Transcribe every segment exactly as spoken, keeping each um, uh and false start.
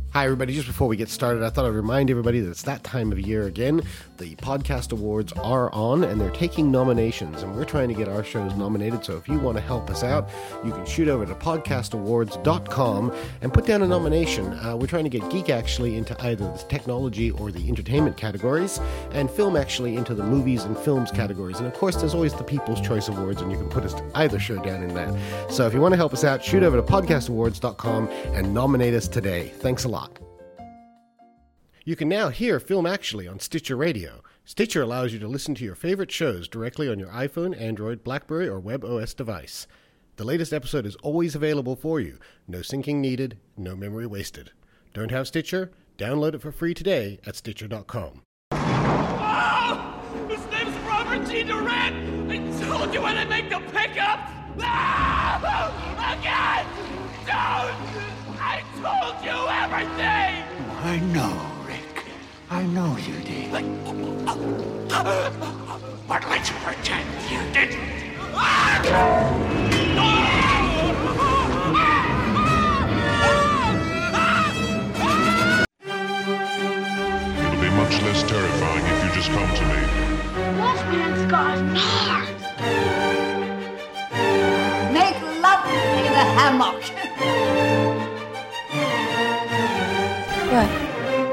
Hi, everybody. Just before we get started, I thought I'd remind everybody that it's that time of year again. The podcast awards are on, and they're taking nominations, and we're trying to get our shows nominated. So if you want to help us out, you can shoot over to podcast awards dot com and put down a nomination. Uh, we're trying to get Geek Actually into either the technology or the entertainment categories, and Film Actually into the movies and films categories. And of course, there's always the People's Choice Awards, and you can put us either show down in that. So if you want to help us out, shoot over to podcast awards dot com and nominate us today. Thanks a lot. You can now hear Film Actually on Stitcher Radio. Stitcher allows you to listen to your favorite shows directly on your iPhone, Android, BlackBerry, or WebOS device. The latest episode is always available for you. No syncing needed, no memory wasted. Don't have Stitcher? Download it for free today at stitcher dot com. Oh! His name's Robert G. Durant! I told you when I make the pickup! Ah! Again! Don't! I told you everything! I know, Rick. I know you did. But let's pretend you didn't. It'll be much less terrifying if you just come to me. Wolfman's got nards. Make love in the hammock. What?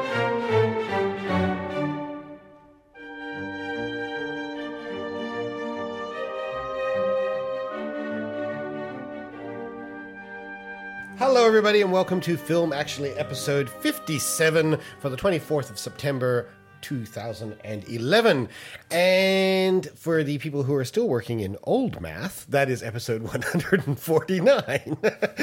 Hello, everybody, and welcome to Film Actually episode fifty-seven for the twenty-fourth of September, two thousand eleven. And for the people who are still working in old math, that is episode one hundred forty-nine.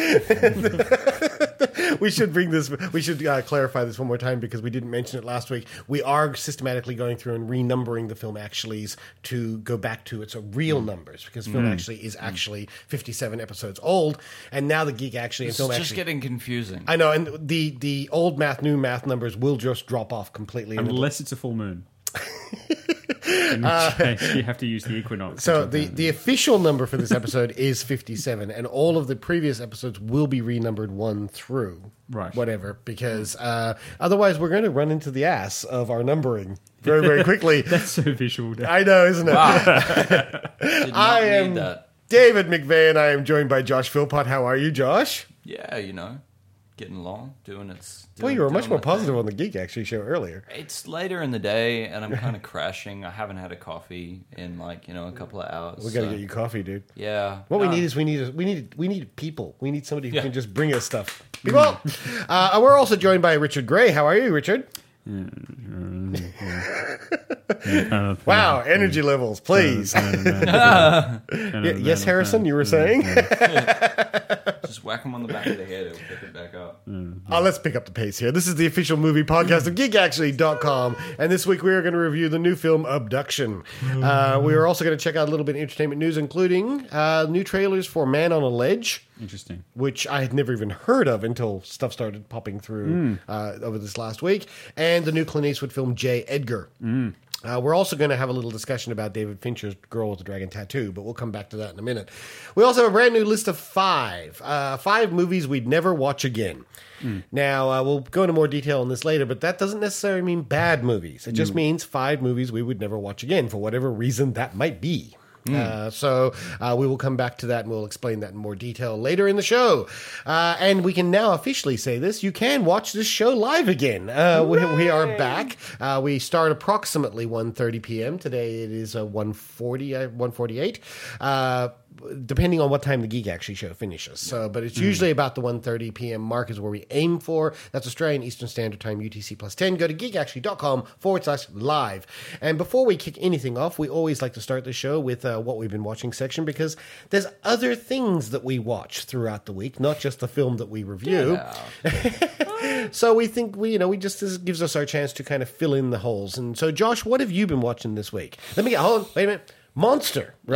We should bring this, we should uh, clarify this one more time because we didn't mention it last week. We are systematically going through and renumbering the Film Actuallys to go back to its real numbers because Film Mm. Actually is actually fifty-seven episodes old. And now the Geek Actually and It's Film just Actually. getting confusing. I know, and the, the old math, new math numbers will just drop off completely. Unless it's a full moon. In which case you have to use the equinox. So the, the official number for this episode is fifty-seven, and all of the previous episodes will be renumbered one through Right. whatever, because uh, otherwise we're going to run into the ass of our numbering very, very quickly. That's so visual. I know, isn't it? Wow. Did not I need am that. David McVeigh, I am joined by Josh Philpott. How are you, Josh? Yeah, you know, getting along, doing its. Well, Doing, you were much doing more my positive thing. on the Geek Actually show earlier. It's later in the day, and I'm kind of crashing. I haven't had a coffee in like you know a couple of hours. We got to so- get you coffee, dude. Yeah. What we No. need is we need a, we need we need people. We need somebody who Yeah. can just bring us stuff. People. uh, we're also joined by Richard Gray. How are you, Richard? Wow, energy levels, please. Y- yes, Harrison, you were saying? Just whack him on the back of the head; it'll pick it back up. Uh, let's pick up the pace here. This is the official movie podcast of geek actually dot com, and this week we are going to review the new film Abduction. Uh, we are also going to check out a little bit of entertainment news, including uh, new trailers for Man on a Ledge, Interesting. which I had never even heard of until stuff started popping through uh, over this last week, and the new Clint Eastwood film J. Edgar. Uh, we're also going to have a little discussion about David Fincher's Girl with the Dragon Tattoo, but we'll come back to that in a minute. We also have a brand new list of five. Uh, five movies we'd never watch again. Now, uh, we'll go into more detail on this later, but that doesn't necessarily mean bad movies. It just means five movies we would never watch again, for whatever reason that might be. Uh, so uh, we will come back to that and we'll explain that in more detail later in the show. Uh, and we can now officially say this. You can watch this show live again. Uh, we, we are back. Uh, we start approximately one thirty p.m. Today it is uh, one forty, uh, one forty-eight. Uh, depending on what time the Geek Actually show finishes. So, but it's usually about the one thirty p.m. mark is where we aim for. That's Australian Eastern Standard Time, U T C plus ten. Go to geekactually.com forward slash live. And before we kick anything off, we always like to start the show with uh, what we've been watching section, because there's other things that we watch throughout the week, not just the film that we review. Yeah. So we think we, you know, we just, this gives us our chance to kind of fill in the holes. And so, Josh, what have you been watching this week? Let me get, hold on, wait a minute. Monster, right? Ah,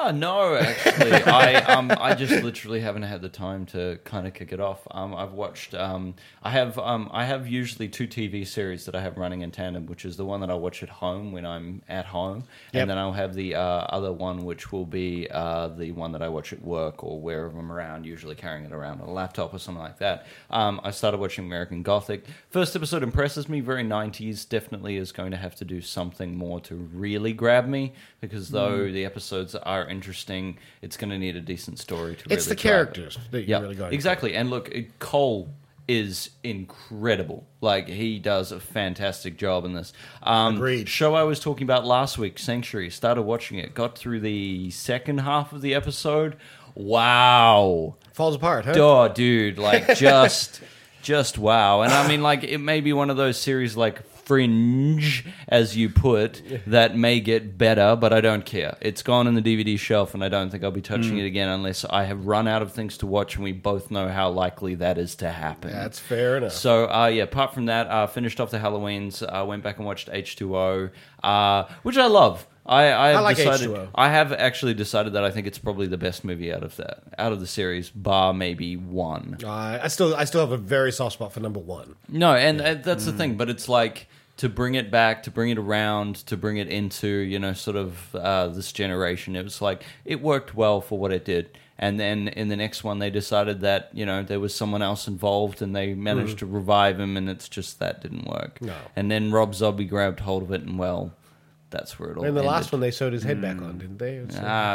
Ah, no, actually, I um I just literally haven't had the time to kind of kick it off. Um, I've watched um I have um I have usually two T V series that I have running in tandem, which is the one that I watch at home when I'm at home, Yep. and then I'll have the uh, other one, which will be uh the one that I watch at work or wherever I'm around, usually carrying it around on a laptop or something like that. Um, I started watching American Gothic. First episode impresses me, very nineties. Definitely is going to have to do something more to really grab me, because though Mm. the episodes are interesting, it's going to need a decent story to It's really the drive characters it. that you're Yeah, really going for. exactly. And look, it- Cole is incredible. Like, he does a fantastic job in this. Um, Agreed. Show I was talking about last week, Sanctuary, started watching it, got through the second half of the episode. Wow. Falls apart, huh? Oh, dude, like, just, just wow. And I mean, like, it may be one of those series like Fringe, as you put, that may get better, but I don't care. It's gone in the D V D shelf, and I don't think I'll be touching Mm. it again unless I have run out of things to watch, and we both know how likely that is to happen. That's fair enough. So, uh, yeah, apart from that, uh, finished off the Halloweens, uh, went back and watched H two O, uh, which I love. I, I, have I like decided, H two O. I have actually decided that I think it's probably the best movie out of that, out of the series, bar maybe one. Uh, I still, I still have a very soft spot for number one. No, and uh, that's Mm. the thing, but it's like, to bring it back, to bring it around, to bring it into, you know, sort of uh, this generation, it was like, it worked well for what it did. And then in the next one, they decided that, you know, there was someone else involved, and they managed Mhm. to revive him, and it's just, that didn't work. No. And then Rob Zombie grabbed hold of it, and, well, that's where it all In the ended. last one, they sewed his head back on, didn't they? It's, uh, Ah,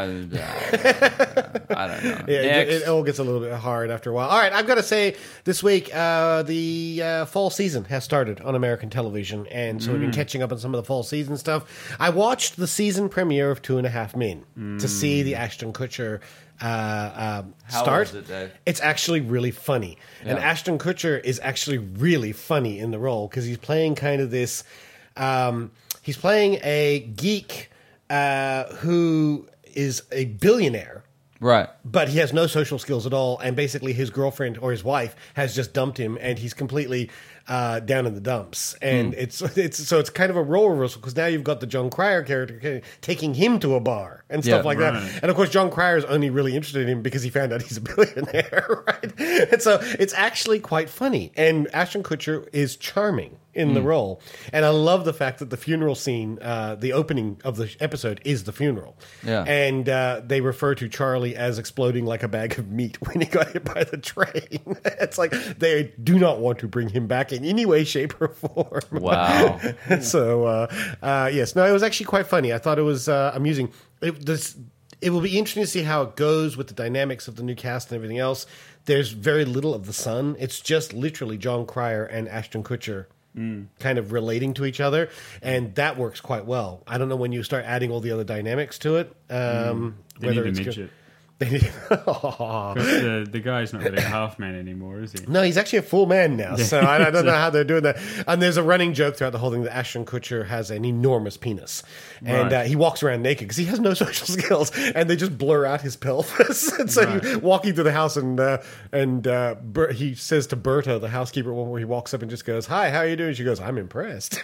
I don't know. Yeah, it, Next. it all gets a little bit hard after a while. All right, I've got to say, this week uh, the uh, fall season has started on American television, and so we've been Mm. catching up on some of the fall season stuff. I watched the season premiere of Two and a Half Men to see the Ashton Kutcher uh, uh, How start. was it, Dave? It's actually really funny, and Yeah. Ashton Kutcher is actually really funny in the role because he's playing kind of this. Um, he's playing a geek uh, who is a billionaire. Right. But he has no social skills at all, and basically his girlfriend or his wife has just dumped him, and he's completely uh, down in the dumps. And Hmm. it's it's so it's kind of a role reversal because now you've got the John Cryer character taking him to a bar and stuff Yeah, like right. that. And of course, John Cryer is only really interested in him because he found out he's a billionaire, right? And so it's actually quite funny, and Ashton Kutcher is charming in the Mm. role. And I love the fact that the funeral scene, uh, the opening of the episode is the funeral. Yeah. And uh, they refer to Charlie as exploding like a bag of meat when he got hit by the train. It's like they do not want to bring him back in any way, shape, or form. Wow. So, uh, uh, yes. No, it was actually quite funny. I thought it was uh, amusing. It, this, it will be interesting to see how it goes with the dynamics of the new cast and everything else. There's very little of the son. It's just literally John Cryer and Ashton Kutcher Mm. kind of relating to each other, and that works quite well. I don't know when you start adding all the other dynamics to it. Um, Mm. They whether need a it's midget. good. They need, 'Cause the, the guy's not really a half man anymore, is he? No, he's actually a full man now, so I, I don't know how they're doing that. And there's a running joke throughout the whole thing that Ashton Kutcher has an enormous penis, and Right. uh, he walks around naked because he has no social skills, and they just blur out his pelvis. And so Right. he's walking through the house, and uh, and uh, Ber- he says to Berta, the housekeeper, where he walks up and just goes, "Hi, how are you doing?" She goes, "I'm impressed,"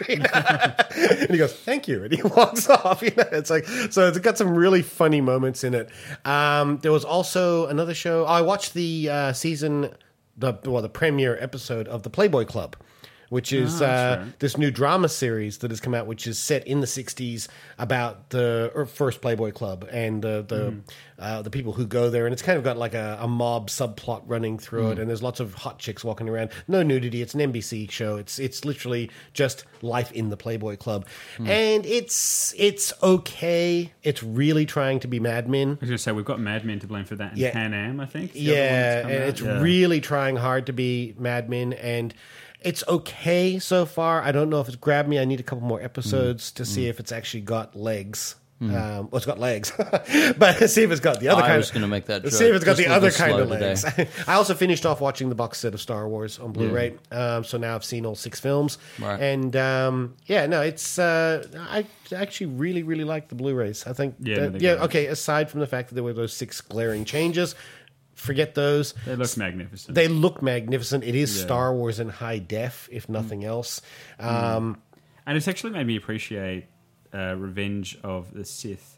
and he goes, "Thank you," and he walks off. You know, it's like so it's got some really funny moments in it. Um, there was also another show. Oh, I watched the uh, season, the well, the premiere episode of the Playboy Club, which is Oh, that's uh, right. this new drama series that has come out, which is set in the sixties about the or first Playboy Club and the the, Mm. uh, the people who go there, and it's kind of got like a, a mob subplot running through it, Mm. and there's lots of hot chicks walking around. No nudity. It's an N B C show. It's it's literally just life in the Playboy Club, Mm. and it's it's okay. It's really trying to be Mad Men. I was going to say, we've got Mad Men to blame for that, and Yeah. Pan Am, I think. the other one Yeah, that's come and out. it's Yeah. really trying hard to be Mad Men, and it's okay so far. I don't know if it's grabbed me. I need a couple more episodes Mm. to see if it's actually got legs. Mm. Um, well, it's got legs, but see if it's got the other I kind. was of, gonna make that See if joke. it's got Just the a other little kind of slow legs. today. I also finished off watching the box set of Star Wars on Blu-ray, um, so now I've seen all six films. Right. And um, yeah, no, it's uh, I actually really, really like the Blu-rays. I think, Yeah, that- no, they're yeah, great. okay. Aside from the fact that there were those six glaring changes. Forget those. They look magnificent. They look magnificent. It is Yeah. Star Wars in high def, if nothing else. Um, And it's actually made me appreciate uh, Revenge of the Sith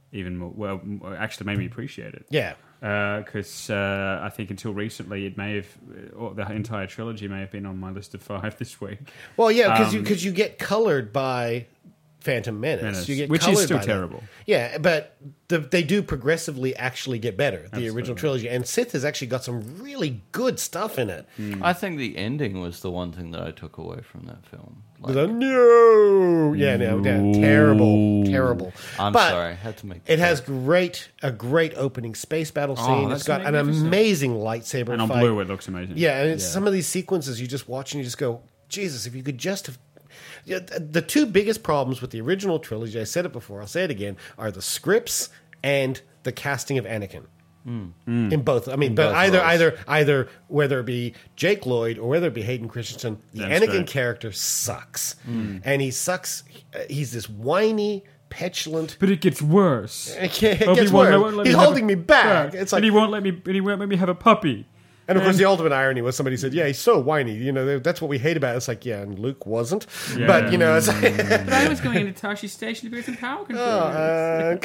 even more. Well, m- actually made me appreciate it. Yeah. Because uh, I think until recently, it may have or the entire trilogy may have been on my list of five this week. Well, yeah, because you Um, because you get colored by Phantom Menace, Menace, you get which is colored still by that. terrible. Yeah, but the, they do progressively actually get better. The Absolutely. original trilogy, and Sith has actually got some really good stuff in it. I think the ending was the one thing that I took away from that film. Like, The- no, yeah, no, no, terrible, terrible. I'm But sorry, I had to make. It has great a great opening space battle Oh, scene. that's It's got an magnificent. amazing lightsaber And on fight. Blue, it looks amazing. Yeah, and it's some of these sequences you just watch and you just go, Jesus, if you could just have. Yeah, th- the two biggest problems with the original trilogy, I said it before, I'll say it again, are the scripts and the casting of Anakin. In both, I mean, but both either, roles. either, either, whether it be Jake Lloyd or whether it be Hayden Christensen, the That's Anakin right. character sucks, and he sucks. He's this whiny, petulant. But it gets worse. It gets Obi-Wan worse. won't let He's me have holding a- me back. Yeah. It's like, and he won't let me. And he won't let me have a puppy. and of course, the ultimate irony was somebody said, "Yeah, he's so whiny." You know, that's what we hate about it. It's like, yeah, and Luke wasn't, Yeah. but you know, it's like, But I was going into Tashi Station to get some power control. uh,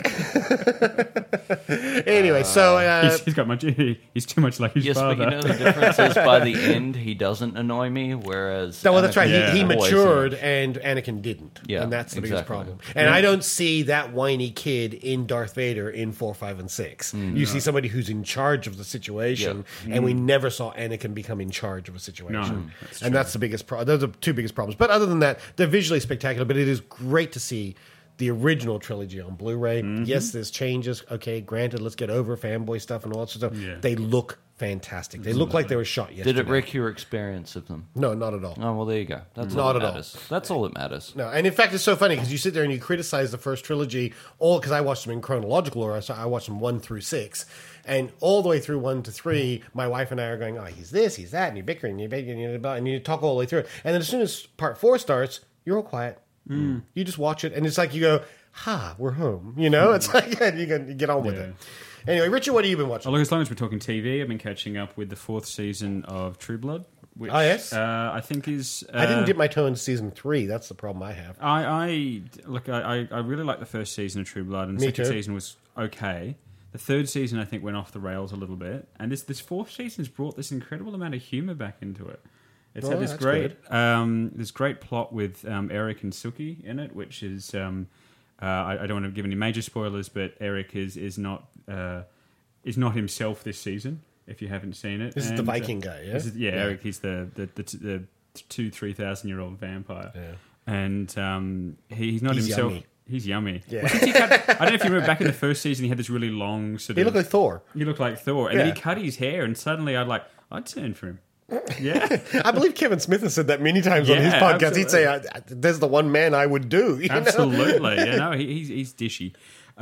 anyway, so uh, he's, he's got much. He, he's too much like his Yes, father. but you know the difference is by the end he doesn't annoy me, whereas no, well, that's right. Yeah. He, he always matured, is. and Anakin didn't. Yeah, and that's the biggest exactly. problem. And I don't see that whiny kid in Darth Vader in four, five, and six. Mm. You see somebody who's in charge of the situation, and we never saw Anakin become in charge of a situation. No, that's and that's the biggest problem. Those are the two biggest problems. But other than that, they're visually spectacular. But it is great to see the original trilogy on Blu-ray. Mm-hmm. Yes, there's changes. Okay, granted, let's get over fanboy stuff and all that sort of stuff. Yeah. They look fantastic. They look like they were shot yesterday. Did it wreck your experience of them? No, not at all. Oh well, there you go. That's Not all at that all. matters. That's all that matters. No, and in fact, it's so funny because you sit there and you criticize the first trilogy, all because I watched them in chronological order. So I watched them one through six, and all the way through one to three, my wife and I are going, "Oh, he's this, he's that," and you're bickering, you're bickering, you're about, and you talk all the way through it. And then as soon as part four starts, you're all quiet. Mm. You just watch it, and it's like you go, "Ha, we're home." You know, it's like yeah, you can you get on with Yeah. it. Anyway, Richard, what have you been watching? Oh, look, as long as we're talking T V, I've been catching up with the fourth season of True Blood, which Oh, yes? uh, I think is. Uh, I didn't dip my toe into season three. That's the problem I have. I, I look. I, I I really liked the first season of True Blood, and the Me second too. season was okay. The third season, I think, went off the rails a little bit, and this this fourth season's brought this incredible amount of humor back into it. It's Oh, had this that's great, um, this great plot with um, Eric and Suki in it, which is. Um, uh, I, I don't want to give any major spoilers, but Eric is is not uh, is not himself this season. If you haven't seen it, This is the And, uh, Viking guy, yeah? this is- yeah, Yeah. Eric. He's the the the, the two three thousand year old vampire. Yeah. And um, he, he's not He's himself. yummy. He's yummy. Yeah. Well, since he cut- I don't know if you remember back in the first season, he had this really long sort He of. looked like Thor. he looked like Thor, and then Yeah. he cut his hair, and suddenly I'd like I'd turn for him. Yeah, I believe Kevin Smith has said that many times on Yeah, his podcast. He'd say, I, I, "There's the one man I would do." you know? absolutely. Yeah, no, he, he's he's dishy.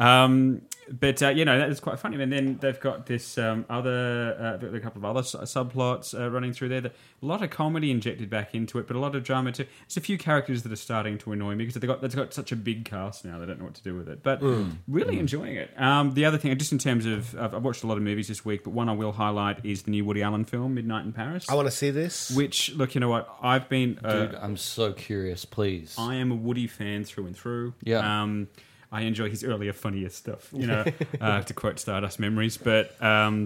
Um, but uh, you know that is quite funny. And then they've got this um, other, uh, a couple of other s- subplots uh, running through there. That, a lot of comedy injected back into it, but a lot of drama too. There's a few characters that are starting to annoy me because they've got they've got such a big cast now. They don't know what to do with it. But really enjoying it. Um, the other thing, just in terms of, I've, I've watched a lot of movies this week, but one I will highlight is the new Woody Allen film, Midnight in Paris. I want to see this. Which, look, you know what? I've been. Uh, Dude, I'm so curious. Please. I am a Woody fan through and through. Yeah. Um, I enjoy his earlier, funnier stuff, you know, uh, to quote Stardust Memories. But um,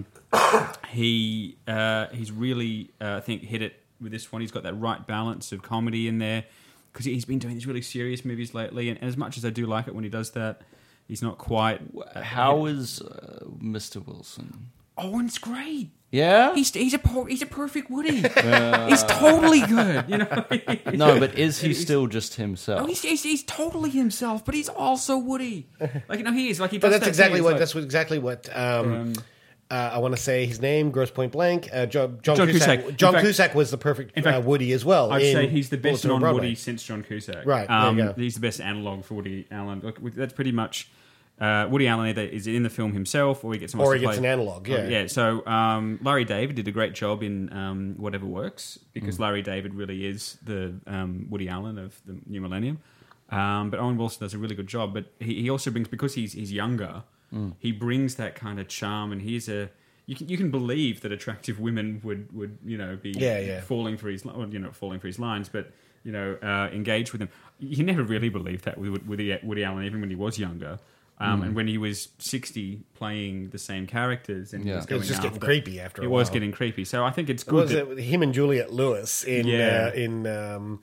he uh, he's really, uh, I think, hit it with this one. He's got that right balance of comedy in there because he's been doing these really serious movies lately. And as much as I do like it when he does that, he's not quite. How is uh, Mister Wilson? Oh, and it's great. Yeah. He's he's a per- he's a perfect Woody. He's totally good, you know. No, but is he still just himself? Oh, he's, he's he's totally himself, but he's also Woody. Like, you know, he is like he. But does that's that exactly thing, what it's that's what, exactly what um, Um, uh, I want to say. His name, Gross Point Blank. Uh, John, John, John Cusack. Cusack. John In fact- Cusack was the perfect in fact, uh, Woody as well. I'd in say he's the best Bulletin on Broadway. non-Woody since John Cusack. Right, there Um, you go. He's the best analog for Woody Allen. Look, that's pretty much uh, Woody Allen either is in the film himself or he gets someone Or to he gets play. an analog, yeah. Uh, yeah. So um, Larry David did a great job in um, Whatever Works because Larry David really is the um, Woody Allen of the new millennium. Um, but Owen Wilson does a really good job. But he, he also brings, because he's he's younger, he brings that kind of charm, and he's a. You can you can believe that attractive women would, would you know be Yeah, yeah. falling for his li- well, you know falling for his lines, but you know uh, engage with him. You never really believed that with Woody, Woody Allen, even when he was younger. Um, And when he was sixty, playing the same characters, and he Yeah. was It going was just getting after- creepy after a It while. was getting creepy. So I think it's What good. was that- it? Him and Juliette Lewis in Yeah. uh, in um,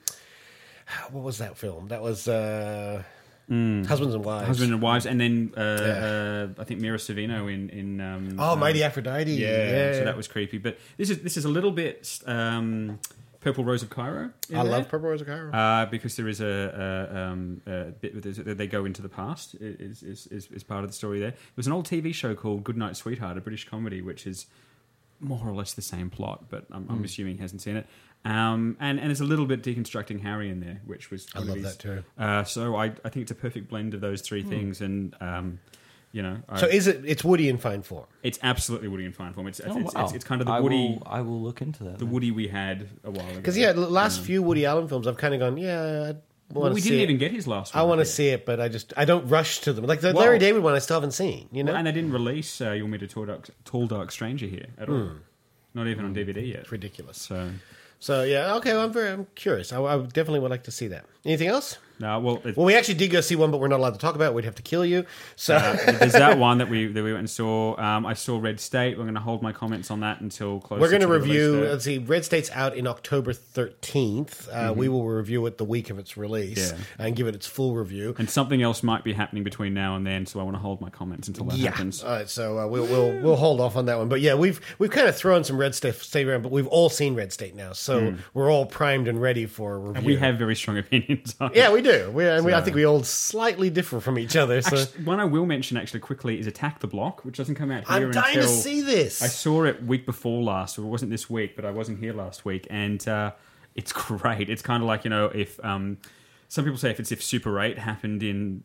what was that film? That was uh, Husbands and Wives. Husband and wives, and then uh, Yeah. uh, I think Mira Sorvino in in um, Oh, um, Mighty Aphrodite. yeah, Yeah, so that was creepy. But this is this is a little bit um, Purple Rose of Cairo. in I there. love Purple Rose of Cairo. Uh, because there is a, a, um, a bit that they go into the past is, is, is, is part of the story there. There was an old T V show called Goodnight Sweetheart, a British comedy, which is more or less the same plot, but I'm, I'm assuming he hasn't seen it. Um, and, and there's a little bit deconstructing Harry in there, which was I love comedies. that too. Uh, so I, I think it's a perfect blend of those three things, and um, you know, I, So is it? It's Woody in fine form. it's absolutely Woody in fine form. It's Oh, it's, wow. it's, it's kind of the I Woody, Will, I will look into that. the then. Woody we had a while ago. Because yeah, the last few Woody Allen films, I've kind of gone, yeah, I want well, to we see didn't it. even get his last one. I want to yet. see it, but I just I don't rush to them. Like the Well- Larry David one, I still haven't seen. You know, Well, and they didn't release uh, You Want Me to Tall Dark, Tall Dark Stranger here at all. Not even on D V D yet. it's ridiculous. So, So yeah, okay. Well, I'm very I'm curious. I, I definitely would like to see that. Anything else? no, well, it, Well, we actually did go see one, but we're not allowed to talk about it. We'd have to kill you. So there's that one that we that we went and saw. Um, I saw Red State. We're going to hold my comments on that until closer. we're going to to the review. release date. Let's see. Red State's out in October thirteenth. Uh, We will review it the week of its release Yeah. and give it its full review. And something else might be happening between now and then, so I want to hold my comments until that Yeah. happens. All right. So uh, we'll we'll we'll hold off on that one. But yeah, we've we've kind of thrown some Red State, State around, but we've all seen Red State now, so we're all primed and ready for a review. And we have very strong opinions on it. Yeah, we do. We, and we, I think we all slightly differ from each other. So Actually, one I will mention actually quickly is Attack the Block, which doesn't come out here I'm until dying to see this. I saw it week before last, or it wasn't this week, but I wasn't here last week, and uh, it's great. It's kind of like, you know, if um, some people say if it's if Super eight happened in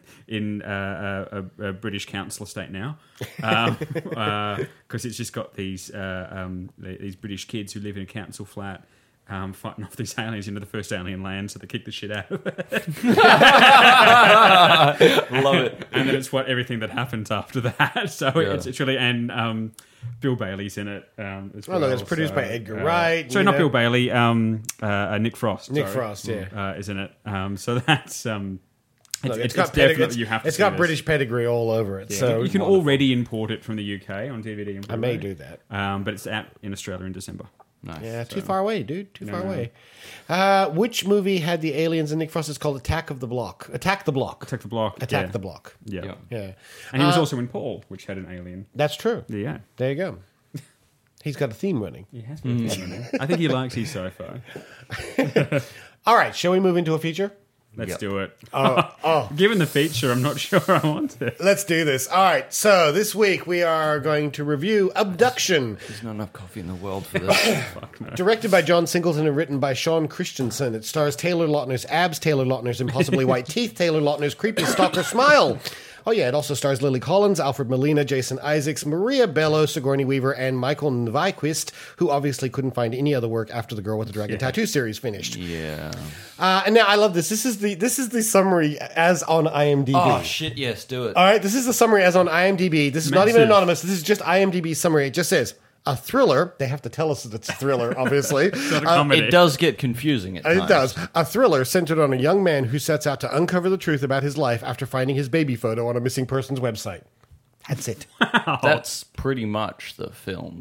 in uh, a, a British council estate now, because um, uh, it's just got these uh, um, these British kids who live in a council flat. Um, fighting off these aliens into the first alien land, so they kick the shit out of it. Love it. And then it's what everything that happens after that. So Yeah. it's, it's really, and um, Bill Bailey's in it um, as Oh, well. look, it's produced so, by Edgar uh, Wright, Sorry, you not know. Bill Bailey. Um, uh, uh, Nick Frost. Nick sorry, Frost, yeah. uh, is in it. Um, so that's um, it's, Look, it's, it's got it's definitely pedigree. you have to. It's see got this. British pedigree all over it. Yeah, so you can already import it from the U K on D V D. And I may Blu-ray. do that. um, but it's out in Australia in December. Nice. Yeah, too far away, dude. Too far No. away. Uh, which movie had the aliens and Nick Frost? It's called Attack of the Block. Attack the Block. Attack the Block. Attack yeah. the Block. Yeah. Yeah. Yeah, and he was Uh, also in Paul, which had an alien. that's true. Yeah. There you go. He's got a theme running. He has been. I think he likes his sci-fi. All right, shall we move into a feature? Let's Yep. do it. Oh, oh. Given the feature, I'm not sure I want it. Let's do this. All right, so this week we are going to review Abduction, There's not enough coffee in the world for this. Fuck no. directed by John Singleton and written by Sean Christensen. It stars Taylor Lautner's abs, Taylor Lautner's impossibly white teeth, Taylor Lautner's creepy stalker smile. Oh yeah, it also stars Lily Collins, Alfred Molina, Jason Isaacs, Maria Bello, Sigourney Weaver, and Michael Nyqvist, who obviously couldn't find any other work after the Girl with the Dragon Tattoo series finished. Yeah. Uh, and now I love this. This is the this is the summary as on IMDb. Oh shit! Yes, do it. All right, this is the summary as on IMDb. This is not even Massive. anonymous. This is just IMDb summary. It just says a thriller. They have to tell us that it's a thriller, obviously. Not a comedy. It does get confusing at It times. does. A thriller centered on a young man who sets out to uncover the truth about his life after finding his baby photo on a missing persons website. That's it. That's pretty much the film.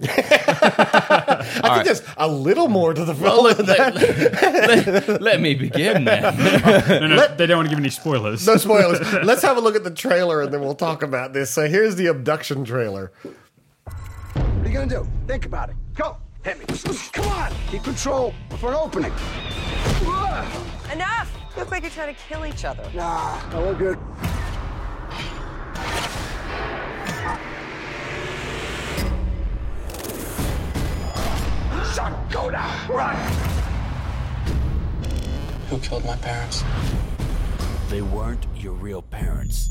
I think there's a little more to the film let, than that. let- let- let me begin then. No, no, they don't want to give any spoilers. No spoilers. Let's have a look at the trailer and then we'll talk about this. So here's the Abduction trailer. What are you gonna do? Think about it. Go. Hit me. Come on. Keep control for an opening. Enough! You look like you're trying to kill each other. Nah, no, we're good. Son, go now. Run. Who killed my parents? They weren't your real parents.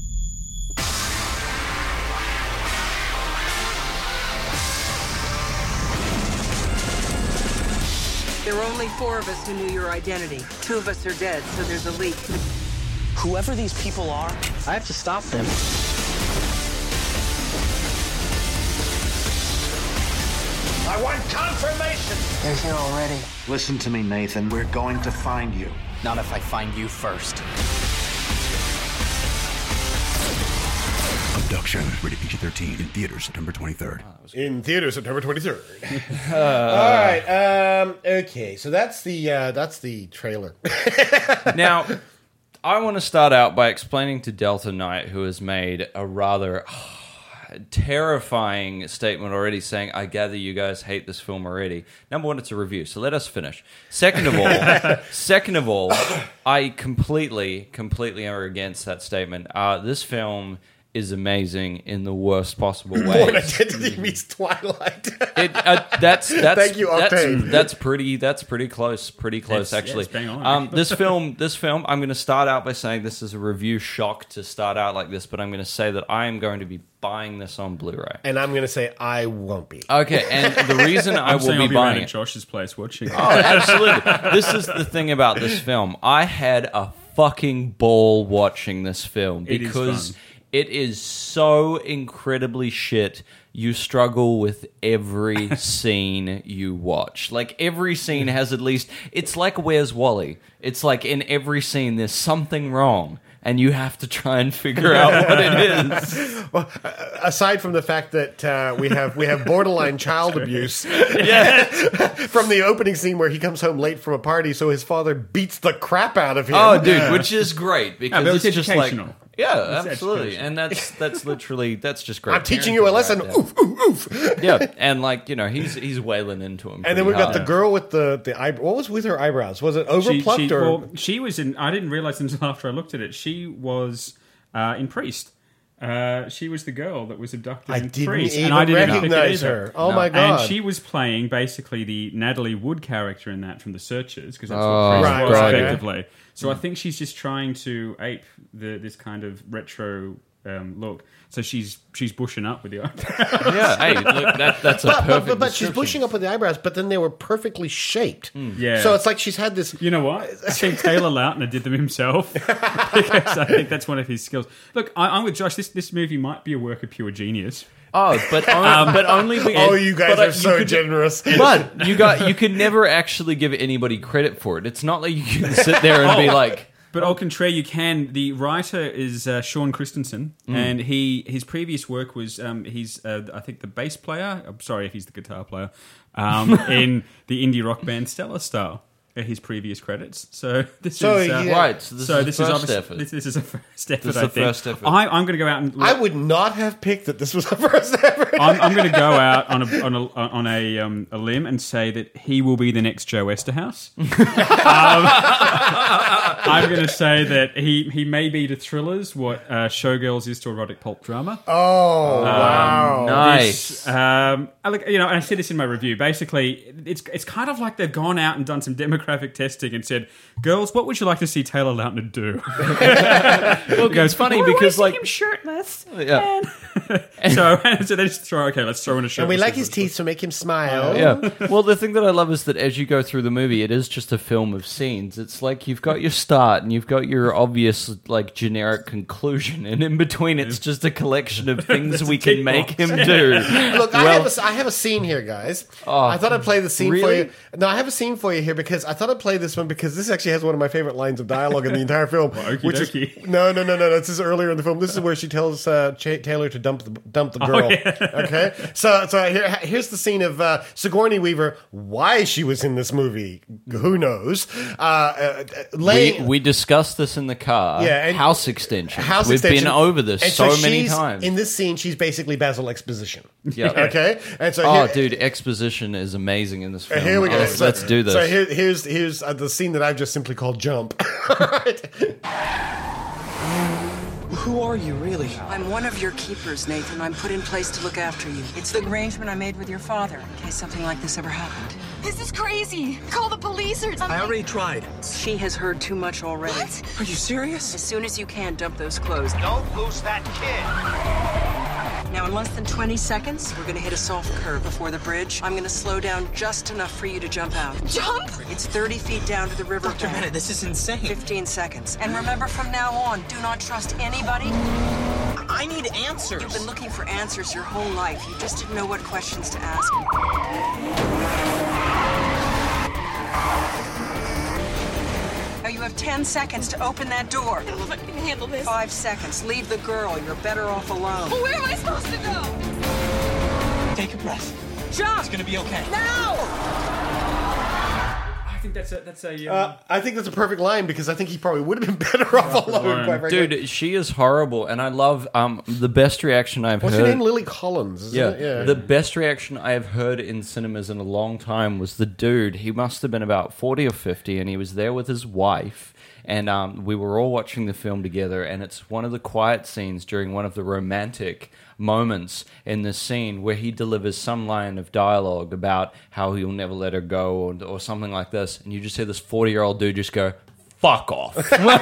There were only four of us who knew your identity. Two of us are dead, so there's a leak. Whoever these people are, I have to stop them. I want confirmation. They're here already. Listen to me, Nathan. We're going to find you. Not if I find you first. production. Rated P G thirteen. In theaters September twenty-third. In theaters September twenty-third. uh, All right. Um, okay, so that's the uh, that's the trailer. Now, I want to start out by explaining to Delta Knight, who has made a rather terrifying statement already, saying, I gather you guys hate this film already. Number one, it's a review, so let us finish. Second of all, second of all, I completely, completely am against that statement. Uh, this film is amazing in the worst possible way. Bourne Identity meets Twilight. It, uh, that's that's Thank you, Octane. That's, that's pretty. That's pretty close. Pretty close, It's- actually. yeah, it's bang on. um, this film. This film. I'm going to start out by saying this is a review shock to start out like this, but I'm going to say that I am going to be buying this on Blu-ray. And I'm going to say I won't be. Okay, and the reason I I'm will saying be I'll be buying around it. at Josh's place watching. Oh, absolutely. This is the thing about this film. I had a fucking ball watching this film It is because fun. it is so incredibly shit. You struggle with every scene you watch. Like, every scene has at least... It's like Where's Wally? It's like in every scene there's something wrong, and you have to try and figure out what it is. Well, aside from the fact that uh, we have we have borderline child abuse, Yeah. from the opening scene where he comes home late from a party, so his father beats the crap out of him. Oh, dude, which is great because but it's it's just like... educational. Yeah, It's absolutely. educational. And that's that's literally... That's just great. I'm teaching you a lesson. parenting right Oof, oof, oof. there. Yeah, and like, you know, he's he's wailing into him. And then pretty we've got hard. the girl with the the eye. What was with her eyebrows? Was it She, overplucked she, or? well, she was in. I didn't realize until after I looked at it. She was uh, in Priest. Uh, she was the girl that was abducted I in didn't Priest, even and I didn't recognize pick it either. her. Oh my god! And she was playing basically the Natalie Wood character in that from The Searchers, because that's Oh, what Priest right, was right, effectively. So I think she's just trying to ape the this kind of retro um, look. So she's she's bushing up with the eyebrows. Yeah, hey, look, that, that's a but, perfect but, but she's description. bushing up with the eyebrows, but then they were perfectly shaped. Yeah. So it's like she's had this. You know what? I think Taylor Lautner did them himself because I think that's one of his skills. Look, I, I'm with Josh. This this movie might be a work of pure genius. Oh, but only, but only because, Oh, you guys but, uh, are so could- generous. But you got you could never actually give anybody credit for it. It's not like you can sit there and be like, But au contraire, you can. The writer is uh, Sean Christensen, Mm. and he his previous work was um, he's uh, I think the bass player. I'm sorry if he's the guitar player um, in the indie rock band Stellar Style. Are his previous credits. So this So, is uh, yeah. right. So this so is this the is first obviously effort. this, this is a first effort. This is I the think. first effort. I, I'm going to go out and I would not have picked that this was the first ever. I'm, I'm going to go out on a on a on a, um, a limb and say that he will be the next Joe Esterhaus. um, I'm going to say that he he may be to thrillers what uh, Showgirls is to erotic pulp drama. Oh wow! nice. This, um, I look, you know, and I said this in my review. Basically, it's it's kind of like they've gone out and done some demographic testing and said, "Girls, what would you like to see Taylor Lautner do?" Look, it's funny "Oh, I wanna because see like him shirtless. Yeah. And so, so they just throw. Okay, let's throw in a shirt. And we like his teeth, so make him smile. Yeah. Well, the thing that I love is that as you go through the movie, it is just a film of scenes. It's like you've got your start and you've got your obvious, like, generic conclusion, and in between, it's just a collection of things we can make him do. Look, I, Well- have a, I have a scene here, guys. Oh, I thought I'd play the scene really? for you. No, I have a scene for you here because I thought I'd play this one because this actually has one of my favorite lines of dialogue in the entire film. Okie which is dokie. no, no, no, no. This is earlier in the film. This is where she tells uh, Ch- Taylor to dump the dump the girl. Oh, yeah. Okay, so so here, here's the scene of uh, Sigourney Weaver. Why she was in this movie, who knows? Uh, uh, We, laying, we discussed this in the car. Yeah, and- house extensions. House We've extension. been over this And so, so many she's- times. In this scene, she's basically Basil Exposition. Yeah. Okay, and so Oh, here, dude, exposition is amazing in this film. here we go. Let's, So- let's do this. So here, here's here's uh, the scene that I've just simply called "Jump." Who are you, really? I'm one of your keepers, Nathan. I'm put in place to look after you. It's the arrangement I made with your father in case something like this ever happened. This is crazy. Call the police or something. I already tried. She has heard too much already. What? Are you serious? As soon as you can, dump those clothes. Don't lose that kid. Now, in less than twenty seconds, we're gonna hit a soft curve before the bridge. I'm gonna slow down just enough for you to jump out. Jump? It's thirty feet down to the river Doctor bank. Bennett, this is insane. fifteen seconds. And remember, from now on, do not trust anybody. I need answers. You've been looking for answers your whole life. You just didn't know what questions to ask. Now, you have have ten seconds to open that door. I don't know if I can handle this. Five seconds. Leave the girl. You're better off alone. Well, where am I supposed to go? Take a breath. Jump! It's gonna be okay. Now! I think that's a that's a. Um, Uh, I think that's a perfect line because I think he probably would have been better off alone. Quite frankly. Dude, she is horrible, and I love um, the best reaction I've What's heard. her name? Lily Collins, isn't yeah, it? Yeah. the best reaction I have heard in cinemas in a long time was the dude. He must have been about forty or fifty, and he was there with his wife. And um, we were all watching the film together, and it's one of the quiet scenes during one of the romantic moments in this scene where he delivers some line of dialogue about how he'll never let her go or, or something like this, and you just hear this forty-year-old dude just go, fuck off.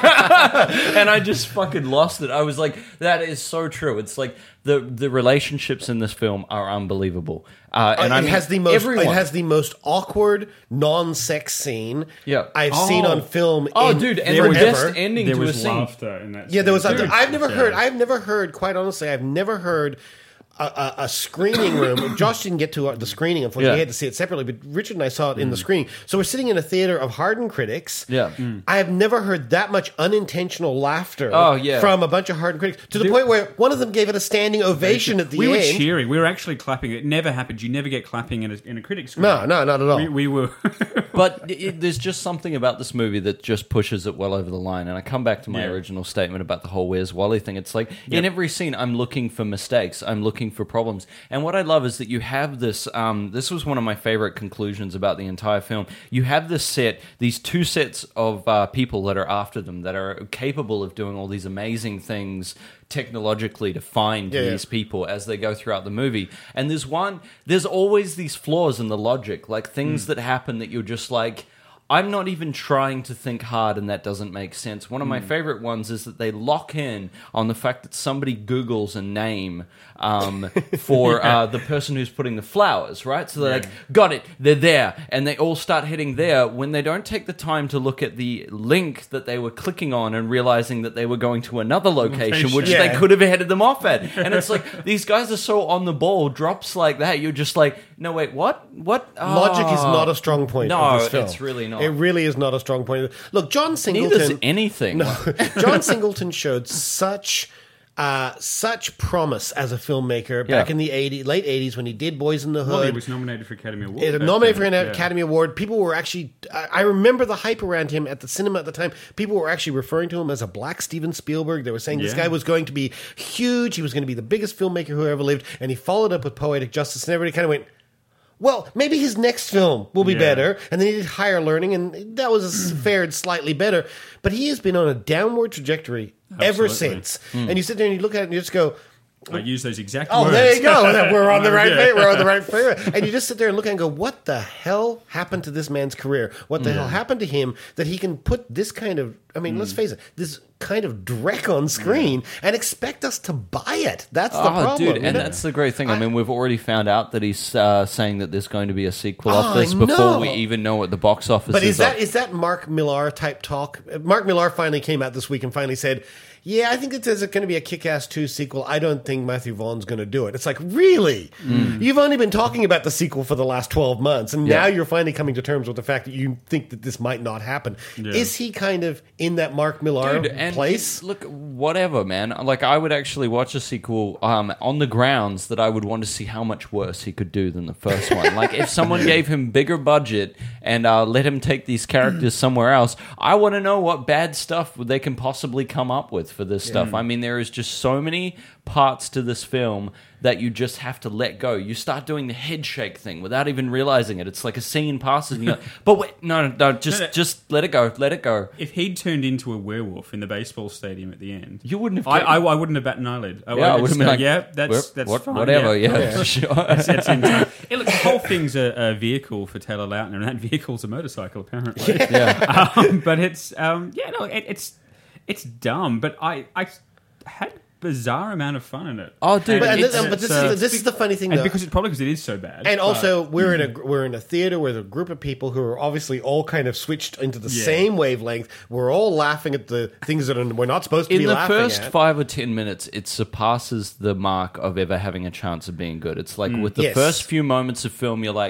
And I just fucking lost it. I was like, that is so true. It's like the the relationships in this film are unbelievable. Uh, and Uh, I it mean, has the most. everyone. It has the most awkward non-sex scene. Yeah. I've Oh. seen on film. Oh, in dude, and forever. the best ending there to a was scene. laughter in that. Yeah, there was. scene. I've, I've never Yeah. heard. I've never heard. Quite honestly, I've never heard a, a, a screening room. Josh didn't get to the screening. Unfortunately, Yeah. he had to see it separately. But Richard and I saw it in the screening. So we're sitting in a theater of hardened critics. Yeah. I have never heard that much unintentional laughter. Oh, yeah. From a bunch of hardened critics to the point where one of them gave it a standing ovation at the we end. were cheering. We were actually clapping. It never happened. You never get clapping in a, in a critic's screen. No, no, not at all. We, we were. But it, there's just something about this movie that just pushes it well over the line. And I come back to my Yeah. original statement about the whole Where's Wally thing. It's like in every scene, I'm looking for mistakes. I'm looking for problems. And what I love is that you have this. Um, this was one of my favorite conclusions about the entire film. You have this set, these two sets of uh, people that are after them that are capable of doing all these amazing things technologically to find Yeah, yeah. these people as they go throughout the movie. And there's one, there's always these flaws in the logic, like things that happen that you're just like, I'm not even trying to think hard and that doesn't make sense. One of my favorite ones is that they lock in on the fact that somebody Googles a name um, for uh, the person who's putting the flowers, right? So they're like, got it, they're there. And they all start hitting there when they don't take the time to look at the link that they were clicking on and realizing that they were going to another location, which Yeah. they could have headed them off at. And it's like, these guys are so on the ball, drops like that, you're just like, no, wait, what? What? Logic is Oh. not a strong point No, of this film. it's really not. It really is not a strong point. Look, John Neither is Singleton. anything. No, John Singleton showed such uh, such promise as a filmmaker back Yeah. in the eighties, late eighties when he did Boys in the Hood. Well, he was nominated for Academy Award. It back nominated for then. an Yeah. Academy Award. People were actually, I I remember the hype around him at the cinema at the time. People were actually referring to him as a black Steven Spielberg. They were saying this Yeah. guy was going to be huge. He was going to be the biggest filmmaker who ever lived. And he followed up with Poetic Justice, and everybody kind of went, well, maybe his next film will be Yeah. better. And then he did Higher Learning, and that was fared slightly better. But he has been on a downward trajectory ever Absolutely. since. And you sit there and you look at it and you just go, I use those exact oh, words. there you go. We're on the right Yeah. page. We're on the right page. And you just sit there and look at it and go, what the hell happened to this man's career? What the hell happened to him that he can put this kind of, I mean, let's face it, this kind of dreck on screen and expect us to buy it? That's the Oh, problem. dude, you and know? that's the great thing. I, mean, we've already found out that he's uh, saying that there's going to be a sequel of Oh, this I before know. we even know what the box office But is. is that of. is that Mark Millar type talk? Mark Millar finally came out this week and finally said, yeah, I think it says it's going to be a Kick-Ass two sequel. I don't think Matthew Vaughn's going to do it. It's like, really? You've only been talking about the sequel for the last twelve months, and Yeah. now you're finally coming to terms with the fact that you think that this might not happen. Yeah. Is he kind of in that Mark Millar Dude, and place? it- look, whatever, man. Like, I would actually watch a sequel um, on the grounds that I would want to see how much worse he could do than the first one. Like, if someone gave him bigger budget and uh, let him take these characters somewhere else, I want to know what bad stuff they can possibly come up with for this stuff. I mean, there is just so many parts to this film that you just have to let go. You start doing the head shake thing without even realizing it. It's like a scene passes and you're like, but wait, no, no, no, just, No, no. just let it go, let it go. If he'd turned into a werewolf in the baseball stadium at the end, You wouldn't have I, cared. I, I wouldn't have batted an eyelid. I, Yeah, I would would have have been like, yeah, that's "What- that's what- fine. whatever, yeah, yeah, for sure. That's, that's in time. Hey, look, the whole thing's a, a vehicle for Taylor Lautner, and that vehicle's a motorcycle, apparently. Yeah. um, but it's um, yeah, no, it, it's it's dumb, but I I had bizarre amount of fun in it. Oh, dude, But, and it's- this, but this, uh, is, the, this is the funny thing, and though. because it probably because it is so bad, And but- also, we're in a we're in a theater with a group of people who are obviously all kind of switched into the Yeah. same wavelength. We're all laughing at the things that are, we're not supposed to in be the laughing first at. five or ten minutes, it surpasses the mark of ever having a chance of being good. It's like with the Yes. first few moments of film, you're like,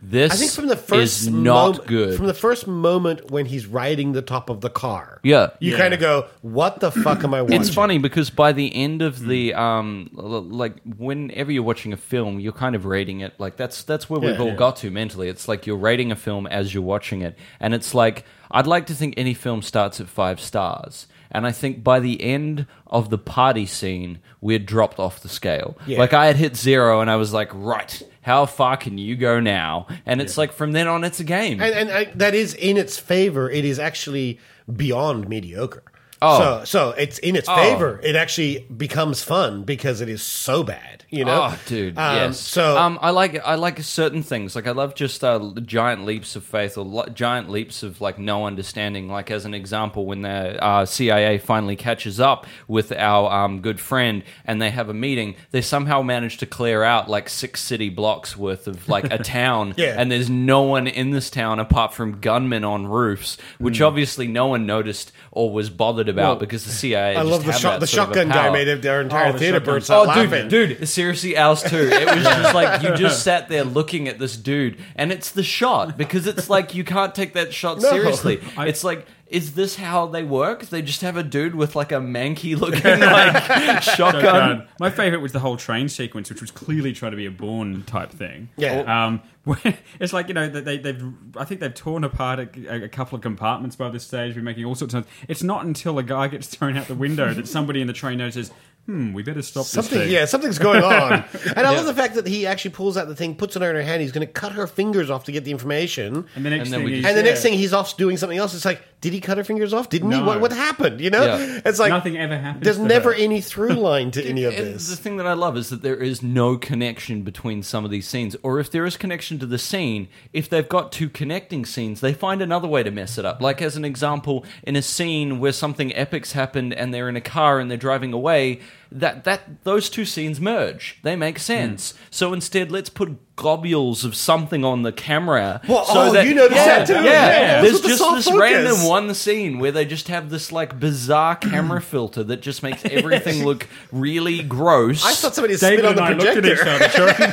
This I think from the first is not mom- good. From the first moment when he's riding the top of the car, Yeah. you Yeah. kind of go, "What the fuck am I watching?" It's funny because by the end of the um, l- like whenever you're watching a film, you're kind of rating it like that's that's where we've Yeah, all yeah. got to mentally. It's like you're rating a film as you're watching it, and it's like I'd like to think any film starts at five stars. And I think by the end of the party scene, we had dropped off the scale. Yeah. Like I had hit zero, and I was like, right, how far can you go now? And it's like from then on, it's a game. and, and I, that is in its favor. It is actually beyond mediocre. Oh. So, so it's in its Oh. favor. It actually becomes fun because it is so bad. You know, Oh, dude, Um, yes. So, um, I like I like certain things. Like I love just uh, giant leaps of faith or lo- giant leaps of like no understanding. Like as an example, when the uh, C I A finally catches up with our um, good friend and they have a meeting, they somehow manage to clear out like six city blocks worth of like a town, Yeah. and there's no one in this town apart from gunmen on roofs, which Mm. obviously no one noticed or was bothered about Well, because the C I A. I just love the have shot. that The sort of a shotgun guy power. made their entire Oh, the theater shotgun. burst out Oh, laughing. dude, dude, seriously, ours too. It was just like you just sat there looking at this dude, and it's the shot because it's like you can't take that shot No. seriously. I- It's like, is this how they work? They just have a dude with like a manky looking like shotgun. Shotgun. My favorite was the whole train sequence, which was clearly trying to be a Bourne type thing. Yeah. Um, where- it's like, you know, they, they've. I think they've torn apart a, a couple of compartments by this stage. We're making all sorts of. It's not until a guy gets thrown out the window that somebody in the train notices, hmm, we better stop Something, this thing. yeah, something's going on. And I love the fact that he actually pulls out the thing, puts it on her hand. He's going to cut her fingers off to get the information. And the next And then thing we is, just- And the yeah, next thing, he's off doing something else. It's like, did he cut her fingers off? Didn't he? No. What, what happened? You know, Yeah. it's like nothing ever happens. there's to never her. any through line to any of And this. the thing that I love is that there is no connection between some of these scenes. Or if there is connection to the scene, if they've got two connecting scenes, they find another way to mess it up. Like as an example, in a scene where something epic's happened and they're in a car and they're driving away, that that those two scenes merge. They make sense. Hmm. So instead, let's put globules of something on the camera. Well, so oh, that, you noticed yeah, that too. Yeah, Yeah, there's what's with the just soft this focus? random one scene where they just have this like bizarre camera filter that just makes everything look really gross. I thought somebody David spit on and the I looked at projector. each other,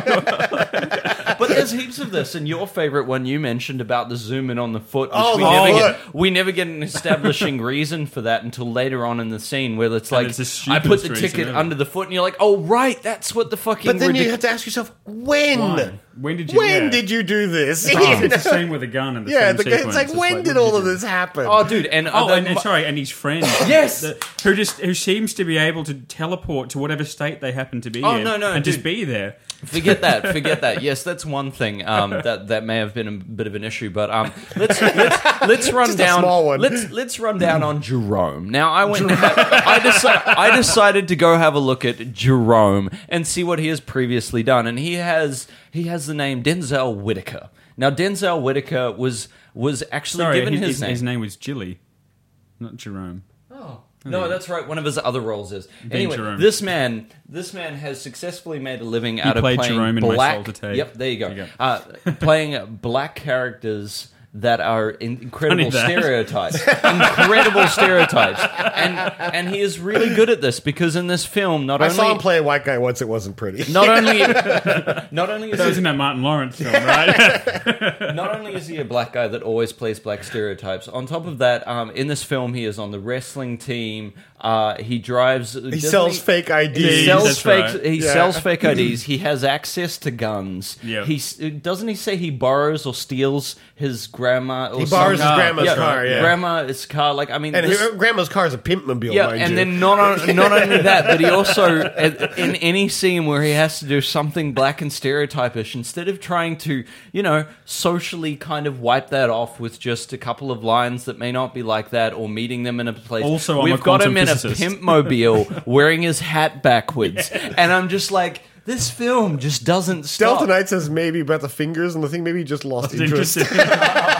showing that. But there's heaps of this, and your favorite one you mentioned about the zoom in on the foot, which Oh, we the never foot. get. We never get an establishing reason for that until later on in the scene, where it's And like, it's the I put stupidest the reason ticket ever. under the foot, and you're like, oh right, that's what the fucking. But then you ridic- have to ask yourself, when? Why? When did you? When yeah. did you do this? Oh, it's the same with a gun and the yeah, same the, sequence. it's like, when what did you all of do? this happen? Oh, dude, and Oh, uh, and, and the- sorry, and his friend, Yes! the- who just who seems to be able to teleport to whatever state they happen to be Oh, in, no, no, and just dude. be there. Forget that. Forget that. Yes, that's one thing um, that that may have been a bit of an issue, but um, let's let's let's run Just a down. small one. Let's let's run down on Jerome. Now, I went. And had, I decided. I decided to go have a look at Jerome and see what he has previously done, and he has he has the name Denzel Whitaker. Now, Denzel Whitaker was was actually Sorry, given his, his, his, name. his name was Jilly, not Jerome. Oh. No, that's right. One of his other roles is anyway. Jerome. This man, this man has successfully made a living out of played playing Jerome in My black. Soul to Take. Yep, there you go. There you go. Uh, playing black characters that are in- incredible Funny that. stereotypes, incredible stereotypes, and and he is really good at this because in this film, not I only saw him play a white guy once. It wasn't pretty. not only not only is That was he in that Martin Lawrence film, right? not only is he a black guy that always plays black stereotypes, on top of that, um, in this film, he is on the wrestling team. Uh, he drives. He sells fake I Ds. He sells That's fake. right. He Yeah. sells fake I Ds. He has access to guns. Yeah. He s- doesn't he say he borrows or steals his grandma. Or He borrows some- his grandma's car, yeah. grandma's car. Like I mean, And this- her grandma's car is a pimpmobile, yeah, mind and you. then not on, not only that, but he also in any scene where he has to do something black and stereotypish, instead of trying to you know socially kind of wipe that off with just a couple of lines that may not be like that, or meeting them in a place. Also, I'm a we've got him quantum in a physicist. pimp mobile wearing his hat backwards, and I'm just like. This film just doesn't stop. Delta Knight says maybe about the fingers, and the thing maybe he just lost It's interest. interesting.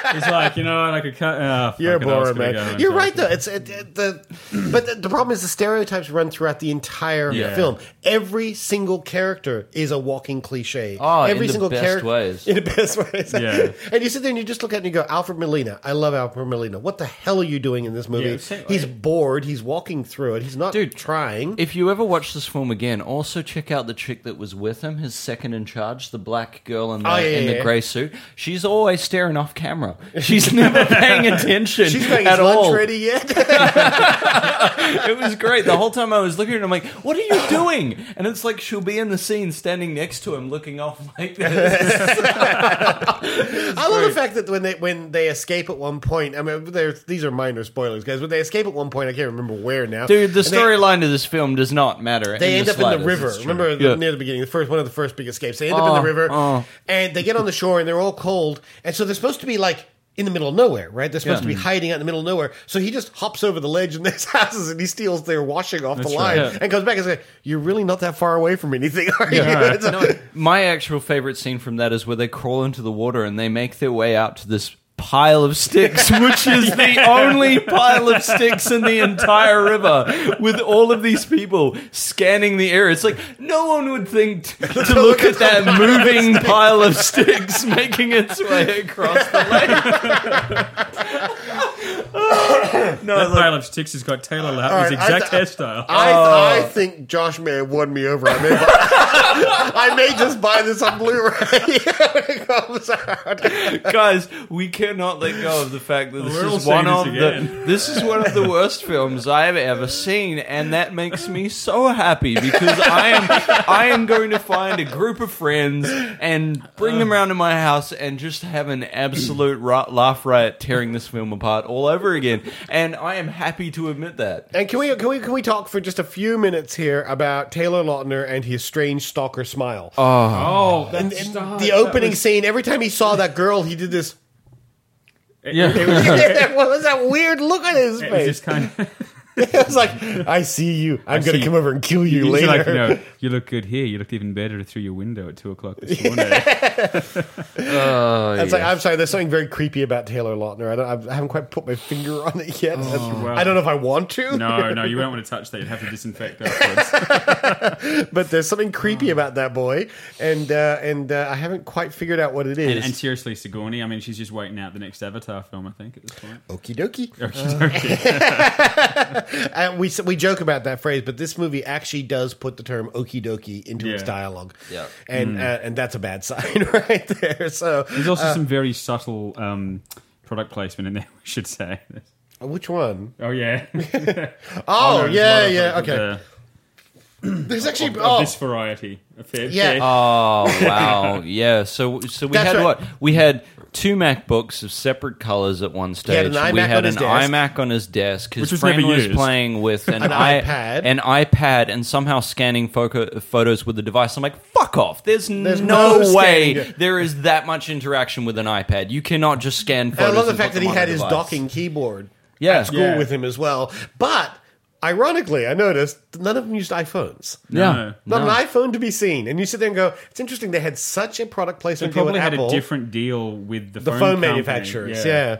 He's like, you know, like a cut. Oh, fuck You're it, I was bored, gonna man. go and You're talk right, to though. you. It's it, it, the, but the, the problem is the stereotypes run throughout the entire Yeah. film. Every single character is a walking cliche. Oh, Every in the single best character, ways. in the best ways. Yeah. And you sit there and you just look at it and you go, Alfred Molina. I love Alfred Molina. What the hell are you doing in this movie? Yeah, same- He's bored. He's walking through it. He's not Dude, trying. If you ever watch this film again, also check out the chick that was with him, his second in charge, the black girl in the, Oh, yeah, in the yeah. grey suit. She's always staring off camera. She's never paying attention She's going, at is lunch all. ready yet? It was great. The whole time I was looking at her, I'm like, what are you doing? And it's like she'll be in the scene standing next to him looking off like this. I love the fact that when they when they escape at one point, I mean, there's- these are minor spoilers, guys. When they escape at one point, I can't remember where now. Dude, the And they- storyline of this film does not matter. They in end the up in the slightest. river. It's true. Remember Yeah. near the beginning, the first one of the first big escapes. They end up in Oh, the river, oh. and they get on the shore, and they're all cold, and so they're supposed to be like in the middle of nowhere, right? They're supposed Yeah. to be hiding out in the middle of nowhere. So he just hops over the ledge in these houses, and he steals their washing off That's the right. line, Yeah. and comes back and says, "You're really not that far away from anything, are you?" Yeah. It's a- No, my actual favorite scene from that is where they crawl into the water and they make their way out to this pile of sticks, which is the only pile of sticks in the entire river, with all of these people scanning the area. It's like no one would think t- to look at that moving pile of sticks making its way across the lake. No, That look, pile of sticks has got Taylor All Lautner's right, I exact th- hairstyle. I, I think Josh may have won me over. I may, buy, I may just buy this on Blu-ray when it comes out. guys, we cannot let go of the fact that this We're all is one of seeing the this again. this is one of the worst films I have ever seen, and that makes me so happy because I am I am going to find a group of friends and bring them around to my house and just have an absolute ra- laugh riot tearing this film apart all over again, and I am happy to admit that. And can we can we can we talk for just a few minutes here about Taylor Lautner and his strange stalker smile? Oh, and, that's and the opening scene. Every time he saw that girl, he did this. Yeah. What was that weird look on his It was face? just kind of. It was like, I see you. I'm I going to see come you. over and kill you He's later. like, you know, you look good here. You looked even better through your window at two o'clock this morning. Oh, It's like, yes. I'm sorry, there's something very creepy about Taylor Lautner. I, don't, I haven't quite put my finger on it yet. well. I don't know if I want to. No, no, you won't want to touch that. You'd have to disinfect afterwards. But there's something creepy about that boy, and uh, and uh, I haven't quite figured out what it is. and, and seriously, Sigourney, I mean, she's just waiting out the next Avatar film, I think, at this point. Okie dokie. Okie Uh, we we joke about that phrase, but this movie actually does put the term okie dokie into its Yeah. dialogue. Yeah. And uh, and that's a bad sign right there. So There's also uh, some very subtle um, product placement in there, we should say. which one? Oh, yeah. Oh, no, there's a yeah, lot of yeah, sort of okay. the- There's actually of, of oh, this variety. A fair, Yeah. fair- Oh wow, yeah. So so we That's had right. what we had two MacBooks of separate colors at one stage. an iMac we had on his an desk. iMac on his desk. His Which was friend never was used. playing with an, An i- iPad. an iPad, and somehow scanning photo- photos with the device. I'm like, fuck off. There's, There's no, no way scanning. there is that much interaction with an iPad. You cannot just scan and I photos. love the and fact put that he them on had a his device. docking keyboard Yeah. at school Yeah. with him as well. But ironically, I noticed none of them used iPhones. Yeah. Not No. an iPhone to be seen. And you sit there and go, it's interesting they had such a product They placement deal with probably had Apple. a different deal with the, the phone, phone company. manufacturers, yeah.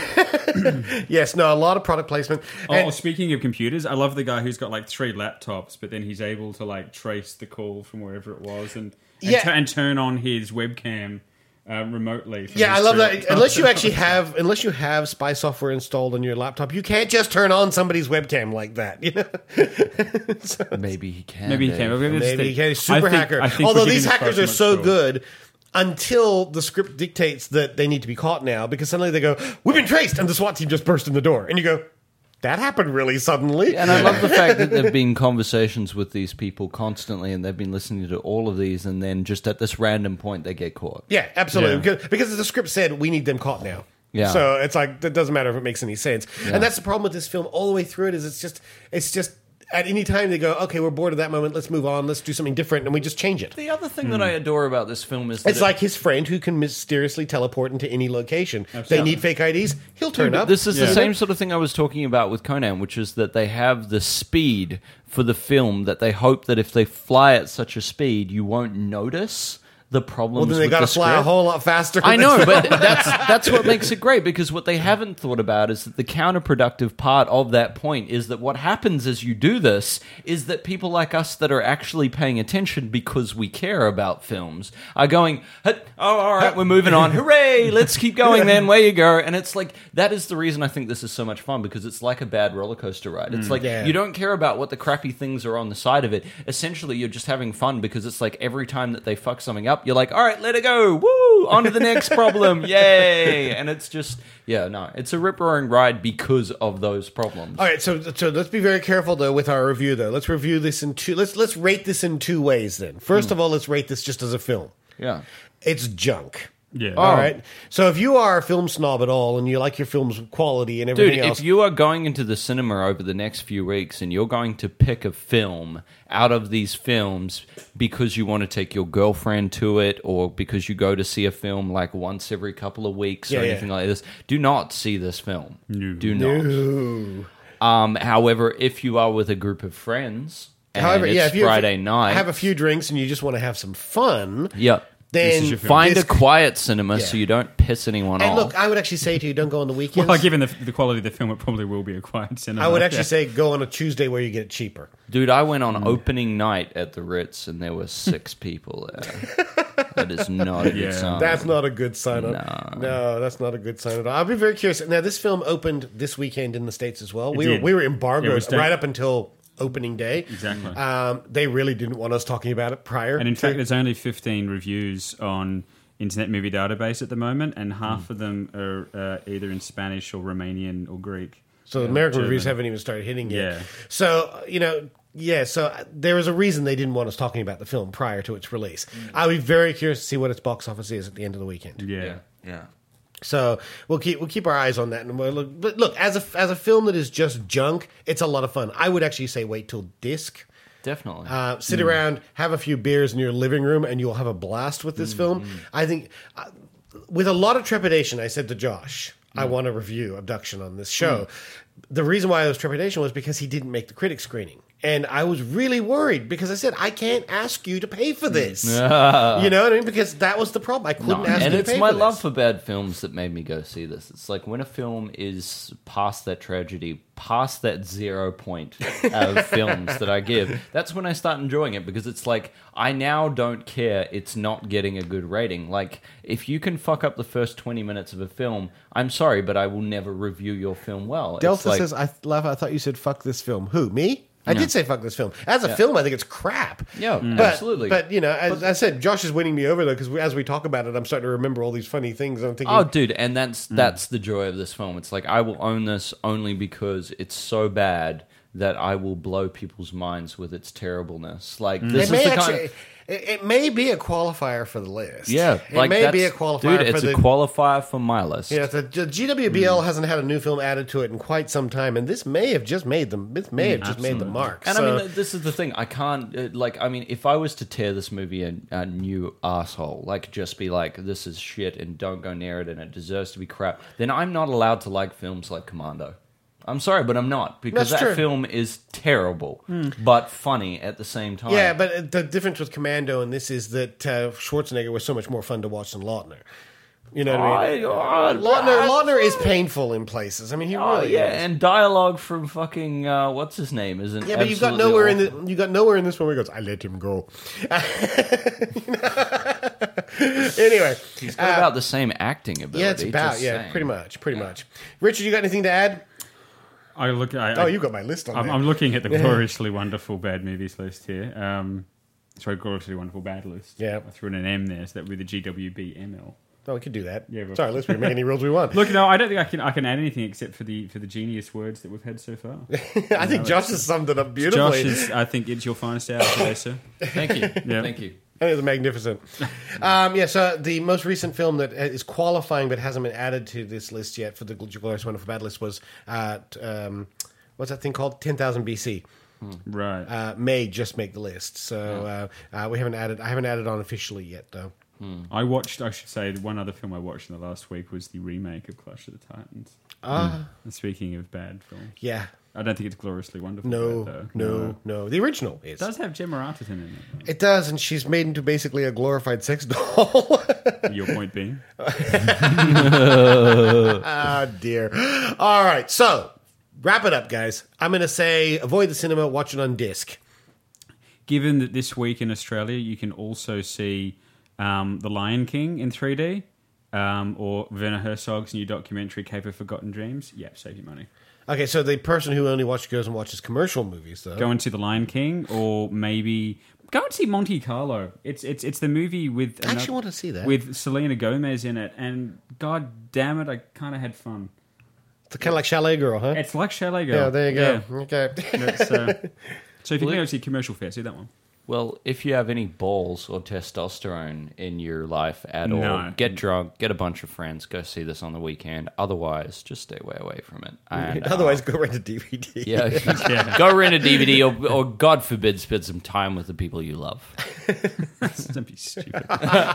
Yes, no, a lot of product placement. Oh, And- speaking of computers, I love the guy who's got like three laptops, but then he's able to like trace the call from wherever it was and and, Yeah. tu- and turn on his webcam uh, remotely. from yeah, I his love three that. laptops. Unless you actually have, unless you have spy software installed on your laptop, you can't just turn on somebody's webcam like that. You know, So- Maybe he can. Maybe he Dave. can. Maybe, maybe you can. I Super think- hacker. I think Although we're these getting hackers far are too much so for- good. Until the script dictates that they need to be caught now, because suddenly they go, "We've been traced," and the SWAT team just burst in the door, and you go, "That happened really suddenly." And I love the fact that there've been conversations with these people constantly, and they've been listening to all of these, and then just at this random point, they get caught. Yeah, absolutely. Yeah. Because, because the script said we need them caught now. Yeah. So it's like that doesn't matter if it makes any sense. Yeah. And that's the problem with this film all the way through it is it's just it's just at any time they go, okay, we're bored of that moment, let's move on, let's do something different, and we just change it. The other thing that I adore about this film is that It's like his friend who can mysteriously teleport into any location. They Absolutely. need fake I Ds, he'll turn Dude, up. This is Yeah. the same sort of thing I was talking about with Conan, which is that they have the speed for the film that they hope that if they fly at such a speed, you won't notice the problems. Well, then they with got to the fly a script. whole lot faster. I know, but that's that's what makes it great, because what they haven't thought about is that the counterproductive part of that point is that what happens as you do this is that people like us that are actually paying attention because we care about films are going, "Oh, all right, we're moving on. Hooray, let's keep going then, where you go." And it's like, that is the reason I think this is so much fun, because it's like a bad roller coaster ride. It's Mm. like, Yeah. you don't care about what the crappy things are on the side of it. Essentially, you're just having fun, because it's like every time that they fuck something up, you're like, all right, let it go. Woo! On to the next problem. Yay! And it's just, yeah, no, it's a rip-roaring ride because of those problems. All right, so so let's be very careful though with our review though. Let's review this in two. Let's let's rate this in two ways then. First of all, let's rate this just as a film. Yeah. It's junk. Yeah. All Oh. right. So if you are a film snob at all and you like your film's quality and everything Dude, else, if you are going into the cinema over the next few weeks and you're going to pick a film out of these films because you want to take your girlfriend to it, or because you go to see a film like once every couple of weeks Yeah, or yeah. anything like this, do not see this film. No. Do not. No. Um, however, if you are with a group of friends and However, it's yeah, if you Friday if you night, have a few drinks and you just want to have some fun, yeah, then find this- a quiet cinema Yeah. so you don't piss anyone And off. look, I would actually say to you, don't go on the weekends. Well, given the, the quality of the film, it probably will be a quiet cinema. I would actually Yeah. say go on a Tuesday where you get it cheaper. Dude, I went on opening night at the Ritz and there were six people there. That is not a good Yeah. sign. That's not a good sign. No. No. no, that's not a good sign at all. I'll be very curious. Now, this film opened this weekend in the States as well. It We were, did. we were It embargoed was done- right up until opening day. Exactly. Um, they really didn't want us talking about it prior. And in to- fact, there's only fifteen reviews on Internet Movie Database at the moment, and half of them are uh, either in Spanish or Romanian or Greek. So the or American German. reviews haven't even started hitting yet. Yeah. So, uh, you know, yeah, so uh, there was a reason they didn't want us talking about the film prior to its release. I'll be very curious to see what its box office is at the end of the weekend. Yeah. Yeah. So we'll keep we'll keep our eyes on that. And we'll look, but look, as a as a film that is just junk, it's a lot of fun. I would actually say wait till disc. Definitely. Uh, sit around, have a few beers in your living room, and you'll have a blast with this film. I think, uh, with a lot of trepidation, I said to Josh, I want to review Abduction on this show. The reason why I was trepidation was because he didn't make the critic screening. And I was really worried because I said, I can't ask you to pay for this. You know what I mean? Because that was the problem. I couldn't No, ask and you to it's pay my for love this. for bad films that made me go see this. It's like when a film is past that tragedy, past that zero point of films that I give, that's when I start enjoying it, because it's like, I now don't care it's not getting a good rating. Like, if you can fuck up the first twenty minutes of a film, I'm sorry, but I will never review your film well. It's Delta like- says, I laugh. I thought you said fuck this film. Who, me? I Yeah. did say fuck this film. As a Yeah. film, I think it's crap. Yeah, but, absolutely. But, you know, as I said, Josh is winning me over, though, because as we talk about it, I'm starting to remember all these funny things. I'm thinking, Oh, dude, and that's that's the joy of this film. It's like, I will own this only because it's so bad that I will blow people's minds with its terribleness. Like, this it is may the actually, kind. it, it may be a qualifier for the list. Yeah, it like may be a that's- qualifier dude, for it's the. a qualifier for my list. yeah, the, the G W B L hasn't had a new film added to it in quite some time, and this may have just made them. This may have just made the absolutely. mark. And So- I mean, this is the thing. I can't, uh, like, I mean, if I was to tear this movie a, a new asshole, like, just be like, this is shit and don't go near it and it deserves to be crap, then I'm not allowed to like films like Commando. I'm sorry, but I'm not, because That's that true. film is terrible, but funny at the same time. yeah, but uh, the difference with Commando and this is that uh, Schwarzenegger was so much more fun to watch than Lautner. You know what I mean? I- uh, Lautner, Lautner is painful in places. I mean, he Oh really yeah, is. and dialogue from fucking uh, what's his name isn't. Yeah, but you've got absolutely nowhere in awful. the you got nowhere in this one where he goes, I let him go. Anyway, He's got uh, about the same acting ability. yeah, it's about just yeah, saying. pretty much, pretty much. Richard, you got anything to add? I look. I, Oh, I, you got my list on I'm, there. I'm looking at the gloriously wonderful bad movies list here. Um, sorry, gloriously wonderful bad list. Yeah. I threw in an M there, so that would be the G W B M L. Oh, we could do that. Yeah, but- Sorry, let's make any rules we want. Look, no, I don't think I can. I can add anything except for the for the genius words that we've had so far. I think Josh has summed it up beautifully. Josh is. I think it's your finest hour today, sir. Thank you, Yeah. thank you. I think it's magnificent. um, yeah, so the most recent film that is qualifying but hasn't been added to this list yet for the Glorious Wonderful Bad list was, uh, t- um, what's that thing called? ten thousand B C. Right. Uh, may just make the list. So uh, uh, we haven't added, I haven't added on officially yet, though. I watched. I should say the one other film I watched in the last week was the remake of Clash of the Titans. Ah. And speaking of bad films, Yeah. I don't think it's Gloriously Wonderful. No, though. no, no. The original is. It does have Gemma Arterton in it. It does, and she's made into basically a glorified sex doll. Your point being? Ah, dear. All right, so wrap it up, guys. I'm going to say avoid the cinema, watch it on disc. Given that this week in Australia you can also see um, The Lion King in three D um, or Werner Herzog's new documentary Cave of Forgotten Dreams, yeah, save your money. Okay, so the person who only watch, goes and watches commercial movies, though. Go and see The Lion King, or maybe go and see Monte Carlo. It's it's it's the movie with I actually want to see that. with Selena Gomez in it, and god damn it, I kind of had fun. It's kind of like Chalet Girl, huh? It's like Chalet Girl. Yeah, there you go. Yeah. Okay. That's, uh, so if you can go see Commercial Fair, see that one. Well, if you have any balls or testosterone in your life at all, No. get drunk, get a bunch of friends, go see this on the weekend. Otherwise, just stay way away from it. And, Otherwise, uh, go rent a D V D. yeah, Yeah. go rent a D V D, or, or God forbid, spend some time with the people you love. Don't be stupid.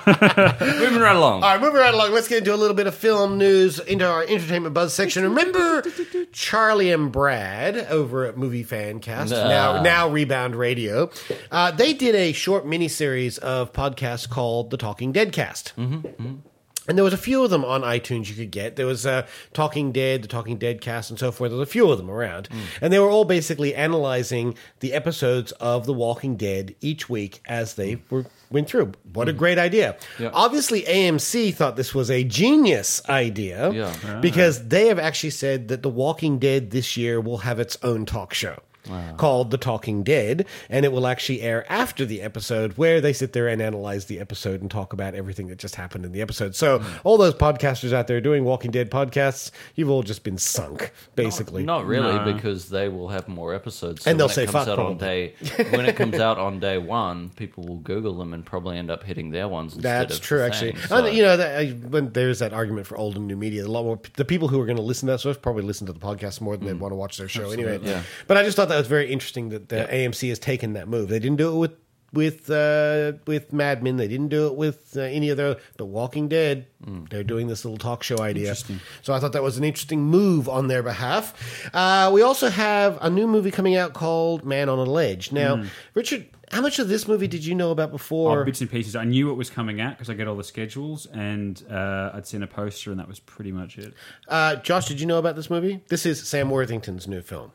Moving right along. All right, moving right along. Let's get into a little bit of film news into our entertainment buzz section. Remember Charlie and Brad over at Movie Fancast, Nah. now now Rebound Radio. Uh, they did a short miniseries of podcasts called The Talking Dead Cast. Mm-hmm. And there was a few of them on iTunes you could get. There was uh, Talking Dead, The Talking Dead Cast, and so forth. There's a few of them around. Mm. And they were all basically analyzing the episodes of The Walking Dead each week as they were went through. What a great idea. Yeah. Obviously, A M C thought this was a genius idea Yeah. because they have actually said that The Walking Dead this year will have its own talk show. Wow. Called The Talking Dead, and it will actually air after the episode where they sit there and analyze the episode and talk about everything that just happened in the episode. So all those podcasters out there doing Walking Dead podcasts, you've all just been sunk, basically. Not really, No. because they will have more episodes. So And they'll when say it comes fuck, out on probably. day when it comes out on day one, people will Google them and probably end up hitting their ones. Instead That's of true, the actually. thing. And, So- you know, that, I, when there's that argument for old and new media. A lot more the people who are going to listen to that stuff probably listen to the podcast more than they want to watch their show anyway. Mm. Yeah. But I just thought that was very interesting that the Yeah. A M C has taken that move. They didn't do it with with uh, with Mad Men. They didn't do it with uh, any of their. But Walking Dead, Mm. they're doing this little talk show idea. Interesting. So I thought that was an interesting move on their behalf. Uh, we also have a new movie coming out called Man on a Ledge. Now, Mm. Richard, how much of this movie did you know about before? Oh, bits and pieces. I knew it was coming out because I get all the schedules, and uh, I'd seen a poster, and that was pretty much it. Uh, Josh, did you know about this movie? This is Sam Worthington's new film.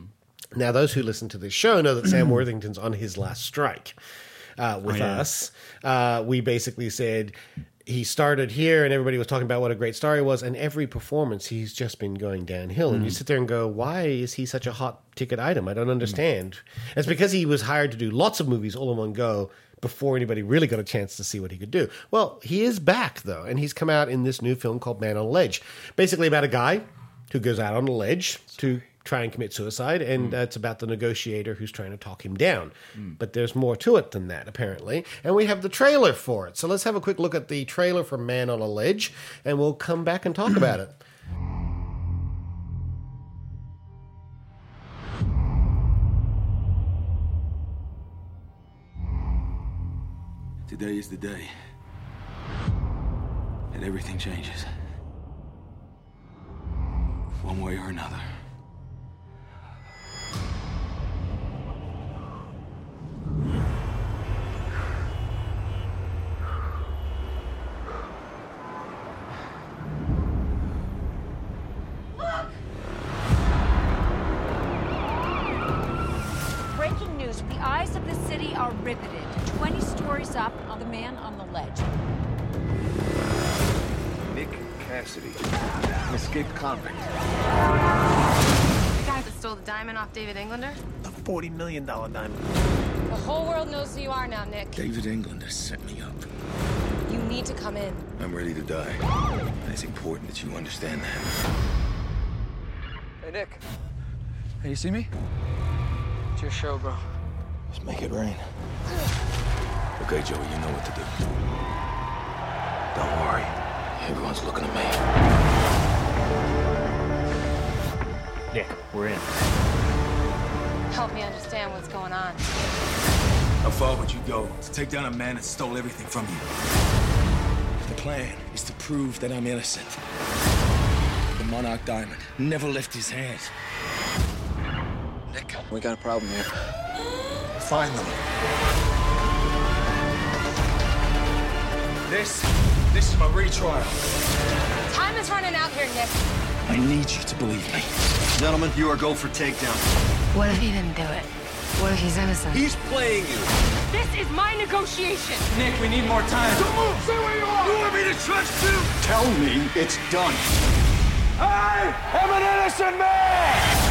Now, those who listen to this show know that Sam Worthington's on his last strike uh, with Oh, yeah. us. Uh, we basically said he started here, and everybody was talking about what a great star he was, and every performance he's just been going downhill. And you sit there and go, why is he such a hot ticket item? I don't understand. It's because he was hired to do lots of movies all in one go before anybody really got a chance to see what he could do. Well, he is back, though, and he's come out in this new film called Man on a Ledge. Basically about a guy who goes out on a ledge to try and commit suicide, and uh, it's about the negotiator who's trying to talk him down. But there's more to it than that, apparently. And we have the trailer for it. So let's have a quick look at the trailer for Man on a Ledge, and we'll come back and talk about it. Today is the day. And everything changes. One way or another. Breaking news. The eyes of the city are riveted. twenty stories up on the man on the ledge. Nick Cassidy, an escaped convict. The guy that stole the diamond off David Englander? A forty million dollars diamond. The whole world knows who you are now, Nick. David Englander set me up. You need to come in. I'm ready to die. And it's important that you understand that. Hey, Nick. Hey, you see me? It's your show, bro. Let's make it rain. Okay, Joey, you know what to do. Don't worry. Everyone's looking at me. Nick, we're in. Help me understand what's going on. How far would you go to take down a man that stole everything from you? The plan is to prove that I'm innocent. The Monarch Diamond never left his hands. Nick, we got a problem here. Find them. This, this is my retrial. Time is running out here, Nick. I need you to believe me. Gentlemen, you are go for takedown. What if he didn't do it? What if he's innocent? He's playing you. This is my negotiation. Nick, we need more time. Don't move! Stay where you are! You want me to trust you? Tell me it's done. I am an innocent man!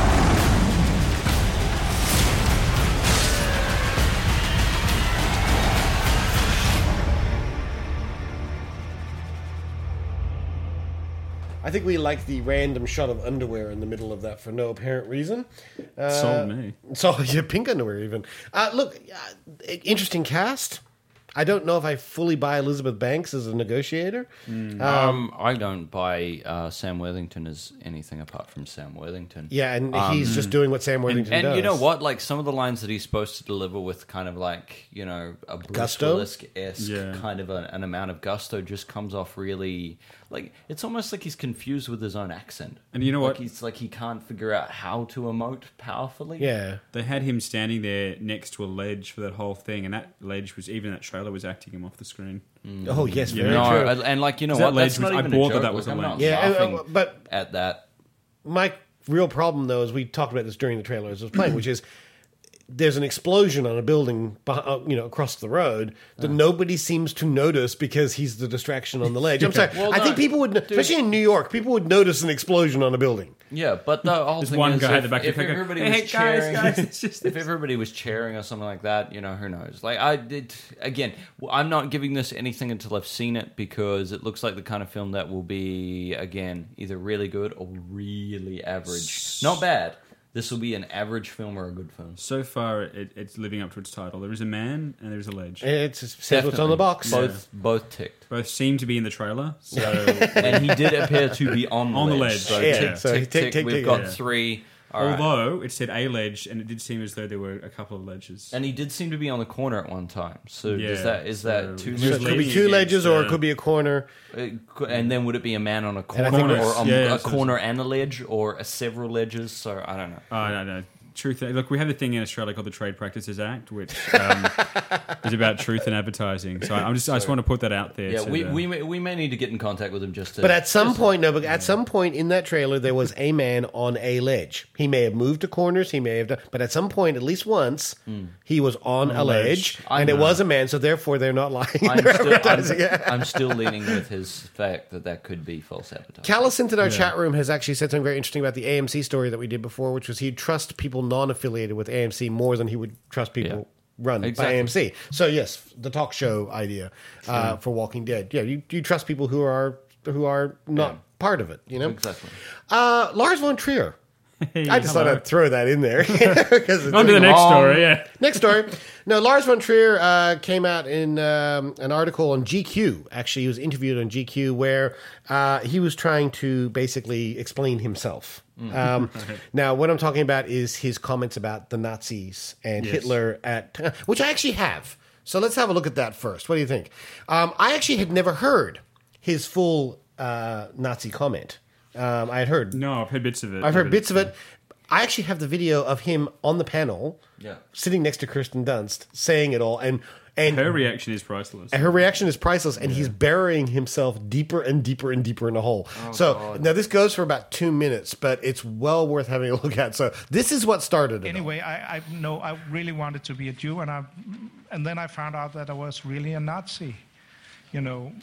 I think we like the random shot of underwear in the middle of that for no apparent reason. Uh, Sold me. So, yeah, pink underwear even. Uh, look, uh, interesting cast. I don't know if I fully buy Elizabeth Banks as a negotiator. Mm. Um, I don't buy uh, Sam Worthington as anything apart from Sam Worthington. Yeah, and Um, he's just doing what Sam Worthington and, and does. you know what? Like some of the lines that he's supposed to deliver with kind of like, you know, a Bruce Gusto? Willis-esque Yeah. kind of a, an amount of gusto just comes off really... Like, it's almost like he's confused with his own accent. And you know like what? He's like he can't figure out how to emote powerfully. Yeah. They had him standing there next to a ledge for that whole thing, and that ledge was, even that trailer was acting him off the screen. Oh, yes, Yeah. very No, true. and, and like, you know That what? ledge That's not was- I even a bought that joke. that was Like, a I'm not ledge. Yeah, and, laughing uh, but at that. my real problem, though, is we talked about this during the trailer as I was playing, which is there's an explosion on a building, beh- uh, you know, across the road that nobody seems to notice because he's the distraction on the ledge. I'm sorry. Well, I no, think people would, dude. especially in New York, people would notice an explosion on a building. Yeah, but the whole There's thing one is guy at if, the back of if the car going, everybody "Hey, was guys, cheering, guys, it's just if this." everybody was cheering or something like that, you know, who knows? Like I did again. I'm not giving this anything until I've seen it because it looks like the kind of film that will be again either really good or really average. Not bad. This will be an average film or a good film. So far, it, it's living up to its title. There is a man and there is a ledge. It says what's on the box. Both both ticked. Both seem to be in the trailer. So And he did appear to be on the On the ledge. ledge. So Yeah, tick, so tick, tick, tick. tick, We've tick, got yeah. three. All right. although it said a ledge, and it did seem as though there were a couple of ledges. And he did seem to be on the corner at one time. So Yeah, does that is so that two it's So it just could be leaning two ledges against, or uh, it could be a corner. It could- and then would it be a man on a corner, I think or it's- a, yeah, yeah, a so- corner and a ledge, or a several ledges? So I don't know. Oh, no, no. Truth. Look, we have a thing in Australia called the Trade Practices Act, which um, is about truth in advertising. So I'm just, I just want to put that out there. Yeah, to we, the- we may- we may need to get in contact with him just to. But at some just- point, no, but at some point in that trailer, there was a man on a ledge. He may have moved to corners, he may have done, but at some point, at least once, he was on a ledge, I and it know. was a man, so therefore they're not lying. I'm They're still, advertising it. I'm, I'm still leaning with his fact that that could be false advertising. Callison in our chat room has actually said something very interesting about the A M C story that we did before, which was he'd trust people non-affiliated with A M C more than he would trust people Yeah. run Exactly. by A M C. So yes, the talk show idea uh, for Walking Dead. Yeah, you, you trust people who are who are not Yeah. part of it. You know, Exactly. uh, Lars von Trier. Hey, I just hello. thought I'd throw that in there. Because it's On to the next story, yeah. Next story. No, Lars von Trier uh, came out in um, an article on G Q. Actually, he was interviewed on G Q where uh, he was trying to basically explain himself. Um, now, what I'm talking about is his comments about the Nazis and Yes. Hitler, at which I actually have. So let's have a look at that first. What do you think? Um, I actually had never heard his full uh, Nazi comment. Um, I had heard No, I've heard bits of it. I've heard bits of it. I actually have the video of him on the panel, Yeah. sitting next to Kirsten Dunst, saying it all, and and Her reaction is priceless. and her reaction is priceless, and he's burying himself deeper and deeper and deeper in a hole. so now this goes for about two minutes, but it's well worth having a look at. So this is what started it. Anyway, I, I know I really wanted to be a Jew, and I, and then I found out that I was really a Nazi, you know,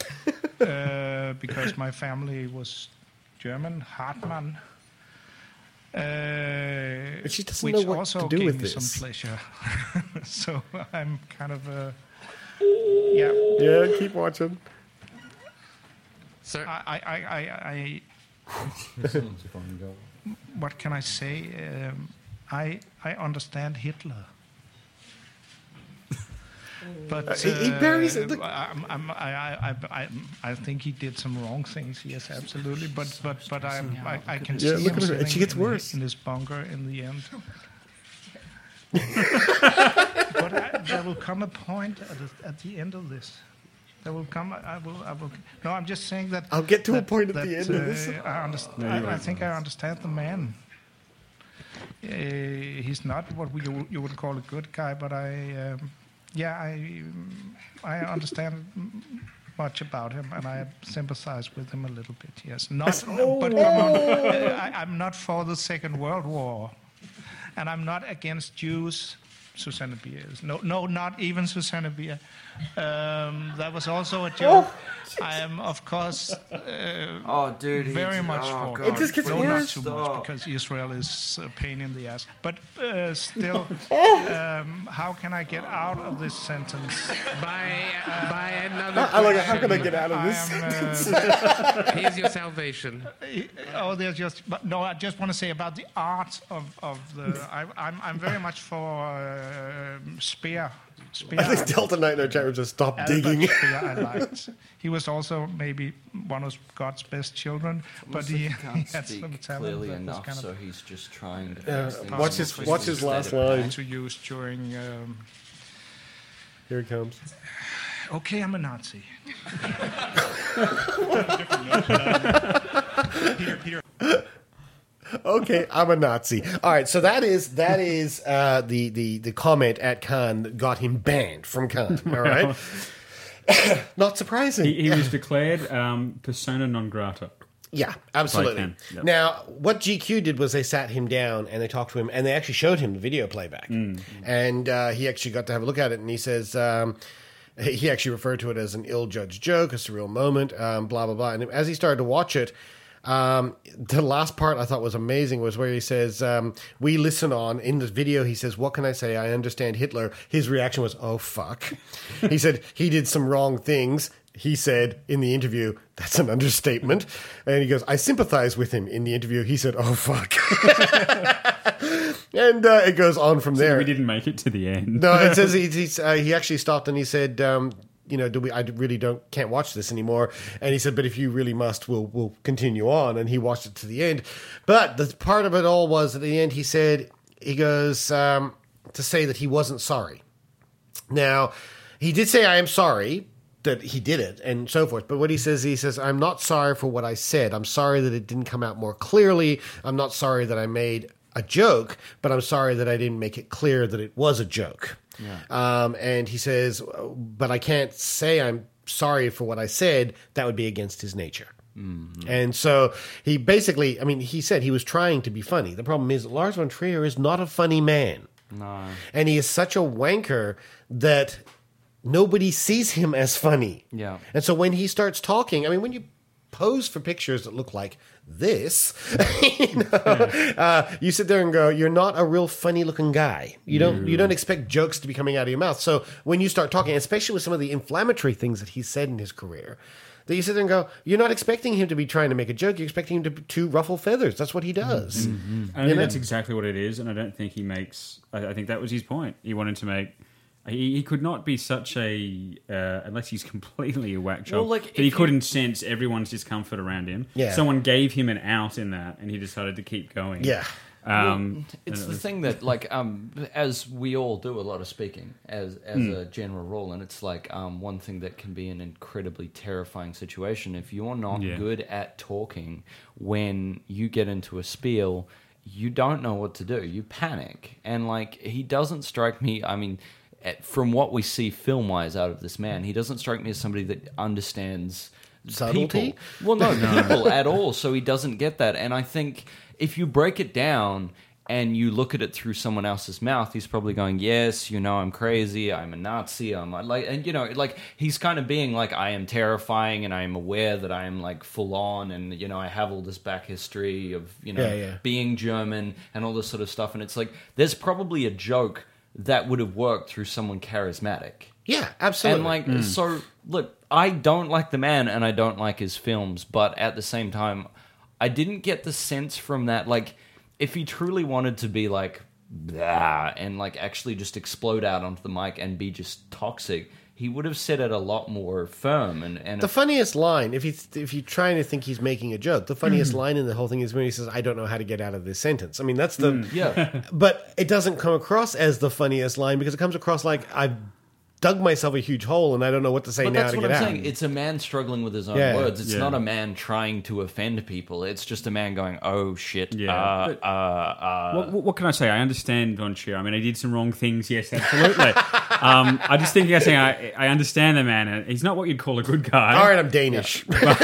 uh, because my family was German, Hartmann. Uh, But she doesn't which know what also to do gave with me this. some pleasure. So I'm kind of a yeah. Yeah, keep watching. Sir, I I I, I, I what can I say? Um, I I understand Hitler. But Uh, he- he buries it. uh, I'm, I'm, I, I, I, I think he did some wrong things. Yes, absolutely. But but but I'm, I I can Yeah, see look him at her, and sitting she gets in, worse. in his bunker in the end. But I, there will come a point at the, at the end of this. There will come. I will. I will. No, I'm just saying that. I'll get to a that- point at that, the end of uh, this. I, understand, No, you I, I won't. think I understand the man. uh, he's not what we, you, you would call a good guy, but I, um, yeah, I, I understand much about him, and I sympathize with him a little bit. Yes, not, Oh. but come on, uh, I, I'm not for the Second World War, and I'm not against Jews. Susanna Bier is no, no, not even Susanna Bier. Um, that was also a joke. Oh, I am, of course, uh, Oh, dude, he very just- much oh, for. God. It just gets no, worse. not too much Stop. because Israel is a pain in the ass. But uh, still, um, how can I get out of this sentence? By uh, by another. I like it. How can I get out of I this am, uh, sentence? Here's your salvation. Oh, there's just but no. I just want to say about the art of of the. I, I'm I'm very much for uh, Speer. Speer. I think Delta Night in our chat room just stopped Albert digging. Speer I liked. He was also maybe one of God's best children, but he, he can't had some speak talent. clearly that was enough, kind of so he's just trying to. Yeah, fix things watch in his- the watch his twisted last state of line. pain. to use during. Um, Here it comes. okay, I'm a Nazi. Peter, Peter. Okay, I'm a Nazi. All right, so that is that is uh, the, the the comment at Cannes that got him banned from Cannes. All right, not surprising. He, he was declared um, persona non grata. Yeah, absolutely. Cannes, yep. Now, what G Q did was they sat him down and they talked to him, and they actually showed him the video playback, Mm. and uh, he actually got to have a look at it, and he says. Um, he actually referred to it as an ill-judged joke, a surreal moment, um, blah blah blah. And as he started to watch it. Um, the last part I thought was amazing was where he says, um, we listen on, in the video, he says, what can I say? I understand Hitler. His reaction was, oh, fuck. He said, he did some wrong things. He said in the interview, that's an understatement. And he goes, I sympathize with him. In the interview, he said, oh, fuck. And uh, it goes on from So there. we didn't make it to the end. No, it says he, he's, uh, he actually stopped and he said, um, you know, do we? I really don't can't watch this anymore. And he said, but if you really must, we'll we'll continue on. And he watched it to the end. But the part of it all was at the end. He said he goes um, to say that he wasn't sorry. Now he did say, I am sorry that he did it and so forth. But what he says, he says, I'm not sorry for what I said. I'm sorry that it didn't come out more clearly. I'm not sorry that I made a joke, but I'm sorry that I didn't make it clear that it was a joke. Yeah. Um, and he says, but I can't say I'm sorry for what I said. That would be against his nature. Mm-hmm. And so he basically, I mean, he said he was trying to be funny. The problem is that Lars von Trier is not a funny man. No. And he is such a wanker that nobody sees him as funny. Yeah. And so when he starts talking, I mean, when you pose for pictures that look like this, you, know, uh, you sit there and go, you're not a real funny looking guy. You don't you don't expect jokes to be coming out of your mouth. So when you start talking, especially with some of the inflammatory things that he's said in his career, that you sit there and go, you're not expecting him to be trying to make a joke. You're expecting him to, to ruffle feathers. That's what he does. Mm-hmm. I think that's exactly what it is, and I don't think he makes. I, I think that was his point. He wanted to make. He, he could not be such a uh, unless he's completely a whack job. Well, like, that he if you- couldn't sense everyone's discomfort around him. Yeah. Someone gave him an out in that, and he decided to keep going. Yeah. Um, Well, it's and it the was- thing that, like, um, as we all do a lot of speaking as as Mm. a general rule, and it's like um, one thing that can be an incredibly terrifying situation if you're not Yeah. good at talking. When you get into a spiel, you don't know what to do. You panic, and like he doesn't strike me. I mean, at, from what we see film wise out of this man, he doesn't strike me as somebody that understands Subtlety? people. Well, no, people at all. So he doesn't get that. And I think if you break it down and you look at it through someone else's mouth, he's probably going, yes, you know, I'm crazy, I'm a Nazi, I'm like, and you know, like he's kind of being like, I am terrifying and I am aware that I am like full on and, you know, I have all this back history of, you know, Yeah, yeah. being German and all this sort of stuff. And it's like, there's probably a joke that would have worked through someone charismatic. Yeah, absolutely. And like, Mm. so look, I don't like the man and I don't like his films, but at the same time, I didn't get the sense from that, like, if he truly wanted to be like, blah, and like actually just explode out onto the mic and be just toxic, he would have said it a lot more firm. And, and The funniest line, if you if you're trying to think he's making a joke, the funniest line in the whole thing is when he says, "I don't know how to get out of this sentence." I mean, that's the Mm, yeah. But it doesn't come across as the funniest line because it comes across like I've dug myself a huge hole, and I don't know what to say But now that's to what get I'm out. saying. It's a man struggling with his own Yeah. words. It's Yeah. not a man trying to offend people. It's just a man going, "Oh shit." Yeah, uh, but- uh, uh, What, what, what can I say? I understand Von Trier. I mean, he did some wrong things. Yes, absolutely. um, I just think you're saying I, I understand the man. And he's not what you'd call a good guy. All right, I'm Danish.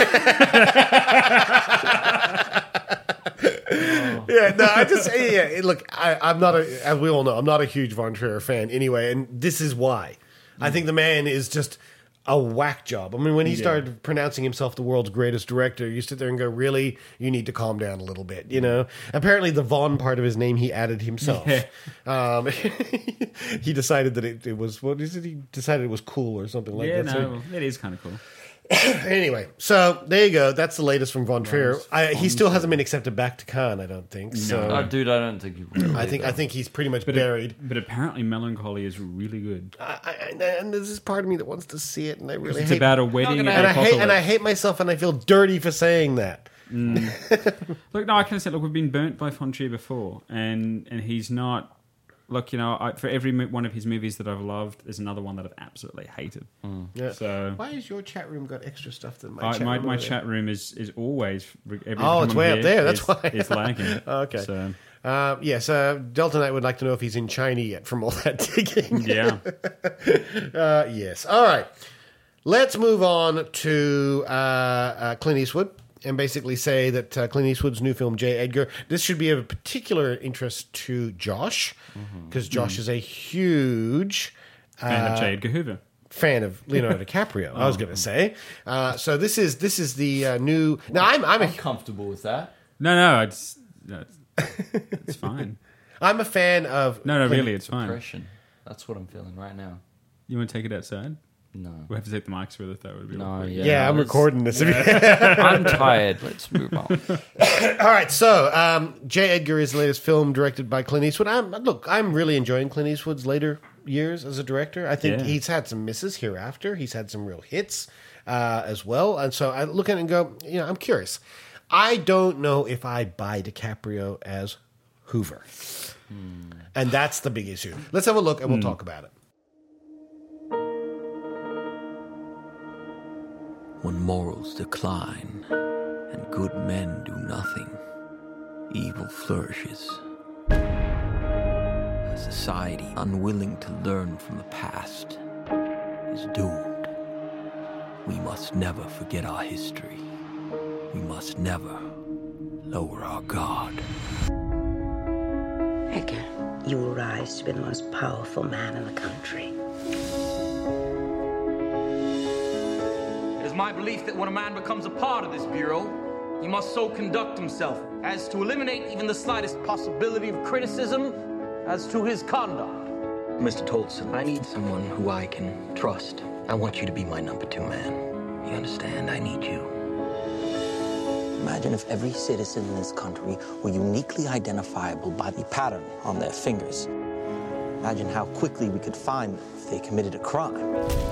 Yeah, no, I just yeah. Look, I, I'm not a, as we all know, I'm not a huge Von Trier fan anyway, and this is why. I think the man is just a whack job. I mean, when he Yeah. started pronouncing himself the world's greatest director, you sit there and go, "Really? You need to calm down a little bit." You know. Apparently, the Von part of his name he added himself. Yeah. Um, he decided that it, it was what is it? He decided it was cool or something like yeah, that. So- no, it is kind of cool. Anyway, so there you go. That's the latest from Von Trier. I, he still hasn't been accepted back to Cannes, I don't think. So oh, dude, I don't think you will. I think I think he's pretty much But, buried. It, but apparently, Melancholy is really good. I, I, and there's this part of me that wants to see it, and I really It's hate, about a wedding and and I hate and I apocalypse. hate myself, and I feel dirty for saying that. Look, no, I can say, look, we've been burnt by Von Trier before, and and he's not. Look, you know, I, for every mo- one of his movies that I've loved, there's another one that I've absolutely hated. Yeah. So Why has your chat room got extra stuff than my I, chat my, room? my over there? chat room is, is always every Oh, time it's I'm way here, up there. That's is- why is lagging. Okay. So, Uh, yes, uh, Delta Knight would like to know if he's in China yet from all that digging. yeah. Uh, yes. All right. Let's move on to uh, uh, Clint Eastwood and basically say that uh, Clint Eastwood's new film, J. Edgar, this should be of particular interest to Josh because Josh is a huge Fan uh, of J. Edgar Hoover. fan of Leonardo DiCaprio. I was going to say. Uh, so this is this is the uh, new. Now I'm I'm a I'm comfortable with that. No, no, it's, no, it's, it's fine. I'm a fan of No, no, Clint- really, it's fine. Depression. That's what I'm feeling right now. You want to take it outside? No. We have to take the mics with it. That would be No, awkward. yeah. Yeah, I'm Let's- recording this. I'm tired. Let's move on. All right, so um, J. Edgar is the latest film directed by Clint Eastwood. I'm, look, I'm really enjoying Clint Eastwood's later years as a director. I think Yeah. he's had some misses hereafter. He's had some real hits uh, as well. And so I look at it and go, you know, I'm curious. I don't know if I buy DiCaprio as Hoover. Hmm. And that's the big issue. Let's have a look and we'll talk about it. When morals decline and good men do nothing, evil flourishes. A society unwilling to learn from the past is doomed. We must never forget our history. We must never lower our guard. Edgar, you will rise to be the most powerful man in the country. It is my belief that when a man becomes a part of this bureau, he must so conduct himself as to eliminate even the slightest possibility of criticism as to his conduct. Mister Tolson, I need someone who I can trust. I want you to be my number two man. You understand? I need you. Imagine if every citizen in this country were uniquely identifiable by the pattern on their fingers. Imagine how quickly we could find them if they committed a crime.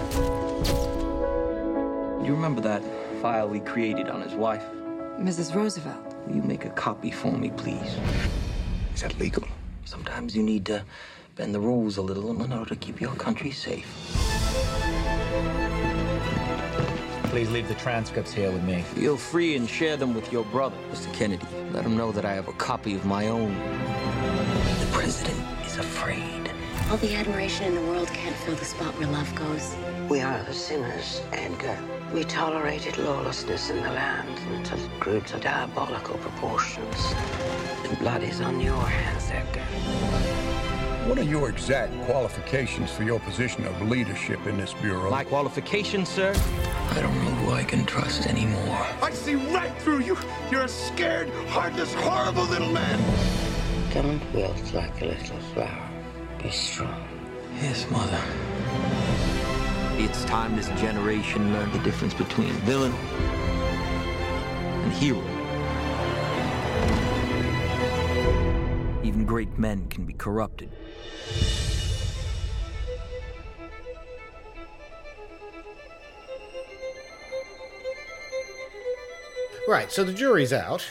You remember that file we created on his wife? Missus Roosevelt. Will you make a copy for me, please? Is that legal? Sometimes you need to bend the rules a little in order to keep your country safe. Please leave the transcripts here with me. Feel free and share them with your brother, Mister Kennedy. Let him know that I have a copy of my own. The president is afraid. All the admiration in the world can't fill the spot where love goes. We are the sinners, Edgar. We tolerated lawlessness in the land until it grew to diabolical proportions. And blood is on your hands, Edgar. What are your exact qualifications for your position of leadership in this bureau? My qualifications, sir? I don't know who I can trust anymore. I see right through you. You're a scared, heartless, horrible little man. Don't wilt like a little flower. Be strong. Yes, Mother. It's time this generation learned the difference between villain and hero. Even great men can be corrupted. Right, so the jury's out.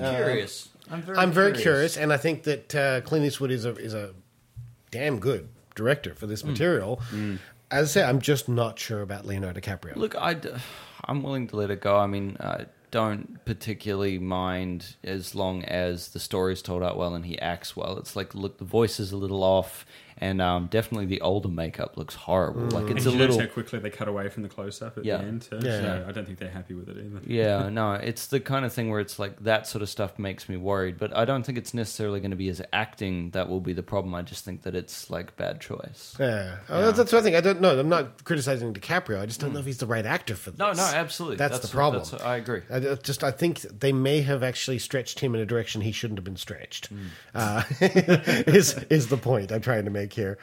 Curious. I'm very I'm very curious. curious, and I think that uh, Clint Eastwood is a is a damn good director for this Mm. material. Mm. As I say, I'm just not sure about Leonardo DiCaprio. Look, I, I'm willing to let it go. I mean, I don't particularly mind as long as the story's told out well and he acts well. It's like, look, the voice is a little off, and um, definitely the older makeup looks horrible. Mm. Like it's and a you little. notice how quickly they cut away from the close-up at Yeah. the end. Too, Yeah. So I don't think they're happy with it either. Yeah, no, it's the kind of thing where it's like that sort of stuff makes me worried, but I don't think it's necessarily going to be his acting that will be the problem. I just think that it's like bad choice. Yeah, oh, that's, that's what I think. I don't know. I'm not criticizing DiCaprio. I just don't know if he's the right actor for this. No, no, absolutely. That's, That's- the problem. that's- I agree. I I just I think they may have actually stretched him in a direction he shouldn't have been stretched. Hmm. Uh, is is the point I'm trying to make here?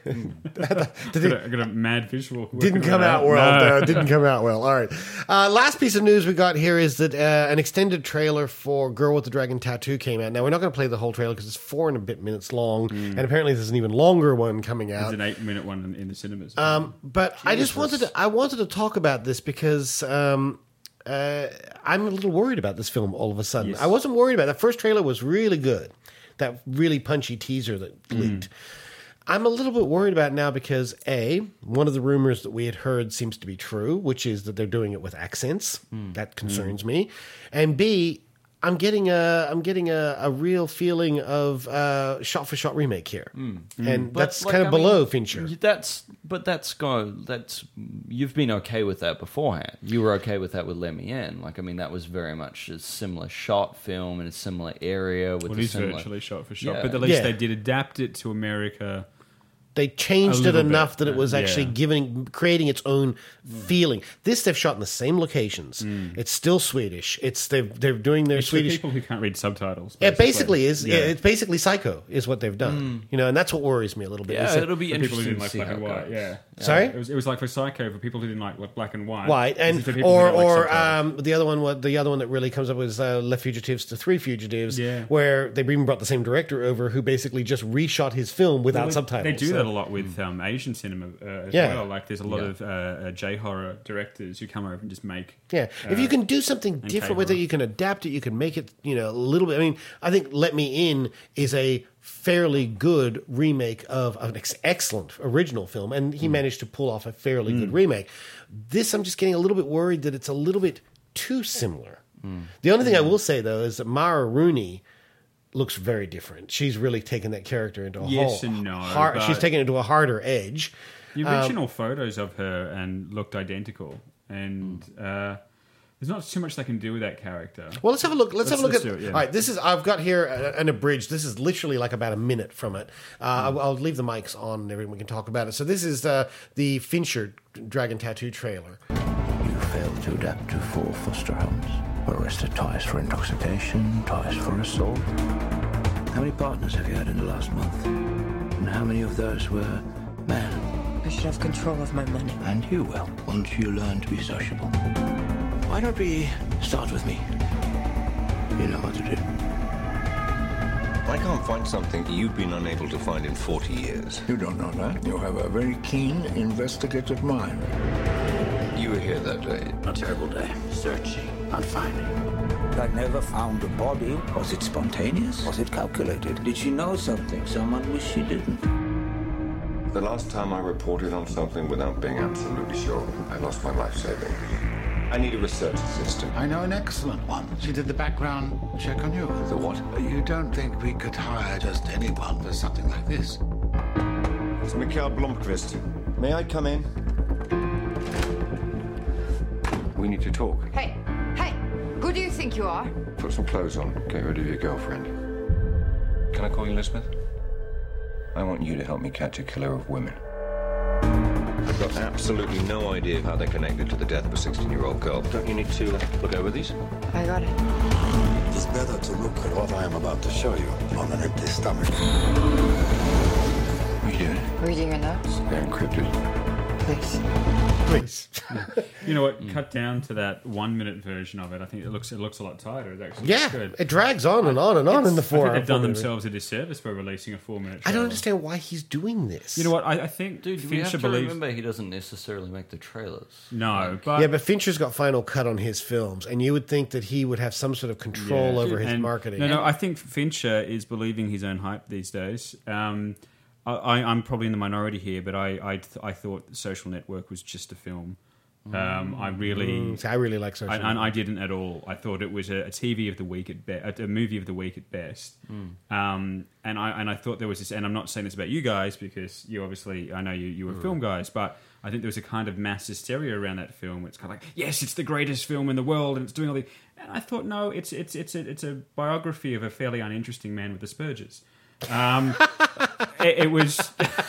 Did I got, a, I got a mad visual. Didn't working come on out that. well. No. No, didn't come out well. All right. Uh, last piece of news we got here is that uh, an extended trailer for Girl with the Dragon Tattoo came out. Now, we're not going to play the whole trailer because it's four and a bit minutes long, and apparently there's an even longer one coming out. There's an eight-minute one in, in the cinemas. Um, but I just wanted to I wanted to talk about this because um, uh, I'm a little worried about this film all of a sudden. Yes. I wasn't worried about it. That first trailer was really good. That really punchy teaser that leaked. I'm a little bit worried about it now because A, one of the rumors that we had heard seems to be true, which is that they're doing it with accents. That concerns me. And B, I'm getting a I'm getting a, a real feeling of uh, shot for shot remake here, and But, that's like, kind of I below mean, Fincher. That's but that's go that's you've been okay with that beforehand. You were okay with that with Let Me In. Like I mean, that was very much a similar shot film in a similar area with Well, a it is similar virtually shot for shot, Yeah. but at least Yeah. they did adapt it to America. They changed A it little enough bit, that it was uh, actually yeah. giving, creating its own feeling. This they've shot in the same locations. It's still Swedish. It's they've they're doing their It's for Swedish. people who can't read subtitles. It basically is. Yeah. It's basically Psycho is what they've done. You know, and that's what worries me a little bit. Yeah, is that- it'll be For people who interesting didn't to like see black how and it white, goes. yeah. Sorry? It was, it was like for Psycho for people who didn't like black and white. White and This is for people who or didn't like or subtitles. um, the other one what the other one that really comes up was uh, Left Fugitives to Three Fugitives, Yeah. where they even brought the same director over who basically just reshot his film without Well, they, subtitles. They do So- that a lot with um, Asian cinema uh, as Yeah. well. Like there's a lot Yeah. of uh, uh, J horror directors who come over and just make. Yeah, if uh, you can do something and different with it, K-horror. you can adapt it. You can make it, you know, a little bit. I mean, I think "Let Me In" is a fairly good remake of an ex- excellent original film, and Hmm. he managed to pull off a fairly good remake. This, I'm just getting a little bit worried that it's a little bit too similar. The only thing I will say though is that Mara Rooney looks very different. She's really taken that character into a Yes whole and no, hard, but- she's taken it to a harder edge. The Um, original photos of her and looked identical, and uh, there's not too much they can do with that character. Well, let's have a look. Let's, have a look at. do it, yeah. All right, this is. I've got here a- an abridged. This is literally like about a minute from it. Uh, I'll, I'll leave the mics on, and everyone can talk about it. So this is uh, the Fincher Dragon Tattoo trailer. You failed to adapt to four foster homes. Were arrested twice for intoxication, twice for assault. How many partners have you had in the last month? And how many of those were men? I should have control of my money. And you will, once you learn to be sociable. Why don't we start with me? You know what to do. I can't find something you've been unable to find in forty years. You don't know that. You have a very keen investigative mind. You were here that day. A terrible day. Searching, not finding. I never found the body. Was it spontaneous? Was it calculated? Did she know something someone wished she didn't? The last time I reported on something without being absolutely sure, I lost my life saving. I need a research assistant. I know an excellent one. She did the background check on you. The what? You don't think we could hire just anyone for something like this? It's Mikael Blomqvist. May I come in? We need to talk. Hey, hey, who do you think you are? Put some clothes on. Get rid of your girlfriend. Can I call you Elizabeth? I want you to help me catch a killer of women. I've got absolutely no idea how they're connected to the death of a sixteen-year-old girl. Don't you need to look over these? I got it. It's better to look at what I am about to show you on an empty stomach. What are you doing? Reading your notes? They're encrypted. Please. Please. You know what? Cut down to that one-minute version of it. I think it looks it looks a lot tighter. It actually Yeah, looks good. it drags on and on and on in the I four. think they've done four- themselves a disservice by releasing a four-minute. I don't trailer. understand why he's doing this. You know what? I, I think Dude, we have Fincher to believes. remember he doesn't necessarily make the trailers. No, but yeah, but Fincher's got final cut on his films, and you would think that he would have some sort of control Yeah. over his And- marketing. No, no, I think Fincher is believing his own hype these days. Um, I, I, I'm probably in the minority here, but I I, th- I thought Social Network was just a film. Um, I really, Mm, see, I really like Social I, Network. and I didn't at all. I thought it was a, a T V of the week at best, a movie of the week at best. Mm. Um, and I and I thought there was this, and I'm not saying this about you guys because you obviously, I know you you were Mm. film guys, but I think there was a kind of mass hysteria around that film. It's kind of like, yes, it's the greatest film in the world, and it's doing all the. And I thought, no, it's it's it's a, it's a biography of a fairly uninteresting man with Asperger's. Um, it, it was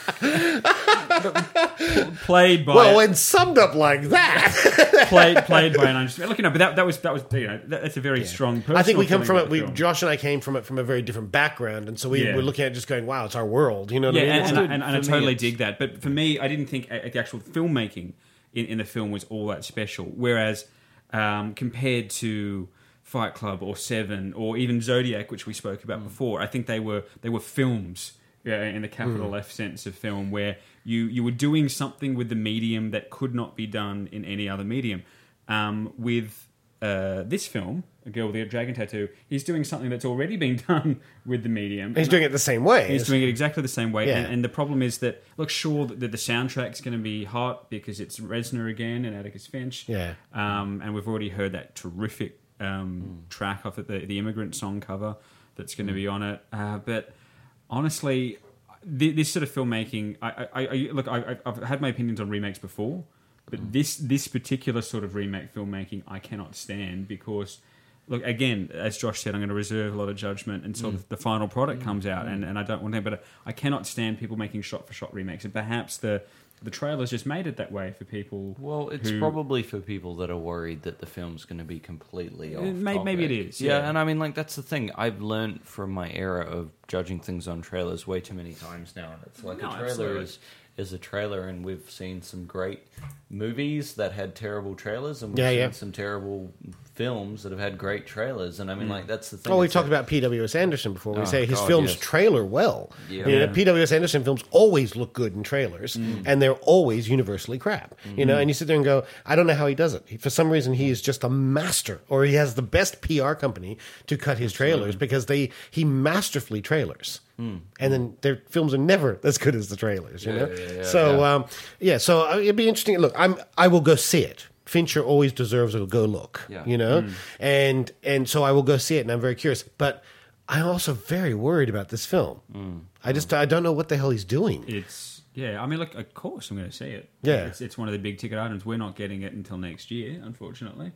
played by well, when summed up like that, played played by an uninteresting. Look, you know, but that that was that was you know that, that's a very strong. I think we come feeling from about it. the We, film. Josh and I came from it from a very different background, and so we Yeah. were looking at it just going, "Wow, it's our world." You know what yeah, I mean? and, It's and, not- and, and I for me, totally it's- dig that. But for me, I didn't think uh, the actual filmmaking in, in the film was all that special. Whereas um, compared to Fight Club or Seven or even Zodiac, which we spoke about before, I think they were they were films. Yeah, in the capital Mm. F sense of film, where you, you were doing something with the medium that could not be done in any other medium. Um, with uh, this film, A Girl with a Dragon Tattoo, he's doing something that's already been done with the medium. He's doing it the same way. He's doing it exactly the same way. Yeah. And, and the problem is that, look, sure, that the, the soundtrack's going to be hot because it's Reznor again and Atticus Finch. Yeah. Um, and we've already heard that terrific um, track off of the, the Immigrant song cover that's going to be on it. Uh, but honestly, th- this sort of filmmaking, I, I, I look, I, I've had my opinions on remakes before, but this this particular sort of remake filmmaking, I cannot stand because, look, again, as Josh said, I'm going to reserve a lot of judgment until Mm. the, the final product Mm. comes out, Mm. and, and I don't want to, but I cannot stand people making shot for shot remakes, and perhaps the the trailers just made it that way for people. Well, it's who- probably for people that are worried that the film's going to be completely off. Uh, may- maybe it topic. is, Yeah, yeah. and I mean, like that's the thing. I've learned from my era of judging things on trailers way too many times now. And it's like No, a trailer absolutely. is is a trailer, and we've seen some great movies that had terrible trailers, and we've Yeah, seen yeah. some terrible films that have had great trailers. And I mean, like that's the thing. Oh, we It's talked like- about P W S Anderson before. We Oh, say his God, films yes. trailer well. Yeah. You know, Yeah. P W S Anderson films always look good in trailers, Mm. and they're always universally crap. You know, Mhm. and you sit there and go, I don't know how he does it. He- For some reason, he is just a master, or he has the best P R company to cut his trailers because they he masterfully trailers. Mm. And then their films are never as good as the trailers, you Yeah, know. yeah, yeah, so yeah. Um, yeah, so uh, it'd be interesting. Look, I'm I will go see it. Fincher always deserves a go look, Yeah. you know, Mm. and and so I will go see it, and I'm very curious. But I'm also very worried about this film. Mm. I just I don't know what the hell he's doing. It's yeah. I mean, look, of course I'm going to see it. Yeah. it's, it's one of the big ticket items. We're not getting it until next year, unfortunately.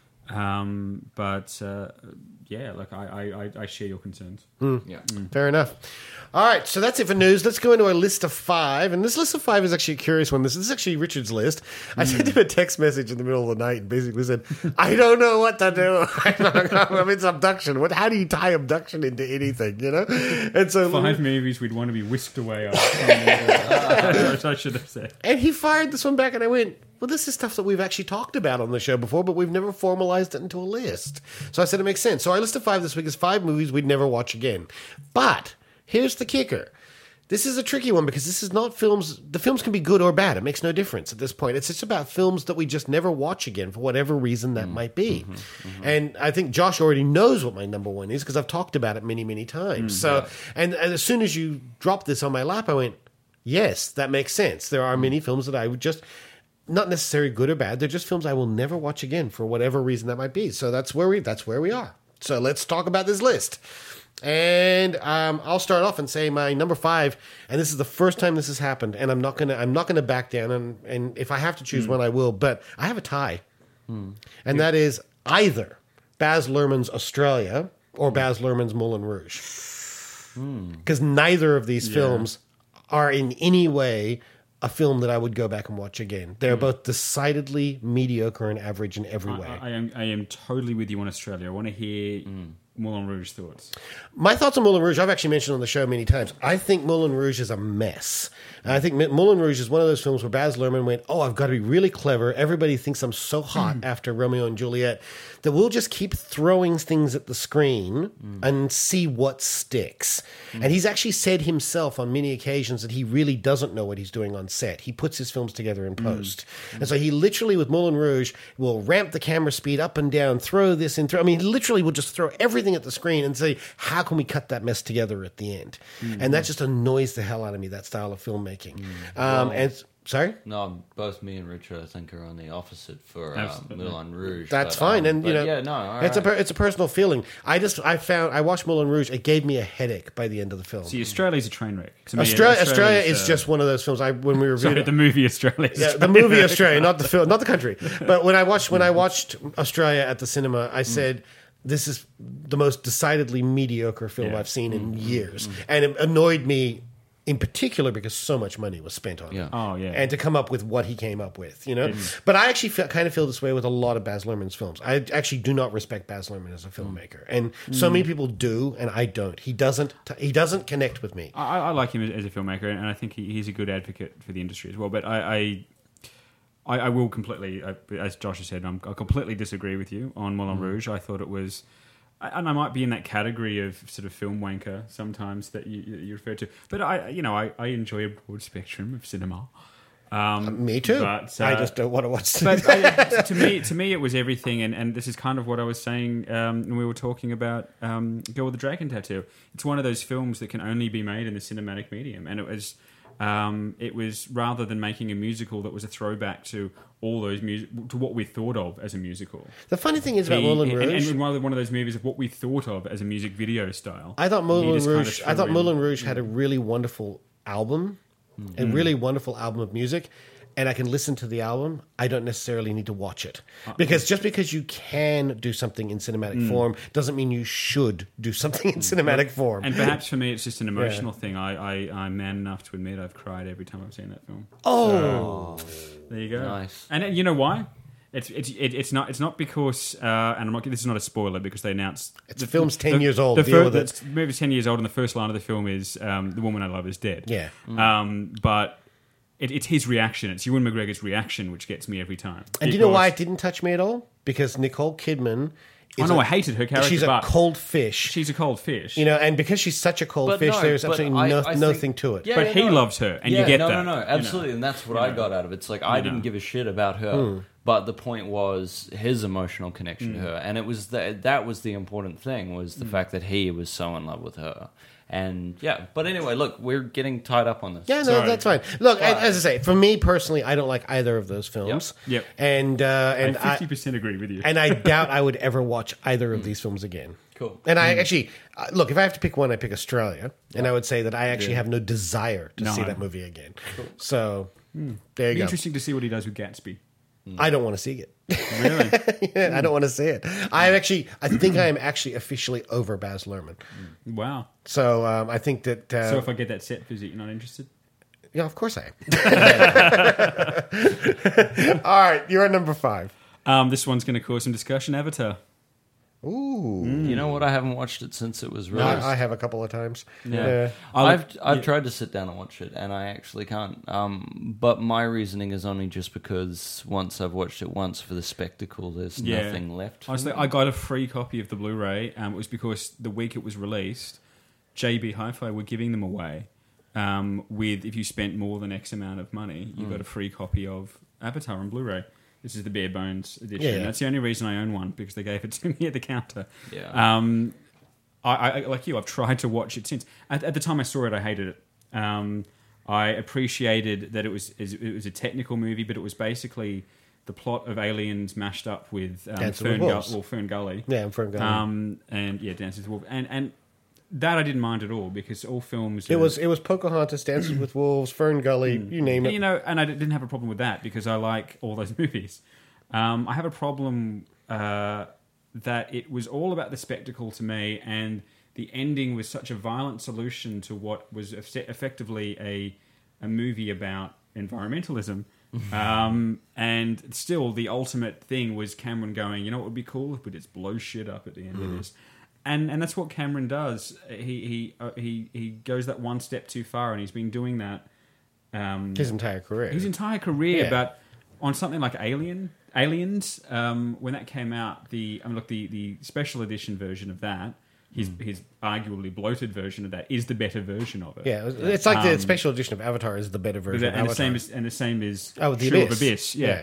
Um, but uh, yeah, look, I, I, I- I share your concerns. Mm. Yeah. Fair enough. All right, so that's it for news. Let's go into our list of five. And this list of five is actually a curious one. This, this is actually Richard's list. I sent him a text message in the middle of the night and basically said, I don't know what to do. I mean, it's abduction. What? How do you tie abduction into anything, you know? And so Five movies we'd want to be whisked away on. I should have said. And he fired this one back, and I went, well, this is stuff that we've actually talked about on the show before, but we've never formalized it into a list. So I said it makes sense. So our list of five this week is five movies we'd never watch again. But here's the kicker. This is a tricky one because this is not films. The films can be good or bad. It makes no difference at this point. It's just about films that we just never watch again for whatever reason that might be. And I think Josh already knows what my number one is because I've talked about it many, many times. Mm, so, yeah. and, and as soon as you dropped this on my lap, I went, yes, that makes sense. There are many films that I would just, not necessarily good or bad. They're just films I will never watch again for whatever reason that might be. So that's where we that's where we are. So let's talk about this list. And um, I'll start off and say my number five, and this is the first time this has happened, and I'm not gonna I'm not gonna back down, and, and if I have to choose Hmm. one, I will. But I have a tie, Hmm. and that is either Baz Luhrmann's Australia or Baz Luhrmann's Moulin Rouge, Hmm. because neither of these Yeah. films are in any way a film that I would go back and watch again. They're both decidedly mediocre and average in every way. I, I am I am totally with you on Australia. I want to hear Moulin Rouge thoughts. My thoughts on Moulin Rouge, I've actually mentioned on the show many times. I think Moulin Rouge is a mess. And I think Moulin Rouge is one of those films where Baz Luhrmann went, oh, I've got to be really clever. Everybody thinks I'm so hot after Romeo and Juliet that we'll just keep throwing things at the screen and see what sticks. And he's actually said himself on many occasions that he really doesn't know what he's doing on set. He puts his films together in post. And so he literally, with Moulin Rouge, will ramp the camera speed up and down, throw this in, throw. I mean, he literally will just throw everything everything at the screen and say, how can we cut that mess together at the end? Mm. And that just annoys the hell out of me, that style of filmmaking. Um, Well, and sorry? No, both me and Richard, I think, are on the opposite for um, Absolutely. Moulin Rouge. That's but, fine, um, and you but know, yeah, no, all it's a right. per, it's a personal feeling. I just I found I watched Moulin Rouge. It gave me a headache by the end of the film. See, Australia's a train wreck. To me, Australia, Australia Australia's, is uh, just one of those films. I when we reviewed Sorry, it, the movie Australia. is yeah, a the train movie wreck. Australia, not the film, not the country. But when I watched when I watched Australia at the cinema, I said, "This is the most decidedly mediocre film Yeah. I've seen in Mm. years," and it annoyed me. In particular, because so much money was spent on Yeah. it. Oh, yeah. And to come up with what he came up with, you know? Mm. But I actually feel, kind of feel this way with a lot of Baz Luhrmann's films. I actually do not respect Baz Luhrmann as a filmmaker. And so Mm. many people do, and I don't. He doesn't He doesn't connect with me. I, I like him as a filmmaker, and I think he, he's a good advocate for the industry as well. But I, I, I, I will completely, uh, as Josh has said, I'm, I completely disagree with you on Moulin Mm. Rouge. I thought it was, and I might be in that category of sort of film wanker sometimes that you, you refer to. But I, you know, I, I enjoy a broad spectrum of cinema. Um, me too. But, I uh, just don't want to watch. But I, to me, to me, it was everything, and, and this is kind of what I was saying um, when we were talking about um, Girl with the Dragon Tattoo. It's one of those films that can only be made in the cinematic medium, and it was, um, it was rather than making a musical that was a throwback to all those music to what we thought of as a musical. The funny thing is about He- Moulin and- Rouge. and one of, one of those movies of what we thought of as a music video style. I thought He Moulin just kind of Rouge. threw I thought in- Moulin Rouge had a really wonderful album, a Mm. really wonderful album of music, and I can listen to the album. I don't necessarily need to watch it Uh, because just because you can do something in cinematic Mm. form doesn't mean you should do something in cinematic form. And perhaps for me, it's just an Yeah. emotional thing. I, I, I'm man enough to admit I've cried every time I've seen that film. Oh. So, there you go. Nice. And uh, you know why? It's it's it, it's not it's not because uh, and I'm not this is not a spoiler because they announced It's the film's ten years old, The, deal fir- with it. the movie's ten years old, and the first line of the film is um, "The woman I love is dead." Yeah. Mm. Um, but it, it's his reaction. It's Ewan McGregor's reaction which gets me every time. And do you know why Because- it didn't touch me at all? Because Nicole Kidman. Oh is no, a- I hated her character. She's a but cold fish. She's a cold fish. You know, and because she's such a cold But fish, no, there's but absolutely I- no, I nothing think- to it. Yeah, But yeah, he no. loves her, and you Yeah, get no, that. No, no, you know. absolutely, and that's what You I know. got out of it. It's like I You didn't know. give a shit about her, Hmm. but the point was his emotional connection to Mm. her, and it was the, that was the important thing was the Mm. fact that he was so in love with her, and yeah. But anyway, look, we're getting tied up on this. Yeah, no, Sorry. that's fine. Look, Sorry. as I say, for me personally, I don't like either of those films. Yep. And uh, and I I fifty percent agree with you. and I doubt I would ever watch either of these films again. Cool. And I Mm. actually uh, look if I have to pick one, I pick Australia, and I would say that I actually Yeah. have no desire to No. see that movie again. So there Be you go. interesting to see what he does with Gatsby. I don't want to see it. Really? Yeah, I don't want to see it. I actually, I think I am actually officially over Baz Luhrmann. Wow. So um, I think that. Uh, So if I get that set visit, you're not interested? yeah, of course I am. All right, you're at number five. Um, this one's going to cause some discussion. Avatar. Ooh, You know what? I haven't watched it since it was No, released. I have a couple of times. Yeah, Yeah. I've I've yeah. tried to sit down and watch it, and I actually can't. Um, but my reasoning is only just because once I've watched it once for the spectacle, there's nothing left. for Honestly, me. I got a free copy of the Blu-ray. Um, it was because the week it was released, J B Hi-Fi were giving them away. Um, with if you spent more than X amount of money, you Mm. got a free copy of Avatar on Blu-ray. This is the bare bones edition. Yeah, yeah. That's the only reason I own one because they gave it to me at the counter. Yeah. Um, I, I like you. I've tried to watch it since. At, at the time I saw it, I hated it. Um, I appreciated that it was it was a technical movie, but it was basically the plot of aliens mashed up with um, Dancing Fern, with Gu- Wolves. well, Fern Gully. Yeah, and Fern Gully. Um, and yeah, Dances with Wolves, and and that I didn't mind at all because all films. It are- was it was Pocahontas, Dances with Wolves, Fern Gully, you name and, it. you know, and I didn't have a problem with that because I like all those movies. Um, I have a problem uh, that it was all about the spectacle to me, and the ending was such a violent solution to what was eff- effectively a a movie about environmentalism. um, and still, the ultimate thing was Cameron going, you know what would be cool if we just blow shit up at the end of Mm. this. And and that's what Cameron does. He he uh, he he goes that one step too far, and he's been doing that um, His entire career. His entire career, Yeah. but on something like Alien, Aliens, um, when that came out, the I mean, look, the, the special edition version of that, his his arguably bloated version of that, is the better version of it. Yeah, it's like the Um, special edition of Avatar is the better version and of the Avatar. same is and the same is Oh, the true Abyss. of Abyss. Yeah. Yeah.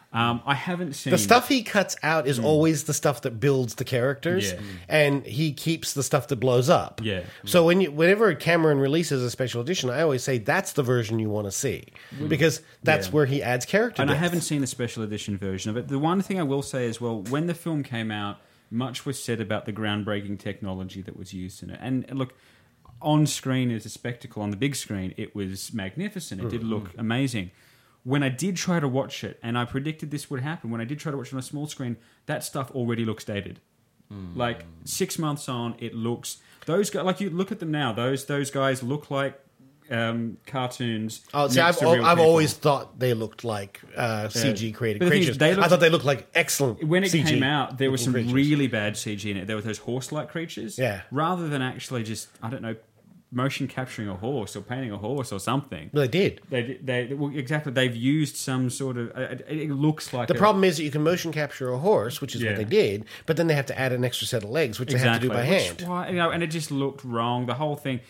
Um, I haven't seen The stuff he cuts out is always the stuff that builds the characters, Yeah. and he keeps the stuff that blows up. Yeah. So when you, whenever Cameron releases a special edition, I always say that's the version you want to see because that's Yeah. where he adds character. And I depth. haven't seen the special edition version of it. The one thing I will say is, well, when the film came out, much was said about the groundbreaking technology that was used in it. And look, on screen as a spectacle, on the big screen, it was magnificent. It did look amazing. When I did try to watch it, and I predicted this would happen, when I did try to watch it on a small screen, that stuff already looks dated. Like six months on, it looks those guys. Like you look at them now; those those guys look like um, cartoons. Oh, see, next I've, to al- real I've people. always thought they looked like uh, C G created But the thing is, creatures. they I looked- thought they looked like excellent. When it C G came out, there was some creatures. really bad C G in it. There were those horse-like creatures. Yeah. Rather than actually just, I don't know, motion capturing a horse or painting a horse or something. Well, they did. They, they, well, exactly. They've used some sort of. It, it looks like The a, problem is that you can motion capture a horse, which is Yeah. what they did, but then they have to add an extra set of legs, which they have to do by Which- hand. why- you know, and it just looked wrong. The whole thing.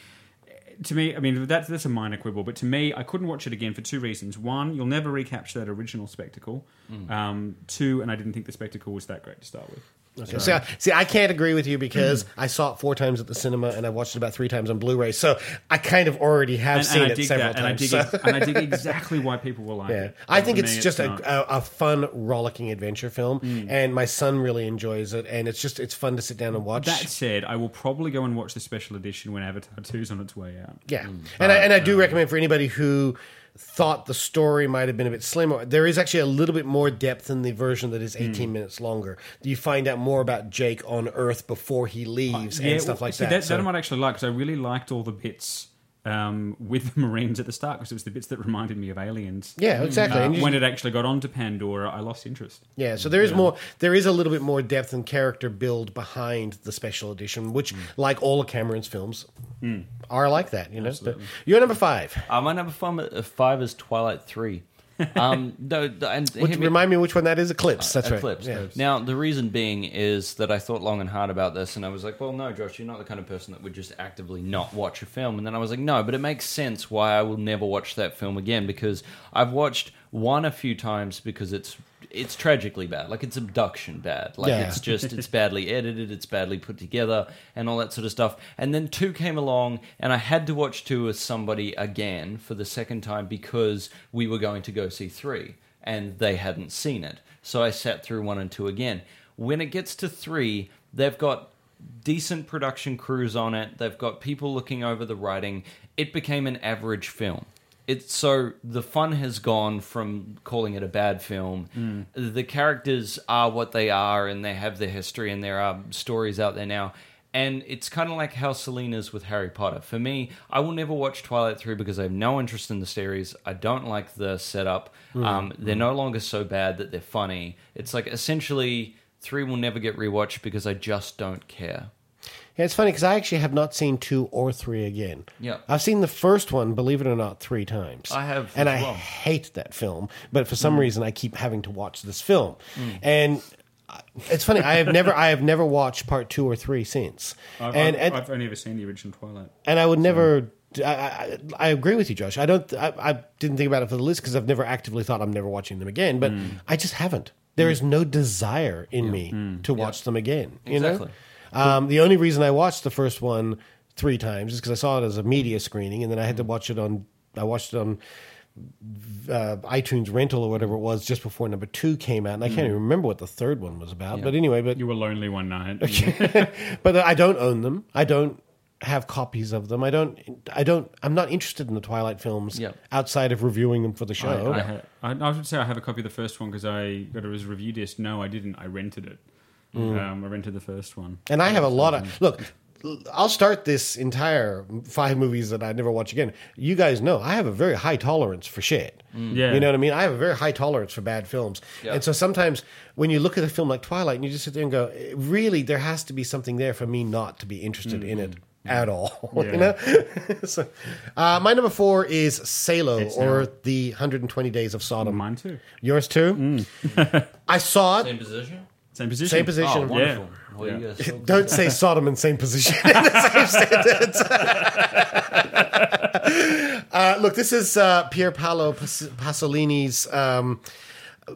To me, I mean, that's, that's a minor quibble, but to me, I couldn't watch it again for two reasons. One, you'll never recapture that original spectacle. Mm. Um, two, and I didn't think the spectacle was that great to start with. Okay. So- See, I, see, I can't agree with you because I saw it four times at the cinema and I watched it about three times on Blu-ray. So I kind of already have and, seen and I it dig several that, and I times. dig so- it, and I dig exactly why people will like Yeah. it. I But think for it's me, just a, not. a, a fun, rollicking adventure film, Mm. and my son really enjoys it, and it's just it's fun to sit down and watch. That said, I will probably go and watch the special edition when Avatar two is on its way out. Yeah, and I, and I do recommend for anybody who thought the story might have been a bit slimmer. There is actually a little bit more depth in the version that is eighteen minutes longer. You find out more about Jake on Earth before he leaves and stuff well, like see, that. that. So- That I might actually like because I really liked all the bits um, with the Marines at the start because it was the bits that reminded me of Aliens. Yeah, exactly. Uh, And you when just- it actually got onto Pandora, I lost interest. Yeah, so there is Yeah. more. There is a little bit more depth and character build behind the special edition, which, like all of Cameron's films, Mm. are like that. You know, Absolutely. But you're number five. Uh, my number five, uh, five is Twilight three. Um, no, and Which, hear me- remind me which one that is. Eclipse. That's Eclipse. right. Yeah. Now, the reason being is that I thought long and hard about this, and I was like, well, no, Josh, you're not the kind of person that would just actively not watch a film. And then I was like, no, but it makes sense why I will never watch that film again, because I've watched one a few times because it's it's tragically bad. Like, it's abduction bad. Like, Yeah. it's just, it's badly edited, it's badly put together, and all that sort of stuff. And then two came along, and I had to watch two with somebody again for the second time because we were going to go see three, and they hadn't seen it. So I sat through one and two again. When it gets to three, they've got decent production crews on it. They've got people looking over the writing. It became an average film. It's so the fun has gone from calling it a bad film. Mm. The characters are what they are, and they have their history, and there are stories out there now. And it's kind of like how Selena's with Harry Potter. For me, I will never watch Twilight three because I have no interest in the series. I don't like the setup. Mm. Um, they're no longer so bad that they're funny. It's like essentially three will never get rewatched because I just don't care. Yeah, it's funny because I actually have not seen two or three again. Yeah. I've seen the first one, believe it or not, three times. I have and as I well. hate that film. But for some Mm. reason, I keep having to watch this film, Mm. and it's funny. I have never, I have never watched part two or three since, I've, and I've, and, I've only ever seen the original Twilight. and I would never. I, I, I agree with you, Josh. I don't. I, I didn't think about it for the list because I've never actively thought I'm never watching them again. But Mm. I just haven't. There Mm. is no desire in me Mm. to watch them again. You Exactly. know. Um, the only reason I watched the first one three times is because I saw it as a media screening, and then I had to watch it on. I watched it on uh, iTunes rental or whatever it was just before number two came out, and I can't Mm. even remember what the third one was about. Yeah. But anyway, but You were lonely one night. but I don't own them. I don't have copies of them. I don't. I don't. I'm not interested in the Twilight films Yeah. outside of reviewing them for the show. I, I, ha- I, I would say I have a copy of the first one because I got it as a review disc. No, I didn't. I rented it. Mm. Um, I rented the first one. And I have a lot of look. I'll start this entire five movies that I never watch again. You guys know I have a very high tolerance for shit. Mm. Yeah. You know what I mean? I have a very high tolerance for bad films. Yeah. And so sometimes when you look at a film like Twilight and you just sit there and go, really, there has to be something there for me not to be interested in it at all. Yeah. You know? so, uh, my number four is Salo, It's or now- The one hundred twenty Days of Sodom. Mine too. Yours too? I saw it. Same position? Same position. Same position. Oh, wonderful. Yeah. Well, you Yeah. guys so Don't say Sodom in same position. in the same sentence. uh, look, this is uh, Pier Paolo Pas- Pasolini's um,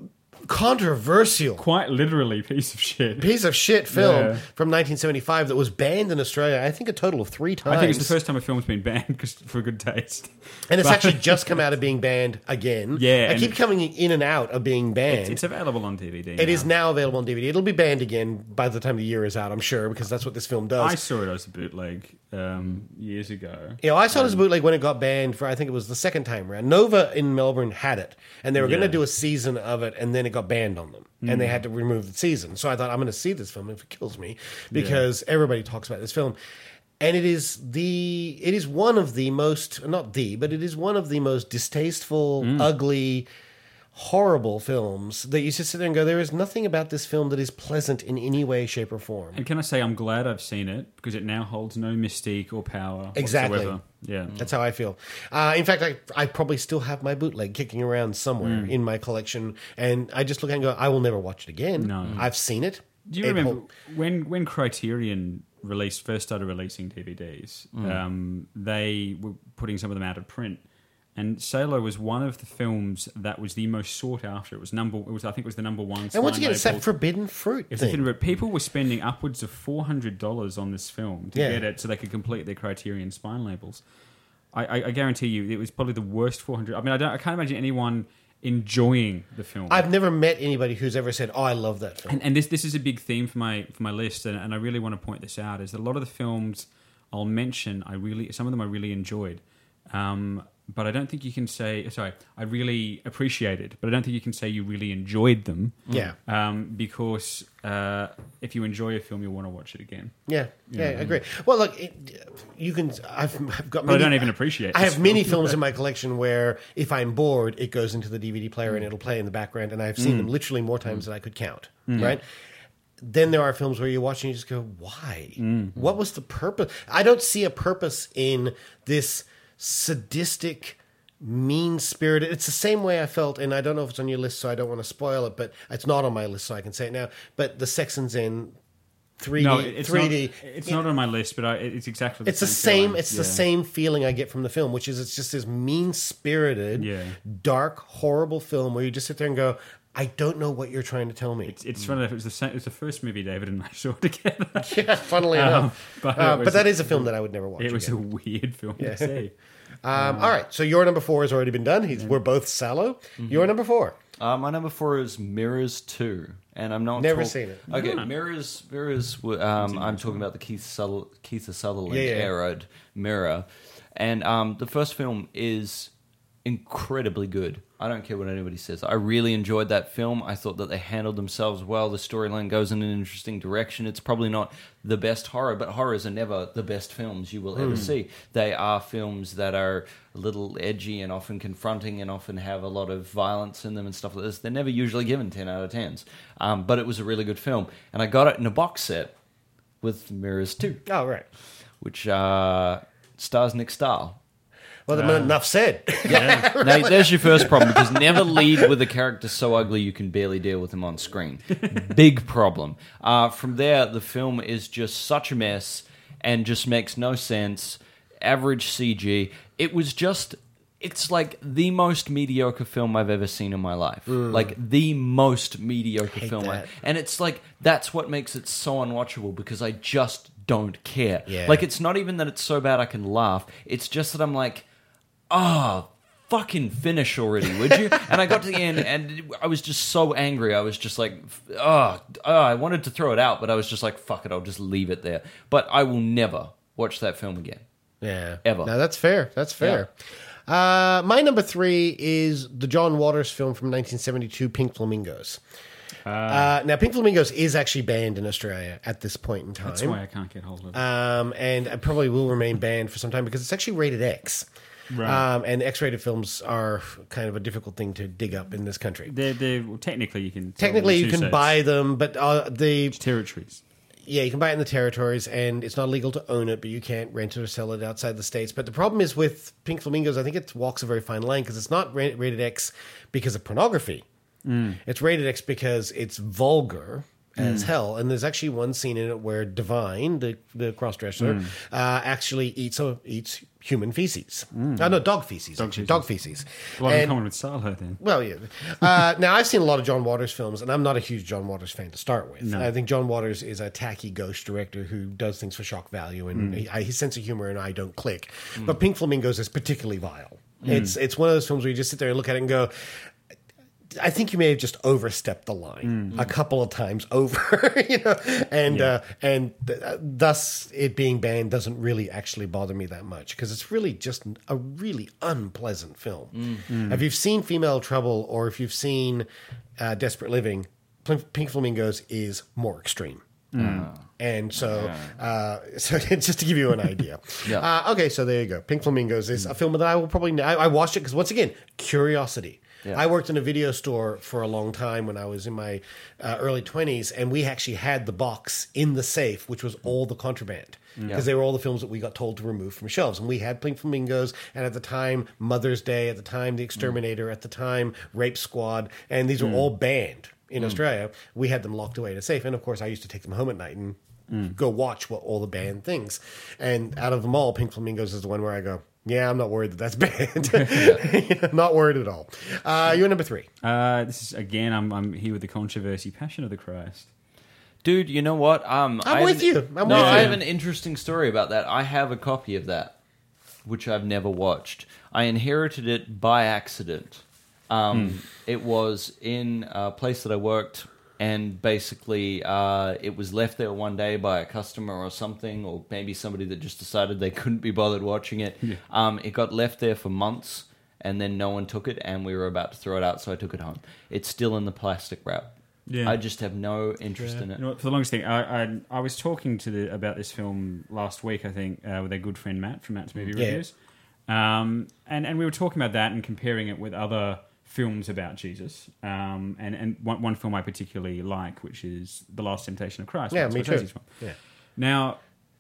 controversial, quite literally piece of shit, piece of shit film Yeah. from nineteen seventy-five that was banned in Australia, I think a total of three times. I think it's the first time a film's been banned 'cause- for good taste. And it's But- actually just come out of being banned again. Yeah, I and keep coming in and out of being banned. It's, it's available on D V D. It is now available on D V D. It'll be banned again by the time the year is out, I'm sure, because that's what this film does. I saw it as a bootleg um, years ago. You know, I saw it as a Um, bootleg when it got banned for, I think it was the second time around. Nova in Melbourne had it, and they were going to Yeah. do a season of it, and then it got banned on them. And they Mm. had to remove the season. So I thought, I'm going to see this film if it kills me, because everybody talks about this film. And it is the, it is one of the most, not the, but it is one of the most distasteful, Mm. ugly, horrible films that you just sit there and go, there is nothing about this film that is pleasant in any way, shape, or form. And can I say I'm glad I've seen it because it now holds no mystique or power Exactly. whatsoever. Yeah. That's how I feel. Uh, in fact, I, I probably still have my bootleg kicking around somewhere Mm. in my collection, and I just look at it and go, I will never watch it again. No. I've seen it. Do you It remember hol- when when Criterion released first started releasing D V Ds? Mm. Um, they were putting some of them out of print, and Salo was one of the films that was the most sought after. It was number. It was I think it was the number one. And once spine again, it's that label. forbidden fruit It's thing. the thing, people were spending upwards of four hundred dollars on this film to Yeah. get it, so they could complete their Criterion spine labels. I, I, I guarantee you, it was probably the worst four hundred. I mean, I don't. I can't imagine anyone enjoying the film. I've never met anybody who's ever said, oh, I love that film. And, and this this is a big theme for my for my list, and, and I really want to point this out. Is that a lot of the films I'll mention, I really some of them I really enjoyed, um, but I don't think you can say sorry. I really appreciated, but I don't think you can say you really enjoyed them. Yeah. um, because uh, if you enjoy a film, you'll want to watch it again. Yeah, yeah, You know? I agree. Well, look, it, you can. I've, I've got. But I many- don't even appreciate I this have many film. films in my collection where, if I'm bored, it goes into the D V D player and it'll play in the background, and I've seen Mm. them literally more times than I could count. Mm. Right. Then there are films where you watch and you just go, "Why? Mm. What was the purpose?" I don't see a purpose in this sadistic, mean-spirited. It's the same way I felt, and I don't know if it's on your list, so I don't want to spoil it, but it's not on my list, so I can say it now. But the Sex and Zen three D, No, it's three D. Not, it's not on my list, but I, it's exactly. The It's the same. same. feeling. It's the Yeah. same feeling I get from the film, which is it's just this mean-spirited, Yeah. dark, horrible film where you just sit there and go, "I don't know what you're trying to tell me." It's, it's funny enough. It was the same, it was the first movie David and I saw together. Yeah, funnily Um, enough. but, Uh, it was- but that is a film that I would never watch It was again. a weird film Yeah. to see. Um, all right, so your number four has already been done. He's, We're both Sallow. Mm-hmm. Your number four. Uh, my number four is Mirrors two, and I'm not Never talk- seen it. Okay, No. Mirrors. Mirrors. w- Um, I'm talking about the Keith Suther- Keith Sutherland Yeah, yeah. era Mirror, and um, the first film is incredibly good. I don't care what anybody says. I really enjoyed that film. I thought that they handled themselves well. The storyline goes in an interesting direction. It's probably not the best horror, but horrors are never the best films you will ever Mm. see. They are films that are a little edgy and often confronting and often have a lot of violence in them and stuff like this. They're never usually given ten out of tens. Um, but it was a really good film. And I got it in a box set with Mirrors two. Oh, right. Which uh, stars Nick Stahl. Well, then enough said. Yeah. Now, there's your first problem, because never lead with a character so ugly you can barely deal with him on screen. Big problem. Uh, from there, the film is just such a mess and just makes no sense. Average C G. It was just... It's like the most mediocre film I've ever seen in my life. Mm. Like, the most mediocre Hate film. I- that. and it's like, that's what makes it so unwatchable, because I just don't care. Yeah. Like, it's not even that it's so bad I can laugh. It's just that I'm like... Oh, fucking finish already, would you? And I got to the end, and I was just so angry. I was just like, oh, oh, I wanted to throw it out, but I was just like, fuck it, I'll just leave it there. But I will never watch that film again. Yeah. Ever. No, that's fair. That's fair. Uh, my number three is the John Waters film from nineteen seventy-two, Pink Flamingos. Uh, now, Pink Flamingos is actually banned in Australia at this point in time. That's why I can't get hold of it. Um, and it probably will remain banned for some time because it's actually rated X. Right. Um, and X-rated films are kind of a difficult thing to dig up in this country. They're, they're, well, technically, you can. Technically, you two can sets. buy them, but uh, the territories. Yeah, you can buy it in the territories, and it's not illegal to own it, but you can't rent it or sell it outside the States. But the problem is with Pink Flamingos, I think it walks a very fine line because it's not ra- rated X because of pornography. Mm. It's rated X because it's vulgar as Mm. hell. And there's actually one scene in it where Divine, the, the cross-dresser, Mm. uh, actually eats a, eats human feces. Mm. Uh, no, dog feces. Dog actually. feces. Dog feces. A lot in And- common with Salho then. Well, yeah. Uh, now, I've seen a lot of John Waters films, and I'm not a huge John Waters fan to start with. No. I think John Waters is a tacky ghost director who does things for shock value, and Mm. he, I, his sense of humor and I don't click. Mm. But Pink Flamingos is particularly vile. Mm. It's it's one of those films where you just sit there and look at it and go, I think you may have just overstepped the line Mm. a couple of times over, you know, and Yeah. uh, and th- thus it being banned doesn't really actually bother me that much because it's really just a really unpleasant film. Mm. Mm. If you've seen Female Trouble or if you've seen uh, Desperate Living, Pl- Pink Flamingos is more extreme. Mm. And so, uh, so just to give you an idea. Yeah. Uh, okay, so there you go. Pink Flamingos is a film that I will probably. I, I watched it because once again, curiosity. Yeah. I worked in a video store for a long time when I was in my uh, early twenties, and we actually had the box in the safe, which was all the contraband. Because Yeah. they were all the films that we got told to remove from shelves. And we had Pink Flamingos, and at the time, Mother's Day, at the time, The Exterminator, at the time, Rape Squad, and these were Mm. all banned in Mm. Australia. We had them locked away in a safe. And of course, I used to take them home at night and Mm. go watch what all the banned things. And out of them all, Pink Flamingos is the one where I go, yeah, I'm not worried that that's banned. You know, not worried at all. Uh, you're number three. Uh, this is again. I'm I'm here with the controversy. Passion of the Christ. Dude, you know what? Um, I'm I with have an- you. I'm no, with I you. have an interesting story about that. I have a copy of that, which I've never watched. I inherited it by accident. Um, Hmm. It was in a place that I worked, and basically uh, it was left there one day by a customer or something, or maybe somebody that just decided they couldn't be bothered watching it. Yeah. Um, it got left there for months, and then no one took it, and we were about to throw it out, so I took it home. It's still in the plastic wrap. Yeah. I just have no interest in it. You know what, for the longest thing, I I, I was talking to the, about this film last week. I think uh, with our good friend Matt from Matt's Movie Yeah. Reviews, um, and and we were talking about that and comparing it with other films about Jesus. Um, and and one, one film I particularly like, which is The Last Temptation of Christ. Yeah, Martin me too. Scorsese's one. Yeah. Now,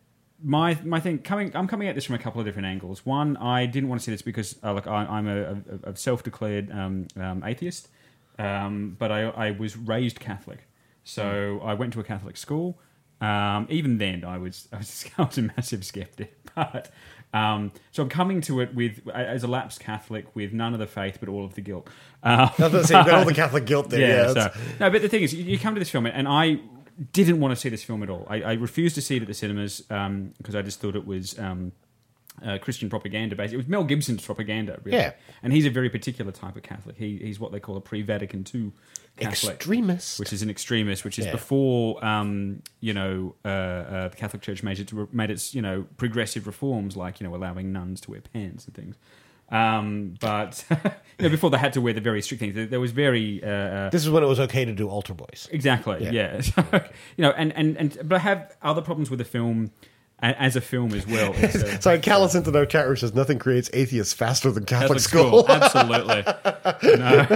my my thing coming, I'm coming at this from a couple of different angles. One, I didn't want to see this because uh, like I, I'm a, a, a self-declared um, um, atheist, um, but I, I was raised Catholic, so I went to a Catholic school. Um, even then, I was I was, I was a massive skeptic, but um, so I'm coming to it with as a lapsed Catholic with none of the faith but all of the guilt. Um, I was going to say, you've got all the Catholic guilt there. Yeah, so, that's- no, but the thing is, you, you come to this film, and I didn't want to see this film at all. I, I refused to see it at the cinemas because I just thought it was um, uh, Christian propaganda based. It was Mel Gibson's propaganda, really. Yeah. And he's a very particular type of Catholic. He, he's what they call a pre-Vatican two Catholic. Extremist. Which is an extremist, which is Yeah. before, um, you know, uh, uh, the Catholic Church made, it, made its, you know, progressive reforms, like, you know, allowing nuns to wear pants and things. Um, but you know, before they had to wear the very strict things, there, there was very. Uh, uh, This is when it was okay to do altar boys. Exactly. Yeah. Yeah. So, you know, and, and, and but I have other problems with the film a- as a film as well. It's, uh, Sorry, Callus into no chat room says nothing creates atheists faster than Catholic, Catholic school. school, absolutely. No.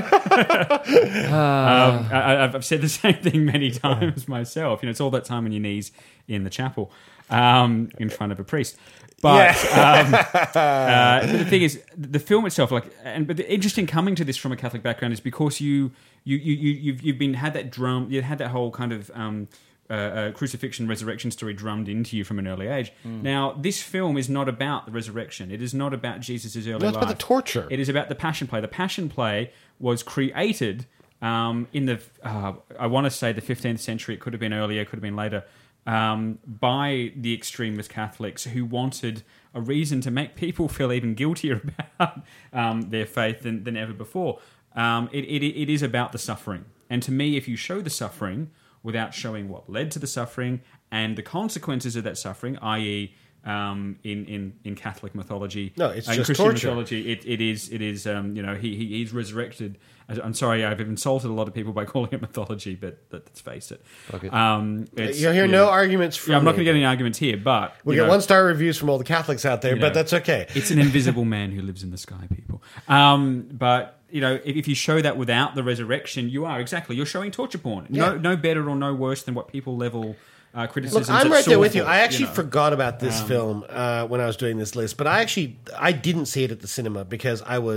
um, I, I've I've said the same thing many times myself. You know, it's all that time on your knees in the chapel um, in front of a priest. But, um, uh, but the thing is, the film itself, like, and but the interesting coming to this from a Catholic background is because you you you you you've, you've been had that drum, you had that whole kind of um, uh, uh, crucifixion, resurrection story drummed into you from an early age. Mm. Now, this film is not about the resurrection. It is not about Jesus' early No, life. it's about the torture. It is about the Passion Play. The Passion Play was created um, in the, uh, I want to say the fifteenth century. It could have been earlier, it could have been later. Um, by the extremist Catholics who wanted a reason to make people feel even guiltier about um, their faith than, than ever before. Um, it, it, it is about the suffering. And to me, if you show the suffering without showing what led to the suffering and the consequences of that suffering, that is, um, in, in, in Catholic mythology, No, it's uh, in just Christian torture. mythology, it, it is it is um, you know he, he he's resurrected. I'm sorry, I've insulted a lot of people by calling it mythology, but let's face it. Okay. Um, it's- You'll hear yeah. no arguments from Yeah, I'm not me. going to get any arguments here, but We you get know, one star reviews from all the Catholics out there, you but know, that's okay. It's an invisible man who lives in the sky, people. Um, but you know, if, if you show that without the resurrection, you are exactly you're showing torture porn. No, Yeah. no better or no worse than what people level uh, criticisms. Look, I'm at right there Saw with you. for, I actually know. forgot about this Um, film uh, when I was doing this list, but I actually I didn't see it at the cinema because I was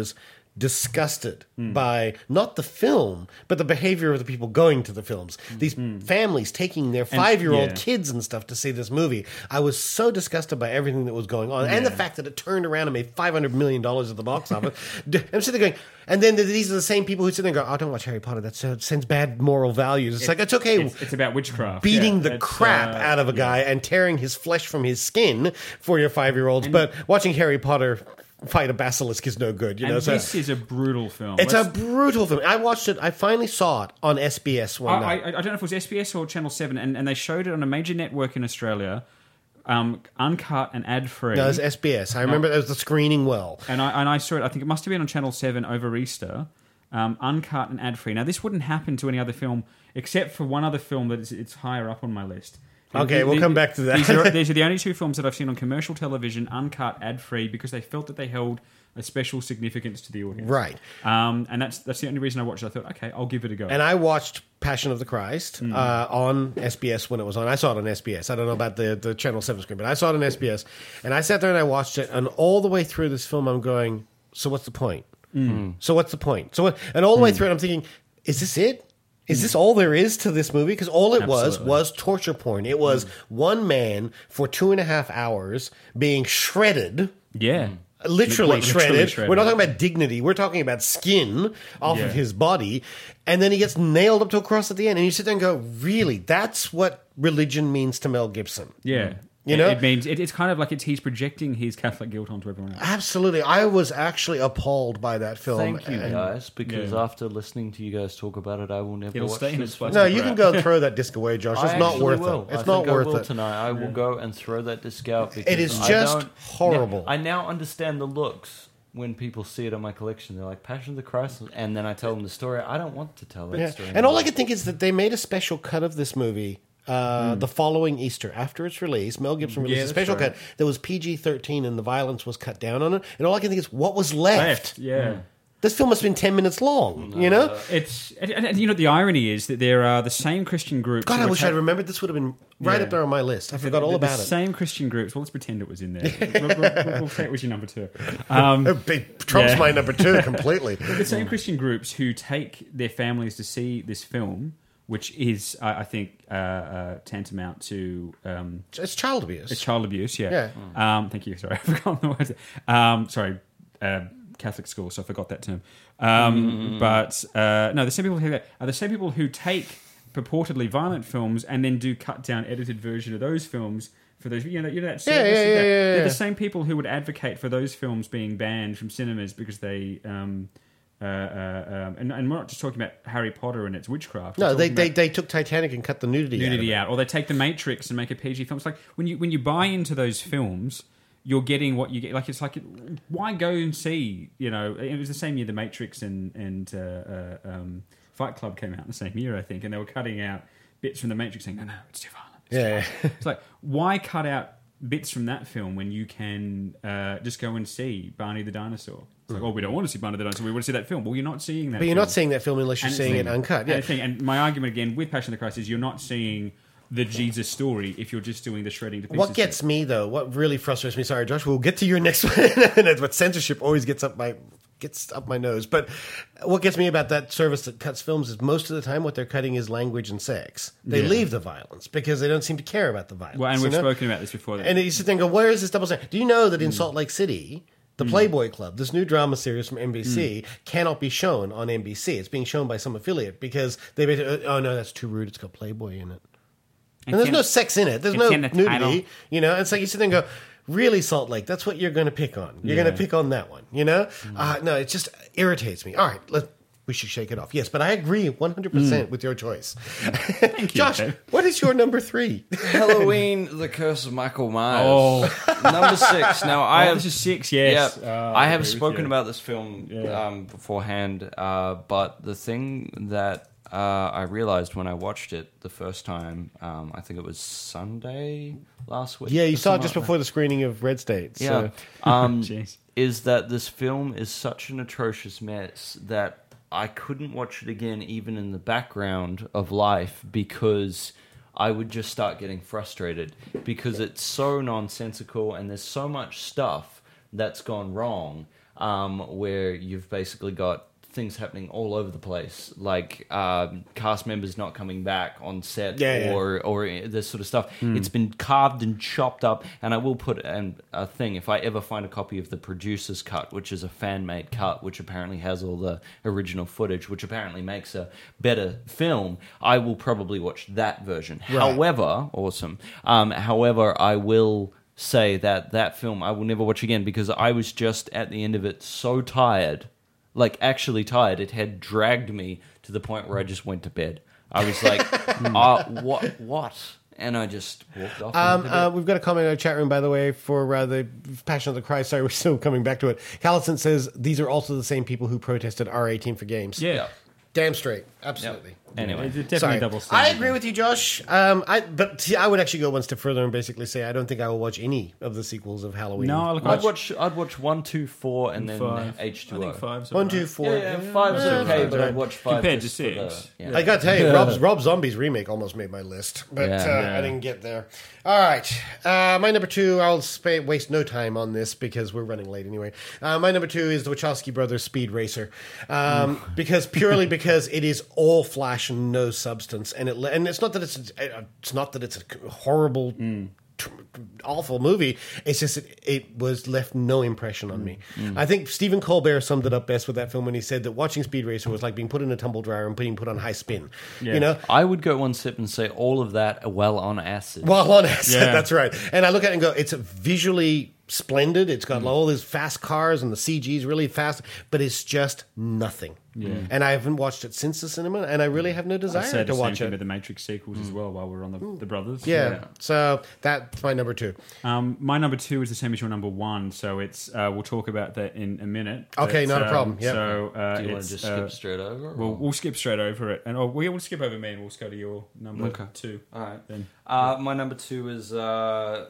disgusted by not the film, but the behavior of the people going to the films. These families taking their five-year-old yeah. kids and stuff to see this movie. I was so disgusted by everything that was going on, and the Yeah. fact that it turned around and made five hundred million dollars at the box office. I'm sitting there going, and then these are the same people who sit there and go, "Oh, don't watch Harry Potter. That sends bad moral values." It's, It's- like it's okay. It's, it's about witchcraft. Beating Yeah, the it's, crap uh, out of a guy and tearing his flesh from his skin for your five-year-olds, but watching Harry Potter fight a basilisk is no good. You and know, so this is a brutal film. it's Let's- a brutal film. I watched it. I finally saw it on S B S one I, night. I, I don't know if it was S B S or Channel seven, and, and they showed it on a major network in Australia, um, uncut and ad-free. No, it was S B S. I remember it was the screening well. And I, and I saw it, I think it must have been on Channel seven over Easter, um, uncut and ad-free. Now, this wouldn't happen to any other film, except for one other film that is it's higher up on my list. Okay, we'll come back to that. These are, these are the only two films that I've seen on commercial television, uncut, ad-free, because they felt that they held a special significance to the audience. Right. Um, and that's that's the only reason I watched it. I thought, okay, I'll give it a go. And I watched Passion of the Christ Mm. uh, on S B S when it was on. I saw it on S B S. I don't know about the, the Channel seven screen, but I saw it on S B S. And I sat there and I watched it, and all the way through this film, I'm going, so what's the point? Mm. So what's the point? So what, and all the way Mm. through it, I'm thinking, is this it? Is this all there is to this movie? Because all it was Absolutely. was torture porn. It was one man for two and a half hours being shredded. Yeah. Literally, Literally shredded. shredded. We're not talking about dignity. We're talking about skin off Yeah. of his body. And then he gets nailed up to a cross at the end. And you sit there and go, really? That's what religion means to Mel Gibson. Yeah. You It- know? It means it, it's kind of like it's he's projecting his Catholic guilt onto everyone else. Absolutely. I was actually appalled by that film. Thank you, And- guys, because Yeah. after listening to you guys talk about it, I will never It'll watch stay in this its film. place. No, you can go throw that disc away, Josh. It's I not actually worth will. it. It's I not think I worth will it. tonight. I will go and throw that disc out because It is I just don't- horrible. I now understand the looks when people see it on my collection. They're like, Passion of the Christ, and then I tell them the story. I don't want to tell that Yeah. story. And all I can think is that they made a special cut of this movie uh, the following Easter. After its release, Mel Gibson released Yeah, a that's special right. cut that was P G thirteen and the violence was cut down on it. And all I can think is, what was left? Left, yeah. This film must have been ten minutes long, you know? It's and, and, you know the irony is that there are the same Christian groups. God, that I were wish ta- I'd remembered. This would have been right Yeah. up there on my list. I forgot all the, about the it. Same Christian groups. Well, let's pretend it was in there. we'll, we'll, we'll say it was your number two. Um, It trumps my number two completely. But the same Christian groups who take their families to see this film, which is, I, I think, uh, uh, tantamount to um, it's child abuse. It's child abuse. Yeah. Yeah. Um, thank you. Sorry, I forgot the words. Um, sorry. Uh, Catholic school, so I forgot that term. Um, Mm. But uh, no, the same people who are the same people who take purportedly violent films and then do cut down, edited version of those films for those. You know, you know that. Yeah, service yeah, of yeah, that. yeah, They're yeah. the same people who would advocate for those films being banned from cinemas because they. Um, uh, uh, um, and, and we're not just talking about Harry Potter and its witchcraft. We're No, they, talking they about they took Titanic and cut the nudity, nudity out. out, or they take the Matrix and make a P G film. It's like when you when you buy into those films, you're getting what you get. Like it's like, why go and see? You know, it was the same year the Matrix and and uh, uh, um, Fight Club came out in the same year, I think, and they were cutting out bits from the Matrix, saying, "No, no, it's too violent." It's too Yeah, violent." It's like, why cut out bits from that film when you can uh, just go and see Barney the Dinosaur? It's like, oh, we don't want to see Barney the Dinosaur. We want to see that film. Well, you're not seeing that. But you're film. not seeing that film unless you're And seeing it's- it uncut. and Yeah. the thing- and my argument again with Passion of the Christ is you're not seeing the Jesus story if you're just doing the shredding to pieces. What gets me though, what really frustrates me, sorry, Josh, we'll get to your next one. But censorship always gets up my gets up my nose. But what gets me about that service that cuts films is most of the time what they're cutting is language and sex. They Yeah. leave the violence because they don't seem to care about the violence. Well, and you we've know? spoken about this before. And you sit there and go, where is this double standard? Do you know that in Mm. Salt Lake City, the Mm. Playboy Club, this new drama series from N B C, Mm. cannot be shown on N B C. It's being shown by some affiliate because they basically, oh no, that's too rude. It's got Playboy in it. And, And there's can- no sex in it. There's it's no in the nudity. title. You know, it's like you sit there and go, really, Salt Lake, that's what you're going to pick on. You're Yeah. going to pick on that one, you know? Uh, no, it just irritates me. All right, let we should shake it off. Yes, but I agree one hundred percent Mm. with your choice. Thank Josh, what is your number three? Halloween, The Curse of Michael Myers. Oh. Number six. Now, I Oh, have, this is six, yes. Yep. Oh, I I have agree with spoken you. about this film Yeah. um, beforehand, uh, but the thing that uh, I realized when I watched it the first time, um, I think it was Sunday last week. Yeah, you or saw it something just like before the screening of Red State. Yeah. So. Um, Jeez. is that this film is such an atrocious mess that I couldn't watch it again even in the background of life because I would just start getting frustrated because it's so nonsensical and there's so much stuff that's gone wrong um, where you've basically got things happening all over the place, like um, cast members not coming back on set, Yeah, or yeah. or this sort of stuff. Mm. It's been carved and chopped up, and I will put an, a thing, if I ever find a copy of the producer's cut, which is a fan-made cut, which apparently has all the original footage, which apparently makes a better film, I will probably watch that version. Right. However, awesome. Um, however, I will say that that film I will never watch again, because I was just at the end of it so tired, like actually tired, it had dragged me to the point where I just went to bed. I was like, uh, what, what? And I just walked off. Um, and went to bed. uh, we've got a comment in our chat room, by the way, for uh, the Passion of the Christ. Sorry, we're still coming back to it. Callison says, these are also the same people who protested R eighteen for games. Yeah. Damn straight. Absolutely. Yep. Anyway. It's definitely Sorry. double I standard. agree with you, Josh. Um, I but see, I would actually go one step further and basically say I don't think I will watch any of the sequels of Halloween. No, look, I'd watch. I'd watch one, two, four, and then Five. H two O. I think five's One, alright. two, four. Yeah, yeah, five's Yeah, okay, five's but alright. I'd watch five Compared to just for the- six. yeah. I gotta tell you, Rob's, Rob Zombie's remake almost made my list, but Yeah. uh, Yeah. I didn't get there. All right, uh, my number two. I'll sp- waste no time on this because we're running late anyway. Uh, my number two is the Wachowski brothers' Speed Racer, um, because purely because it is all flash and no substance, and it and it's not that it's it's not that it's a horrible. t- awful movie. It's just it, it was left no impression on me. Mm. I think Stephen Colbert summed it up best with that film when he said that watching Speed Racer was like being put in a tumble dryer and being put on high spin. Yeah. You know, I would go one step and say all of that while on acid. well, on acid, Yeah. that's right. And I look at it and go, it's visually splendid. It's got all these fast cars and the C G is really fast, but it's just nothing. Yeah. And I haven't watched it since the cinema, and I really have no I desire said to the watch same thing it. with the Matrix sequels as well. While we're on the, the brothers, Yeah. So that's my number two. Um, my number two is the same as your number one, so it's uh, we'll talk about that in a minute. Okay, But, not a um, problem. Yep. So uh, Do you wanna it's, just uh, skip straight over, We'll, or- we'll skip straight over it, and oh, we'll skip over me, and we'll just go to your number Okay. two. All right. Then Uh, my number two is uh,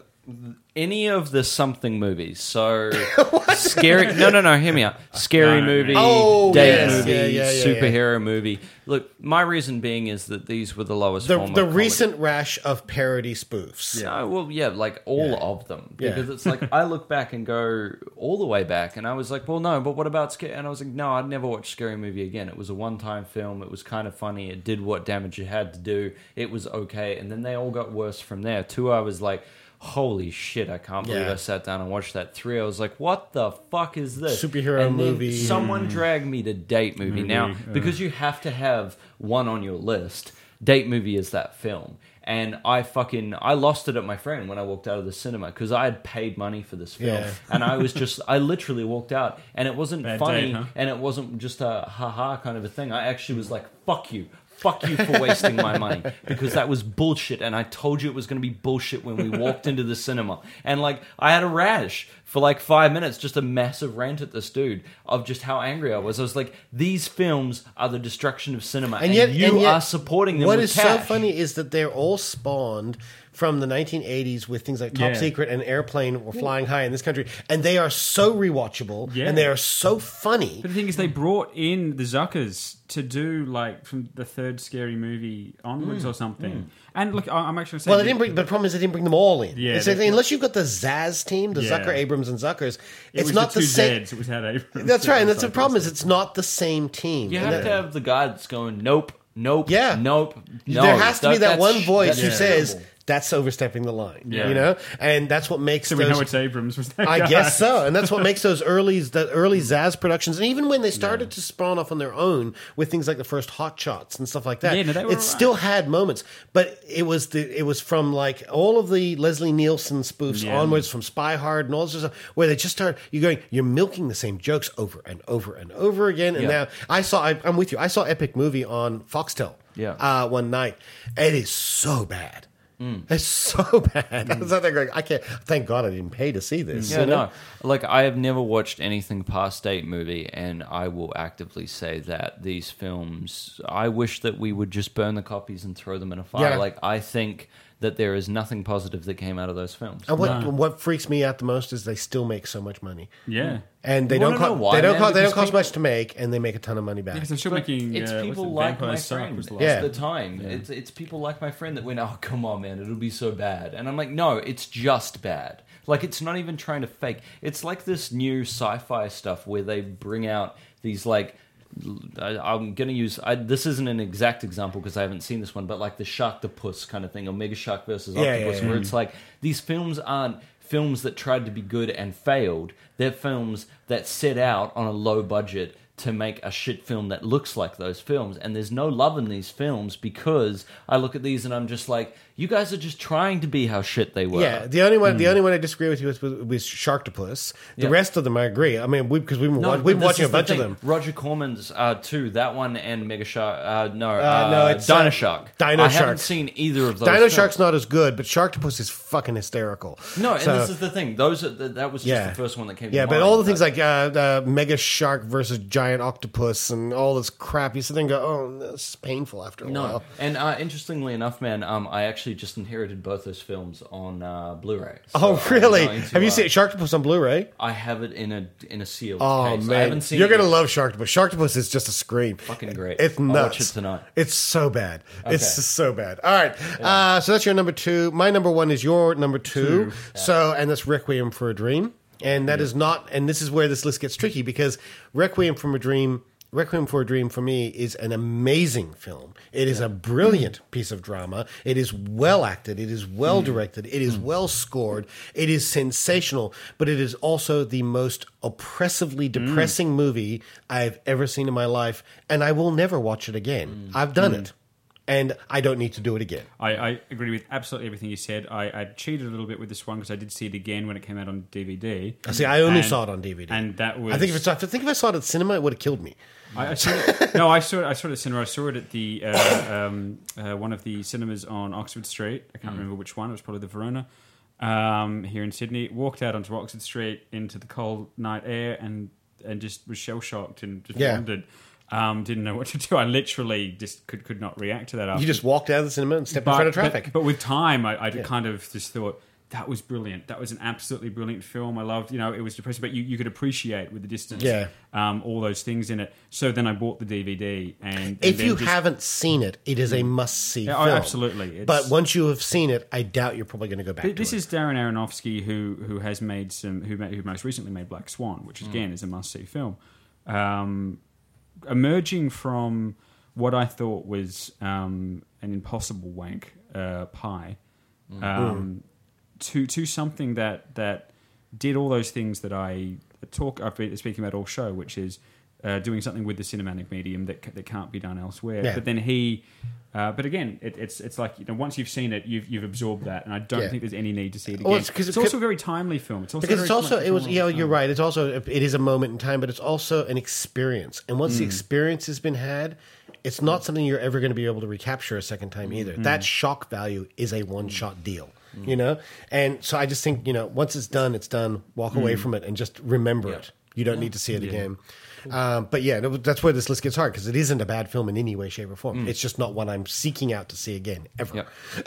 any of the something movies. So scary. No, no, no. Hear me out. Scary No, no, no. movie, Oh, date yes. movie, Yeah, yeah, yeah, superhero movie. Look, my reason being is that these were the lowest. The, form the of comedy. recent rash of parody spoofs. No, well, yeah, like all of them, Yeah. because it's like I look back and go all the way back, and I was like, well, no, but what about scary? And I was like, no, I'd never watch Scary Movie again. It was a one-time film. It was kind of funny. It did what damage it had to do. It was okay, and then they all got worse from there. Two, I was like, holy shit, I can't believe Yeah. I sat down and watched that. Three, I was like, what the fuck is this? Superhero And then movie. Someone dragged me to Date Movie. Movie, Now, uh. because you have to have one on your list, Date Movie is that film. And I fucking I lost it at my friend when I walked out of the cinema because I had paid money for this film, Yeah. and I was just I literally walked out, and it wasn't Bad funny, date, huh? and it wasn't just a haha kind of a thing. I actually was like, fuck you. Fuck you for wasting my money, because that was bullshit, and I told you it was going to be bullshit when we walked into the cinema. And like, I had a rash for like five minutes, just a massive rant at this dude of just how angry I was. I was like, these films are the destruction of cinema, and, And yet, you and yet, are supporting them What with is cash. so funny is that they're all spawned from the nineteen eighties with things like Top Yeah. Secret and Airplane were flying high in this country, and they are so rewatchable Yeah. and they are so funny. But the thing is, they brought in the Zuckers to do like from the third Scary Movie onwards Mm, or something. mm. And look, I- I'm actually saying, Well, they didn't bring. But the problem is, they didn't bring them all in. Yeah, It's they- like, unless you've got the Zaz team, the Yeah. Zucker, Abrams, and Zuckers, It it's was not the the, two same. Zeds. It was had Abrams. That's right, and that's the Zuckers. problem is, it's not the same team. You And have that- to have the guy that's going, nope, nope, Yeah. nope, no. there has to be that that's one sh- voice that's who says terrible. that's overstepping the line. Yeah. You know, and that's what makes. So we those, know it's Abrams. Was that I guy. guess so, and that's what makes those early the early Zaz productions, and even when they started to spawn off on their own with things like the first Hot Shots and stuff like that, Yeah, no, they were it alright. still had moments. But it was the it was from like all of the Leslie Nielsen spoofs Yeah. onwards, from Spy Hard and all this stuff, where they just start you're going you're milking the same jokes over and over and over again. And Yeah. now I saw I, I'm with you. I saw Epic Movie on Foxtel. Yeah. Uh, one night. It is so bad. Mm. It's so bad. I was out there going, I can't. Thank God I didn't pay to see this. Yeah, you know? no. Like, I have never watched anything past Date Movie, and I will actively say that these films, I wish that we would just burn the copies and throw them in a fire. Yeah. Like, I think that there is nothing positive that came out of those films. And what what freaks me out the most is they still make so much money. Yeah. And they You don't wanna co- know why, they don't man? co- they don't Because cost much to make, and they make a ton of money back. Because they're still But making. it's uh, people what's it, like my Vampire Suck friend was the last Yeah. at the time. It's it's people like my friend that went, oh come on, man, it'll be so bad, and I'm like, no, it's just bad. Like it's not even trying to fake. It's like this new sci-fi stuff where they bring out these like. I, I'm going to use I, this isn't an exact example because I haven't seen this one, but like the Sharktopus kind of thing, or Mega Shark versus Yeah, Octopus, yeah, yeah. where it's like these films aren't films that tried to be good and failed. They're films that set out on a low budget to make a shit film that looks like those films, and there's no love in these films because I look at these and I'm just like, you guys are just trying to be how shit they were. Yeah, the only one, the only one I disagree with you with was, was Sharktopus. The Yeah. rest of them I agree. I mean, because we, have been, No, wa- but we've been this watching a is the bunch of thing. them. Roger Corman's uh, too. That one and Mega Shark. Uh, no, uh, Uh, no, it's, uh, Dino Shark. Dino I Shark. haven't seen either of those. Dino films. Shark's not as good, but Sharktopus is fucking hysterical. No, and So- this is the thing. Those are, that was just Yeah. the first one that came. Yeah, to but mind, all the things like uh, uh, Mega Shark versus Giant Octopus and all this crap, you sit there and go, oh, this is painful after a No, while. and uh, interestingly enough, man, um, I actually just inherited both those films on uh, Blu-ray. Oh, So really? I'm going to, Have you uh, seen Sharktopus on Blu-ray? I have it in a in a sealed Oh, case. I man. haven't seen You're it going to yet. love Sharktopus. Sharktopus is just a scream. Fucking great. It's I'll nuts. watch it tonight. It's so bad. It's Okay. just so bad. All right. Uh, so that's your number two. My number one is your number two. Two. So, and that's Requiem for a Dream. And that is not, and this is where this list gets tricky because Requiem from a Dream, Requiem for a Dream for me is an amazing film. It is a brilliant piece of drama. It is well acted. It is well directed. It is well scored. It is sensational, but it is also the most oppressively depressing movie I've ever seen in my life, and I will never watch it again. I've done it, and I don't need to do it again. I, I agree with absolutely everything you said. I, I cheated a little bit with this one because I did see it again when it came out on D V D. See, I only And- saw it on D V D, and that was. I think if it's, I think if I saw it at cinema, it would have killed me. I, I saw it, no, I saw it. I saw it at cinema. I saw it at the uh, um, uh, one of the cinemas on Oxford Street. I can't Mm. remember which one. It was probably the Verona um, here in Sydney. Walked out onto Oxford Street into the cold night air and and just was shell shocked and just Yeah. wondered. Um, didn't know what to do. I literally just could could not react to that. After. You just walked out of the cinema and stepped But- in front of but- traffic. But, with time, I, I Yeah. kind of just thought that was brilliant. That was an absolutely brilliant film. I loved, you know, it was depressing, but you, you could appreciate with the distance, Yeah. um, all those things in it. So then I bought the D V D, and, and If then you just- haven't seen it, it is a must-see Yeah, oh, film. absolutely. It's- But once you have seen it, I doubt you're probably going to go back Th- to this it. is Darren Aronofsky, who who has made some, who, made, who most recently made Black Swan, which Mm. again is a must see film. Um, emerging from what I thought was um, an impossible wank uh, pie, Mm. um, to to something that that did all those things that I talk. I've been speaking about all show, which is uh, doing something with the cinematic medium that ca- that can't be done elsewhere. Yeah. But then he. Uh, but again, it, it's it's like, you know, once you've seen it, you've you've absorbed that, and I don't Yeah. think there's any need to see it again. Well, it's it's 'cause it also could- a very timely film. It's also because very it's also much it was from yeah all you're time. right, it's also it is a moment in time, but it's also an experience, and once the Mm. experience has been had, it's not something you're ever going to be able to recapture a second time either. Mm. That shock value is a one shot deal, you know. And so I just think, you know, once it's done, it's done. Walk away Mm. from it and just remember Yeah. it. You don't Yeah. need to see it Yeah. again. Um, but yeah, no, that's where this list gets hard because it isn't a bad film in any way, shape, or form. Mm. It's just not one I'm seeking out to see again ever,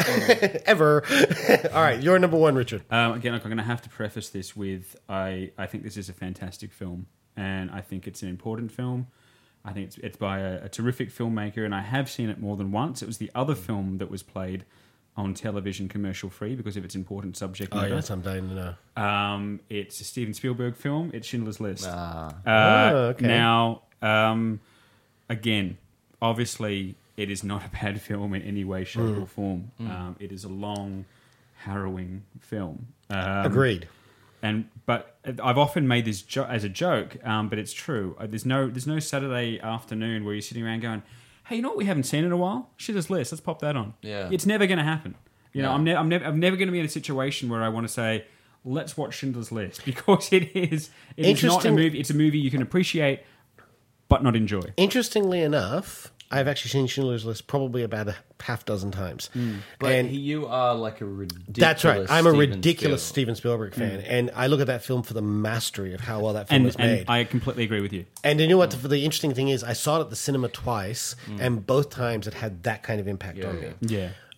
ever. All right, you're number one, Richard. Um, again, look, I'm going to have to preface this with I, I think this is a fantastic film, and I think it's an important film. I think it's, it's by a, a terrific filmmaker, and I have seen it more than once. It was the other film that was played on television commercial free because of its important subject Oh, matter. yes, I'm dying to know. Um, it's a Steven Spielberg film. It's Schindler's List. Ah. Uh, Oh, okay. Now, um, again, obviously, it is not a bad film in any way, shape, Mm. or form. Mm. Um, it is a long, harrowing film. Um, Agreed. And but I've often made this jo- as a joke, um, but it's true. Uh, There's no there's no Saturday afternoon where you're sitting around going, "Hey, you know what we haven't seen in a while? Schindler's List. Let's pop that on." Yeah. It's never going to happen. You know, Yeah. I'm, ne- I'm never I'm never going to be in a situation where I want to say, "Let's watch Schindler's List," because it is it is not a Interesting- movie. It's a movie you can appreciate, but not enjoy. Interestingly enough, I've actually seen Schindler's List probably about a half dozen times. But and he, you are like a ridiculous. that's right. I'm a Steven ridiculous Spielberg. Steven Spielberg fan, Mm. and I look at that film for the mastery of how well that film And, was made. and I completely agree with you. And you know what? The, the interesting thing is, I saw it at the cinema twice, Mm. and both times it had that kind of impact Yeah, on me. yeah. Yeah.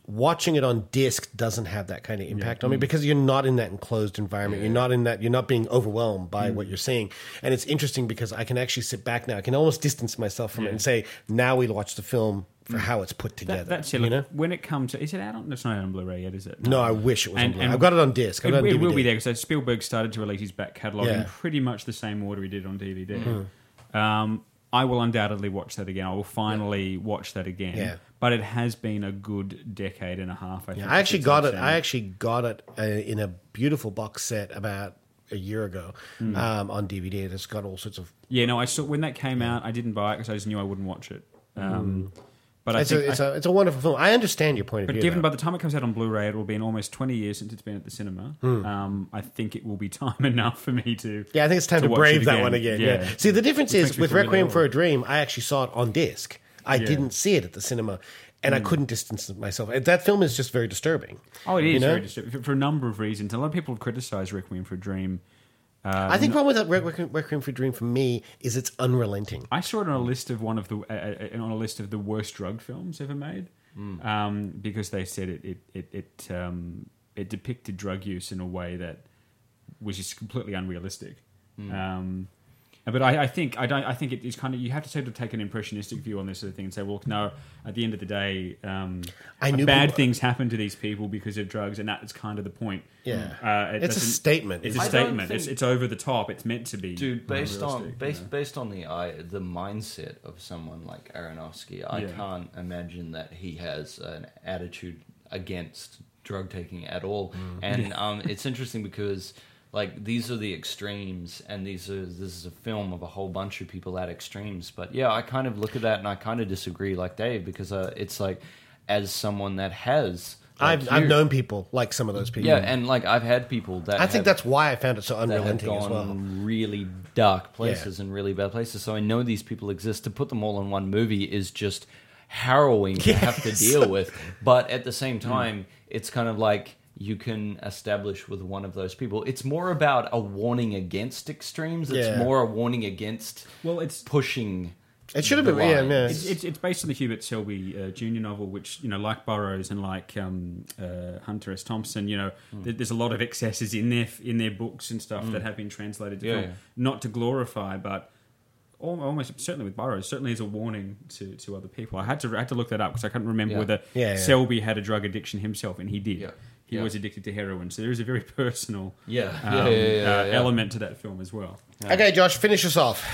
watching it on disc doesn't have that kind of impact Yeah. on me Mm. because you're not in that enclosed environment. You're not in that. You're not being overwhelmed by Mm. what you're seeing, and it's interesting because I can actually sit back now. I can almost distance myself from Yeah. it and say, now we watch the film for how it's put together. That, that's it. you know? Look, when it comes to, is it out on? It's not out on Blu-ray yet, is it? No, I wish it was on Blu-ray. I've got it on disc. I've It, got it on it will D V D. be there because Spielberg started to release his back catalogue in Yeah. pretty much the same order he did on D V D. Mhm. Um, I will undoubtedly watch that again. I will finally watch that again. Yeah. But it has been a good decade and a half. I think. Yeah, I actually since got I've it. seen I actually got it uh, in a beautiful box set about a year ago Mm. um, on D V D. It's got all sorts of. Yeah, no, I saw when that came out. I didn't buy it because I just knew I wouldn't watch it. Um, But I it's, think a, it's, I- a, it's a wonderful film. I understand your point of But view. given though. by the time it comes out on Blu-ray, it will be in almost twenty years since it's been at the cinema. Hmm. Um, I think it will be time enough for me to. Yeah, I think it's time to, watch brave it that one again. Yeah. See, the difference Which is makes me with feel really Requiem old. for a Dream, I actually saw it on disc. I Yeah. didn't see it at the cinema, and I Mm. couldn't distance myself. That film is just very disturbing. Oh, it is you know? very disturbing for, for a number of reasons. A lot of people have criticised Requiem for a Dream. Um, I think the problem with that Requiem Requiem for a Dream for me is it's unrelenting. I saw it on a list of one of the uh, uh, on a list of the worst drug films ever made, Mm. um, because they said it it it it, um, it depicted drug use in a way that was just completely unrealistic. Mm. Um, but I, I think I don't. I think it is kind of you have to sort of take an impressionistic view on this sort of thing and say, well, no. At the end of the day, um, I knew bad people- things happen to these people because of drugs, and that's kind of the point. Yeah. uh, it It's a doesn't- statement. It's a I don't statement. think- It's, it's over the top. It's meant to be. Dude, based on realistic, based you know? based on the I, the mindset of someone like Aronofsky, I Yeah. can't imagine that he has an attitude against drug taking at all. Mm. And Yeah. um, it's interesting because like these are the extremes, and these are this is a film of a whole bunch of people at extremes. But yeah, I kind of look at that and I kind of disagree, like Dave, because uh, it's like as someone that has. Like I've, I've you- known people like some of those people. Yeah, and like I've had people that I think have- that's why I found it so that have unrelenting as gone well. really dark places and really bad places. So I know these people exist. To put them all in one movie is just harrowing to have to Yes. deal with. But at the same time, it's kind of like you can establish with one of those people. It's more about a warning against extremes. It's Yeah. more a warning against well, it's pushing. It should have the been- yeah, lines. yeah. It's, it's, it's based on the Hubert Selby uh, Junior novel, which, you know, like Burroughs and like um, uh, Hunter S. Thompson, you know, Mm. th- there's a lot of excesses in their in their books and stuff Mm. that have been translated to Yeah, film. yeah. Not to glorify, but al- almost certainly with Burroughs, certainly as a warning to, to other people. I had to I had to look that up because I couldn't remember Yeah. whether Yeah, yeah. Selby had a drug addiction himself, and he did. Yeah. He Yeah. was addicted to heroin, so there is a very personal Yeah. um, Yeah, yeah, yeah, uh, yeah. element to that film as well. Okay, Josh, finish us off.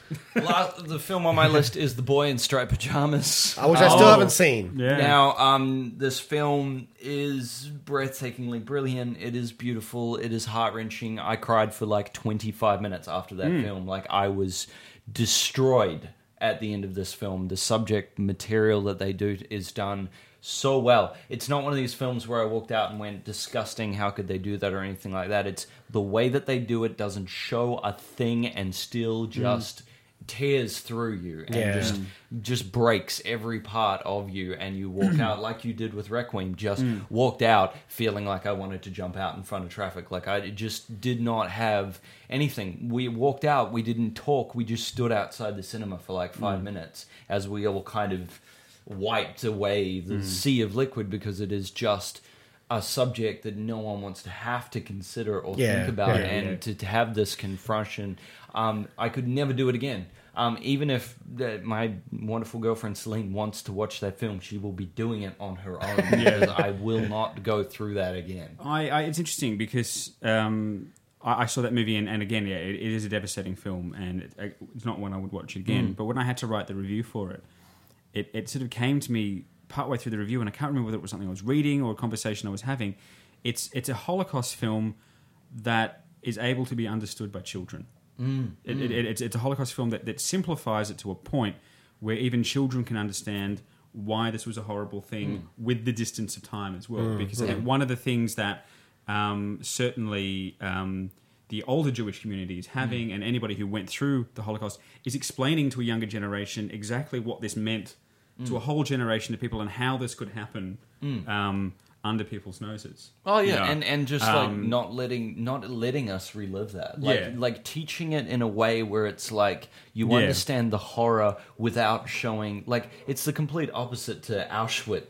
Last, the film on my list is The Boy in Striped Pajamas. Uh, which I still haven't seen. Yeah. Now, um, this film is breathtakingly brilliant. It is beautiful. It is heart wrenching. I cried for like twenty-five minutes after that Mm. film. Like I was destroyed at the end of this film. The subject material that they do is done so well. It's not one of these films where I walked out and went, disgusting, how could they do that or anything like that. It's the way that they do it doesn't show a thing and still just tears through you and Yeah. just just breaks every part of you, and you walk out like you did with Requiem, just Mm. walked out feeling like I wanted to jump out in front of traffic. Like I just did not have anything. We walked out, we didn't talk, we just stood outside the cinema for like five Mm. minutes as we all kind of wiped away the Mm. sea of liquid, because it is just a subject that no one wants to have to consider or Yeah, think about, yeah, and yeah. To, to have this confrontation, um, I could never do it again. Um, even if the, my wonderful girlfriend Celine wants to watch that film, she will be doing it on her own, because I will not go through that again. I, I it's interesting because um, I, I saw that movie and, and again, yeah, it, it is a devastating film, and it, it's not one I would watch again. Mm. But when I had to write the review for it, it, it sort of came to me partway through the review, and I can't remember whether it was something I was reading or a conversation I was having. It's it's a Holocaust film that is able to be understood by children. Mm. It, Mm. it, it, it's, it's a Holocaust film that, that simplifies it to a point where even children can understand why this was a horrible thing Mm. with the distance of time as well. Mm, because mm. I think one of the things that um, certainly um, the older Jewish community is having, and anybody who went through the Holocaust, is explaining to a younger generation exactly what this meant to Mm. a whole generation of people and how this could happen Mm. um, under people's noses. Oh yeah, You know? and and just like Um, not letting not letting us relive that. Like Yeah. like teaching it in a way where it's like you Yeah. understand the horror without showing, like it's the complete opposite to Auschwitz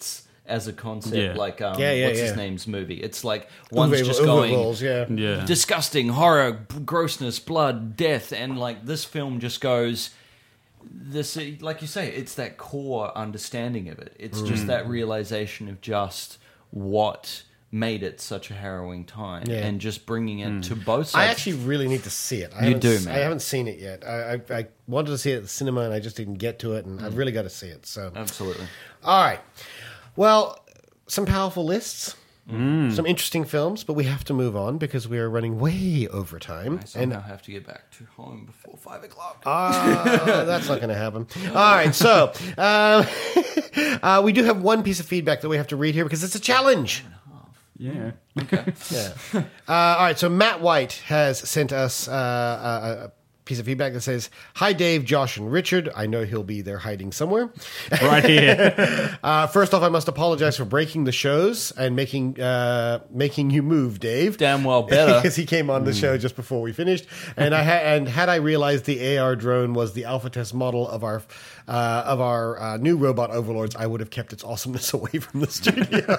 as a concept, Yeah. like um, Yeah, yeah, what's yeah. his name's movie. It's like one's Uwe- just Uwe going Rolls, yeah. Yeah. disgusting, horror, grossness, blood, death, and like this film just goes. This, like you say, it's that core understanding of it. It's just Mm. that realization of just what made it such a harrowing time, Yeah. and just bringing it to both sides. I actually really need to see it. I You haven't do, s- man. I haven't seen it yet. I, I, I wanted to see it at the cinema, and I just didn't get to it, and I've really got to see it. So Absolutely. All right. Well, some powerful lists. Mm. Some interesting films, but we have to move on because we are running way over time. I somehow have to get back to home before five o'clock. Ah, that's not going to happen. All right, so uh, uh, we do have one piece of feedback that we have to read here because it's a challenge. Yeah. Okay. Yeah. Uh, all right, so Matt White has sent us uh, a, a piece of feedback that says, "Hi, Dave, Josh, and Richard. I know he'll be there hiding somewhere. Right here. uh, first off, I must apologize for breaking the shows and making uh, making you move, Dave. Damn well better. Because he came on the show just before we finished. And I ha- and had I realized the A R drone was the alpha test model of our uh, of our uh, new robot overlords, I would have kept its awesomeness away from the studio.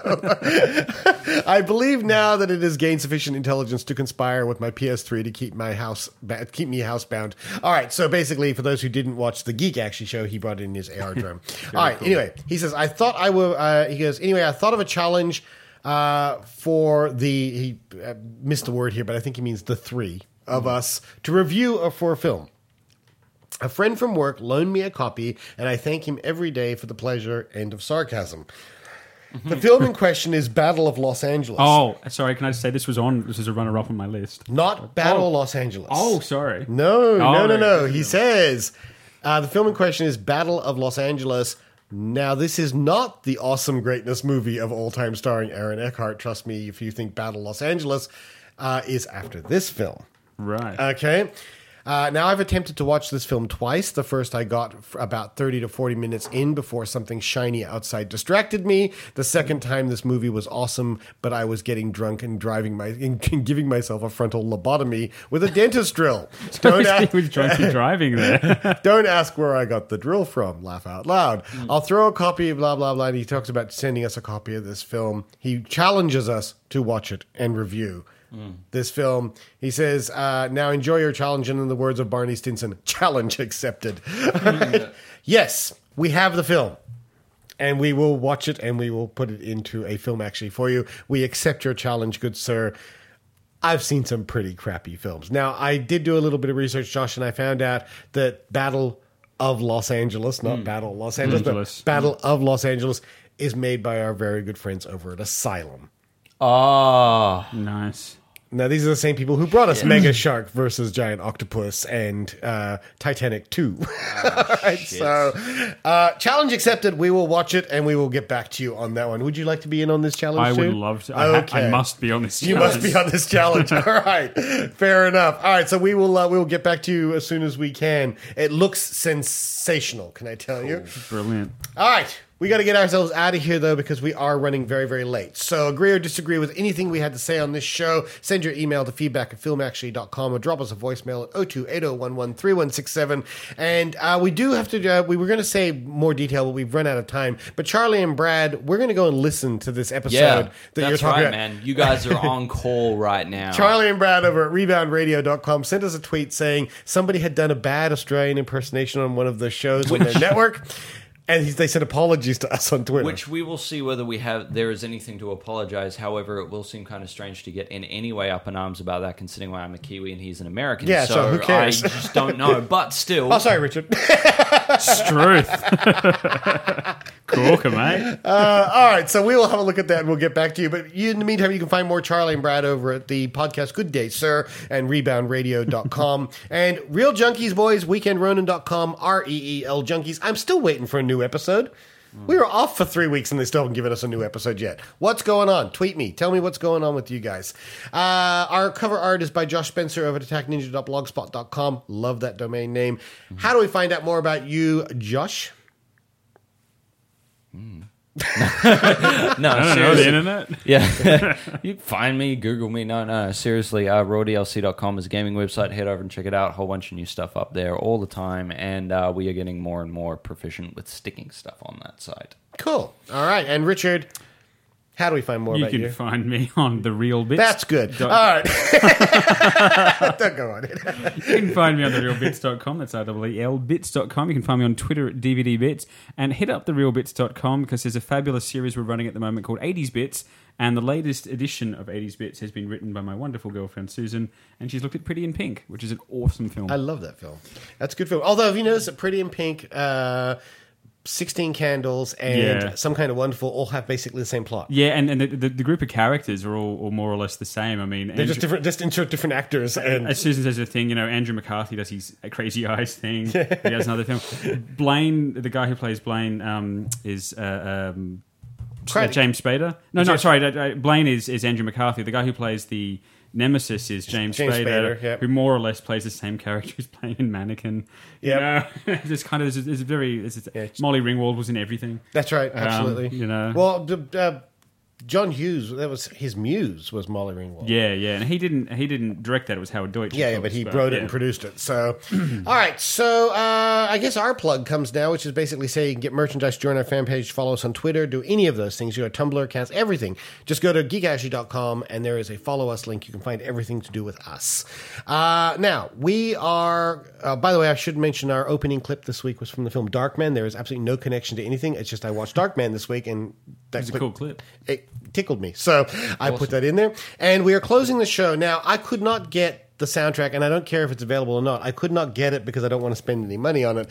I believe now that it has gained sufficient intelligence to conspire with my P S three to keep my house ba- keep me housebound. All right, so basically, for those who didn't watch the Geek Actually show, he brought in his A R drone. All right, cool. anyway, he says, I thought I would. Uh, he goes, anyway, I thought of a challenge uh, for the. He uh, missed the word here, but I think he means the three of us to review uh, for a film. A friend from work loaned me a copy, and I thank him every day for the pleasure. End of sarcasm. The film in question is Battle of Los Angeles. Oh, sorry. Can I just say this was on? This is a runner-up on my list. Not Battle Oh. Los Angeles. Oh, sorry. No, Oh, no, no, no, no. no. He says uh, the film in question is Battle of Los Angeles. Now, this is not the awesome greatness movie of all time starring Aaron Eckhart. Trust me, if you think Battle Los Angeles uh, is after this film. Right. Okay. Uh, now, I've attempted to watch this film twice. The first I got f- about thirty to forty minutes in before something shiny outside distracted me. The second time, this movie was awesome, but I was getting drunk and driving my and giving myself a frontal lobotomy with a dentist drill. Don't He ask, was drunky driving there. don't ask where I got the drill from. Laugh out loud. I'll throw a copy of blah, blah, blah. And he talks about sending us a copy of this film. He challenges us to watch it and review this film. He says, uh, now enjoy your challenge, and in the words of Barney Stinson, challenge accepted. Yes, we have the film, and we will watch it, and we will put it into a film actually for you. We accept your challenge, good sir. I've seen some pretty crappy films. Now, I did do a little bit of research, Josh, and I found out that Battle of Los Angeles, not Battle Los Angeles, Angeles. but Battle of Los Angeles is made by our very good friends over at Asylum. Oh, nice. Now, these are the same people who brought us Mega Shark versus Giant Octopus and uh, Titanic two. Oh, Right, so, uh, challenge accepted. We will watch it and we will get back to you on that one. Would you like to be in on this challenge? I would too? love to. I, ha- Okay. I must be on this You challenge. must be on this challenge. All right, fair enough. All right, so we will uh, we will get back to you as soon as we can. It looks sensational. Can I tell you? Brilliant. All right. We got to get ourselves out of here, though, because we are running very, very late. So agree or disagree with anything we had to say on this show, send your email to feedback at film actually dot com or drop us a voicemail at oh two eight oh one one three one six seven. And uh, we do have to, uh, we were going to say more detail, but we've run out of time. But Charlie and Brad, we're going to go and listen to this episode yeah, that that's you're talking right, about. man. You guys are on call right now. Charlie and Brad over at rebound radio dot com sent us a tweet saying somebody had done a bad Australian impersonation on one of the shows on their network. And they said apologies to us on Twitter. Which we will see whether we have there is anything to apologize. However, it will seem kind of strange to get in any way up in arms about that, considering I'm a Kiwi and he's an American. Yeah, so who cares? I just don't know. But still, Oh, sorry, Richard. Struth. Corker, mate. Uh, all right, so we will have a look at that and we'll get back to you. But you, in the meantime, you can find more Charlie and Brad over at the podcast Good Day, Sir, and rebound radio dot com. And Real Junkies, boys, weekend ronin dot com, R E E L Junkies. I'm still waiting for a new episode. We were off for three weeks and they still haven't given us a new episode yet. What's going on? Tweet me. Tell me what's going on with you guys. Uh, our cover art is by Josh Spencer over at attack ninja dot blogspot dot com. Love that domain name. How do we find out more about you, Josh? no, I don't know, seriously. the internet? Yeah. You find me, Google me. No, no, seriously. Uh, raw D L C dot com is a gaming website. Head over and check it out. A whole bunch of new stuff up there all the time. And uh, we are getting more and more proficient with sticking stuff on that site. Cool. All right. And Richard, how do we find more you about can you? find me on The Real Bits. That's good. Dot- All right. Don't go on it. You can find me on the real bits dot com. That's R E E L bits dot com. You can find me on Twitter at D V D Bits. And hit up the real bits dot com because there's a fabulous series we're running at the moment called eighties Bits. And the latest edition of eighties Bits has been written by my wonderful girlfriend, Susan. And she's looked at Pretty in Pink, which is an awesome film. I love that film. That's a good film. Although, have you noticed that Pretty in Pink, uh, sixteen Candles, and Yeah. Some Kind of Wonderful all have basically the same plot? Yeah, and, and the, the, the group of characters are all, all more or less the same. I mean, They're Andrew- just different, just insert different actors. And As Susan says, the thing, you know, Andrew McCarthy does his Crazy Eyes thing. He has another film. Blaine, the guy who plays Blaine, um, is uh, um, Craddock. James Spader. No, no, James- sorry. uh, uh, Blaine is, is Andrew McCarthy. The guy who plays the Nemesis is James, James Spader, Spader, yep. who more or less plays the same character who's playing in Mannequin. Yep. You know, it's kind of, it's, very, it's, it's, Molly Ringwald was in everything. That's right, Um, absolutely. you know. Well, d- uh, John Hughes, that was his muse, was Molly Ringwald. Yeah, yeah, and he didn't he didn't direct that. It was Howard Deutsch. Yeah, yeah, of but he course, wrote it yeah. and produced it. So, all right. So, uh, I guess our plug comes now, which is basically say you can get merchandise, join our fan page, follow us on Twitter, do any of those things. You got Tumblr accounts, everything. Just go to geek ashley dot com and there is a follow us link. You can find everything to do with us. Uh, now, we are, uh, by the way, I should mention our opening clip this week was from the film Darkman. There is absolutely no connection to anything. It's just I watched Darkman this week and that's It's a cool clip. It tickled me. So I put that in there. And we are closing the show. Now, I could not get the soundtrack, and I don't care if it's available or not. I could not get it because I don't want to spend any money on it.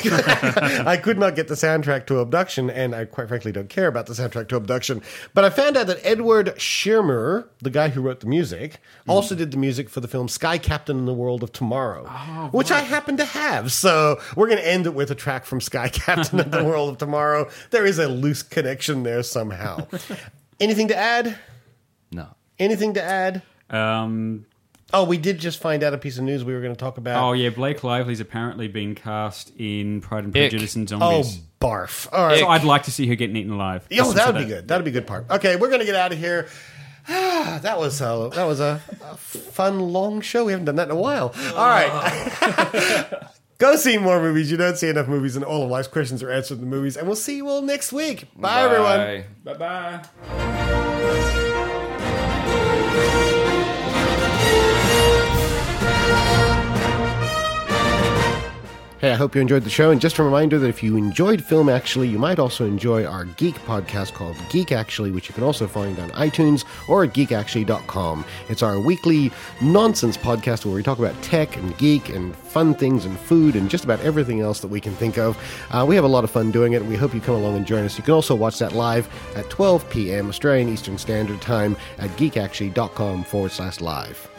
I could not get the soundtrack to Abduction, and I quite frankly don't care about the soundtrack to Abduction. But I found out that Edward Schirmer, the guy who wrote the music, also did the music for the film Sky Captain in the World of Tomorrow, which I happen to have. So we're going to end it with a track from Sky Captain in the World of Tomorrow. There is a loose connection there somehow. Anything to add? No. Anything to add? Um, oh, we did just find out a piece of news we were going to talk about. Oh yeah, Blake Lively's apparently been cast in Pride and Ick. Prejudice and Oh, Zombies. barf. All right. So I'd like to see her getting eaten alive. Oh, Listen that to would be good. That would be a good part. Okay, we're going to get out of here. Ah, that was a, that was a, a fun, long show. We haven't done that in a while. All right. Go see more movies. You don't see enough movies, and all of life's questions are answered in the movies. And we'll see you all next week. Bye, everyone. Bye-bye. Hey, I hope you enjoyed the show. And just a reminder that if you enjoyed Film Actually, you might also enjoy our geek podcast called Geek Actually, which you can also find on iTunes or at geek actually dot com. It's our weekly nonsense podcast where we talk about tech and geek and fun things and food and just about everything else that we can think of. Uh, we have a lot of fun doing it, and we hope you come along and join us. You can also watch that live at twelve p.m. Australian Eastern Standard Time at geek actually dot com forward slash live.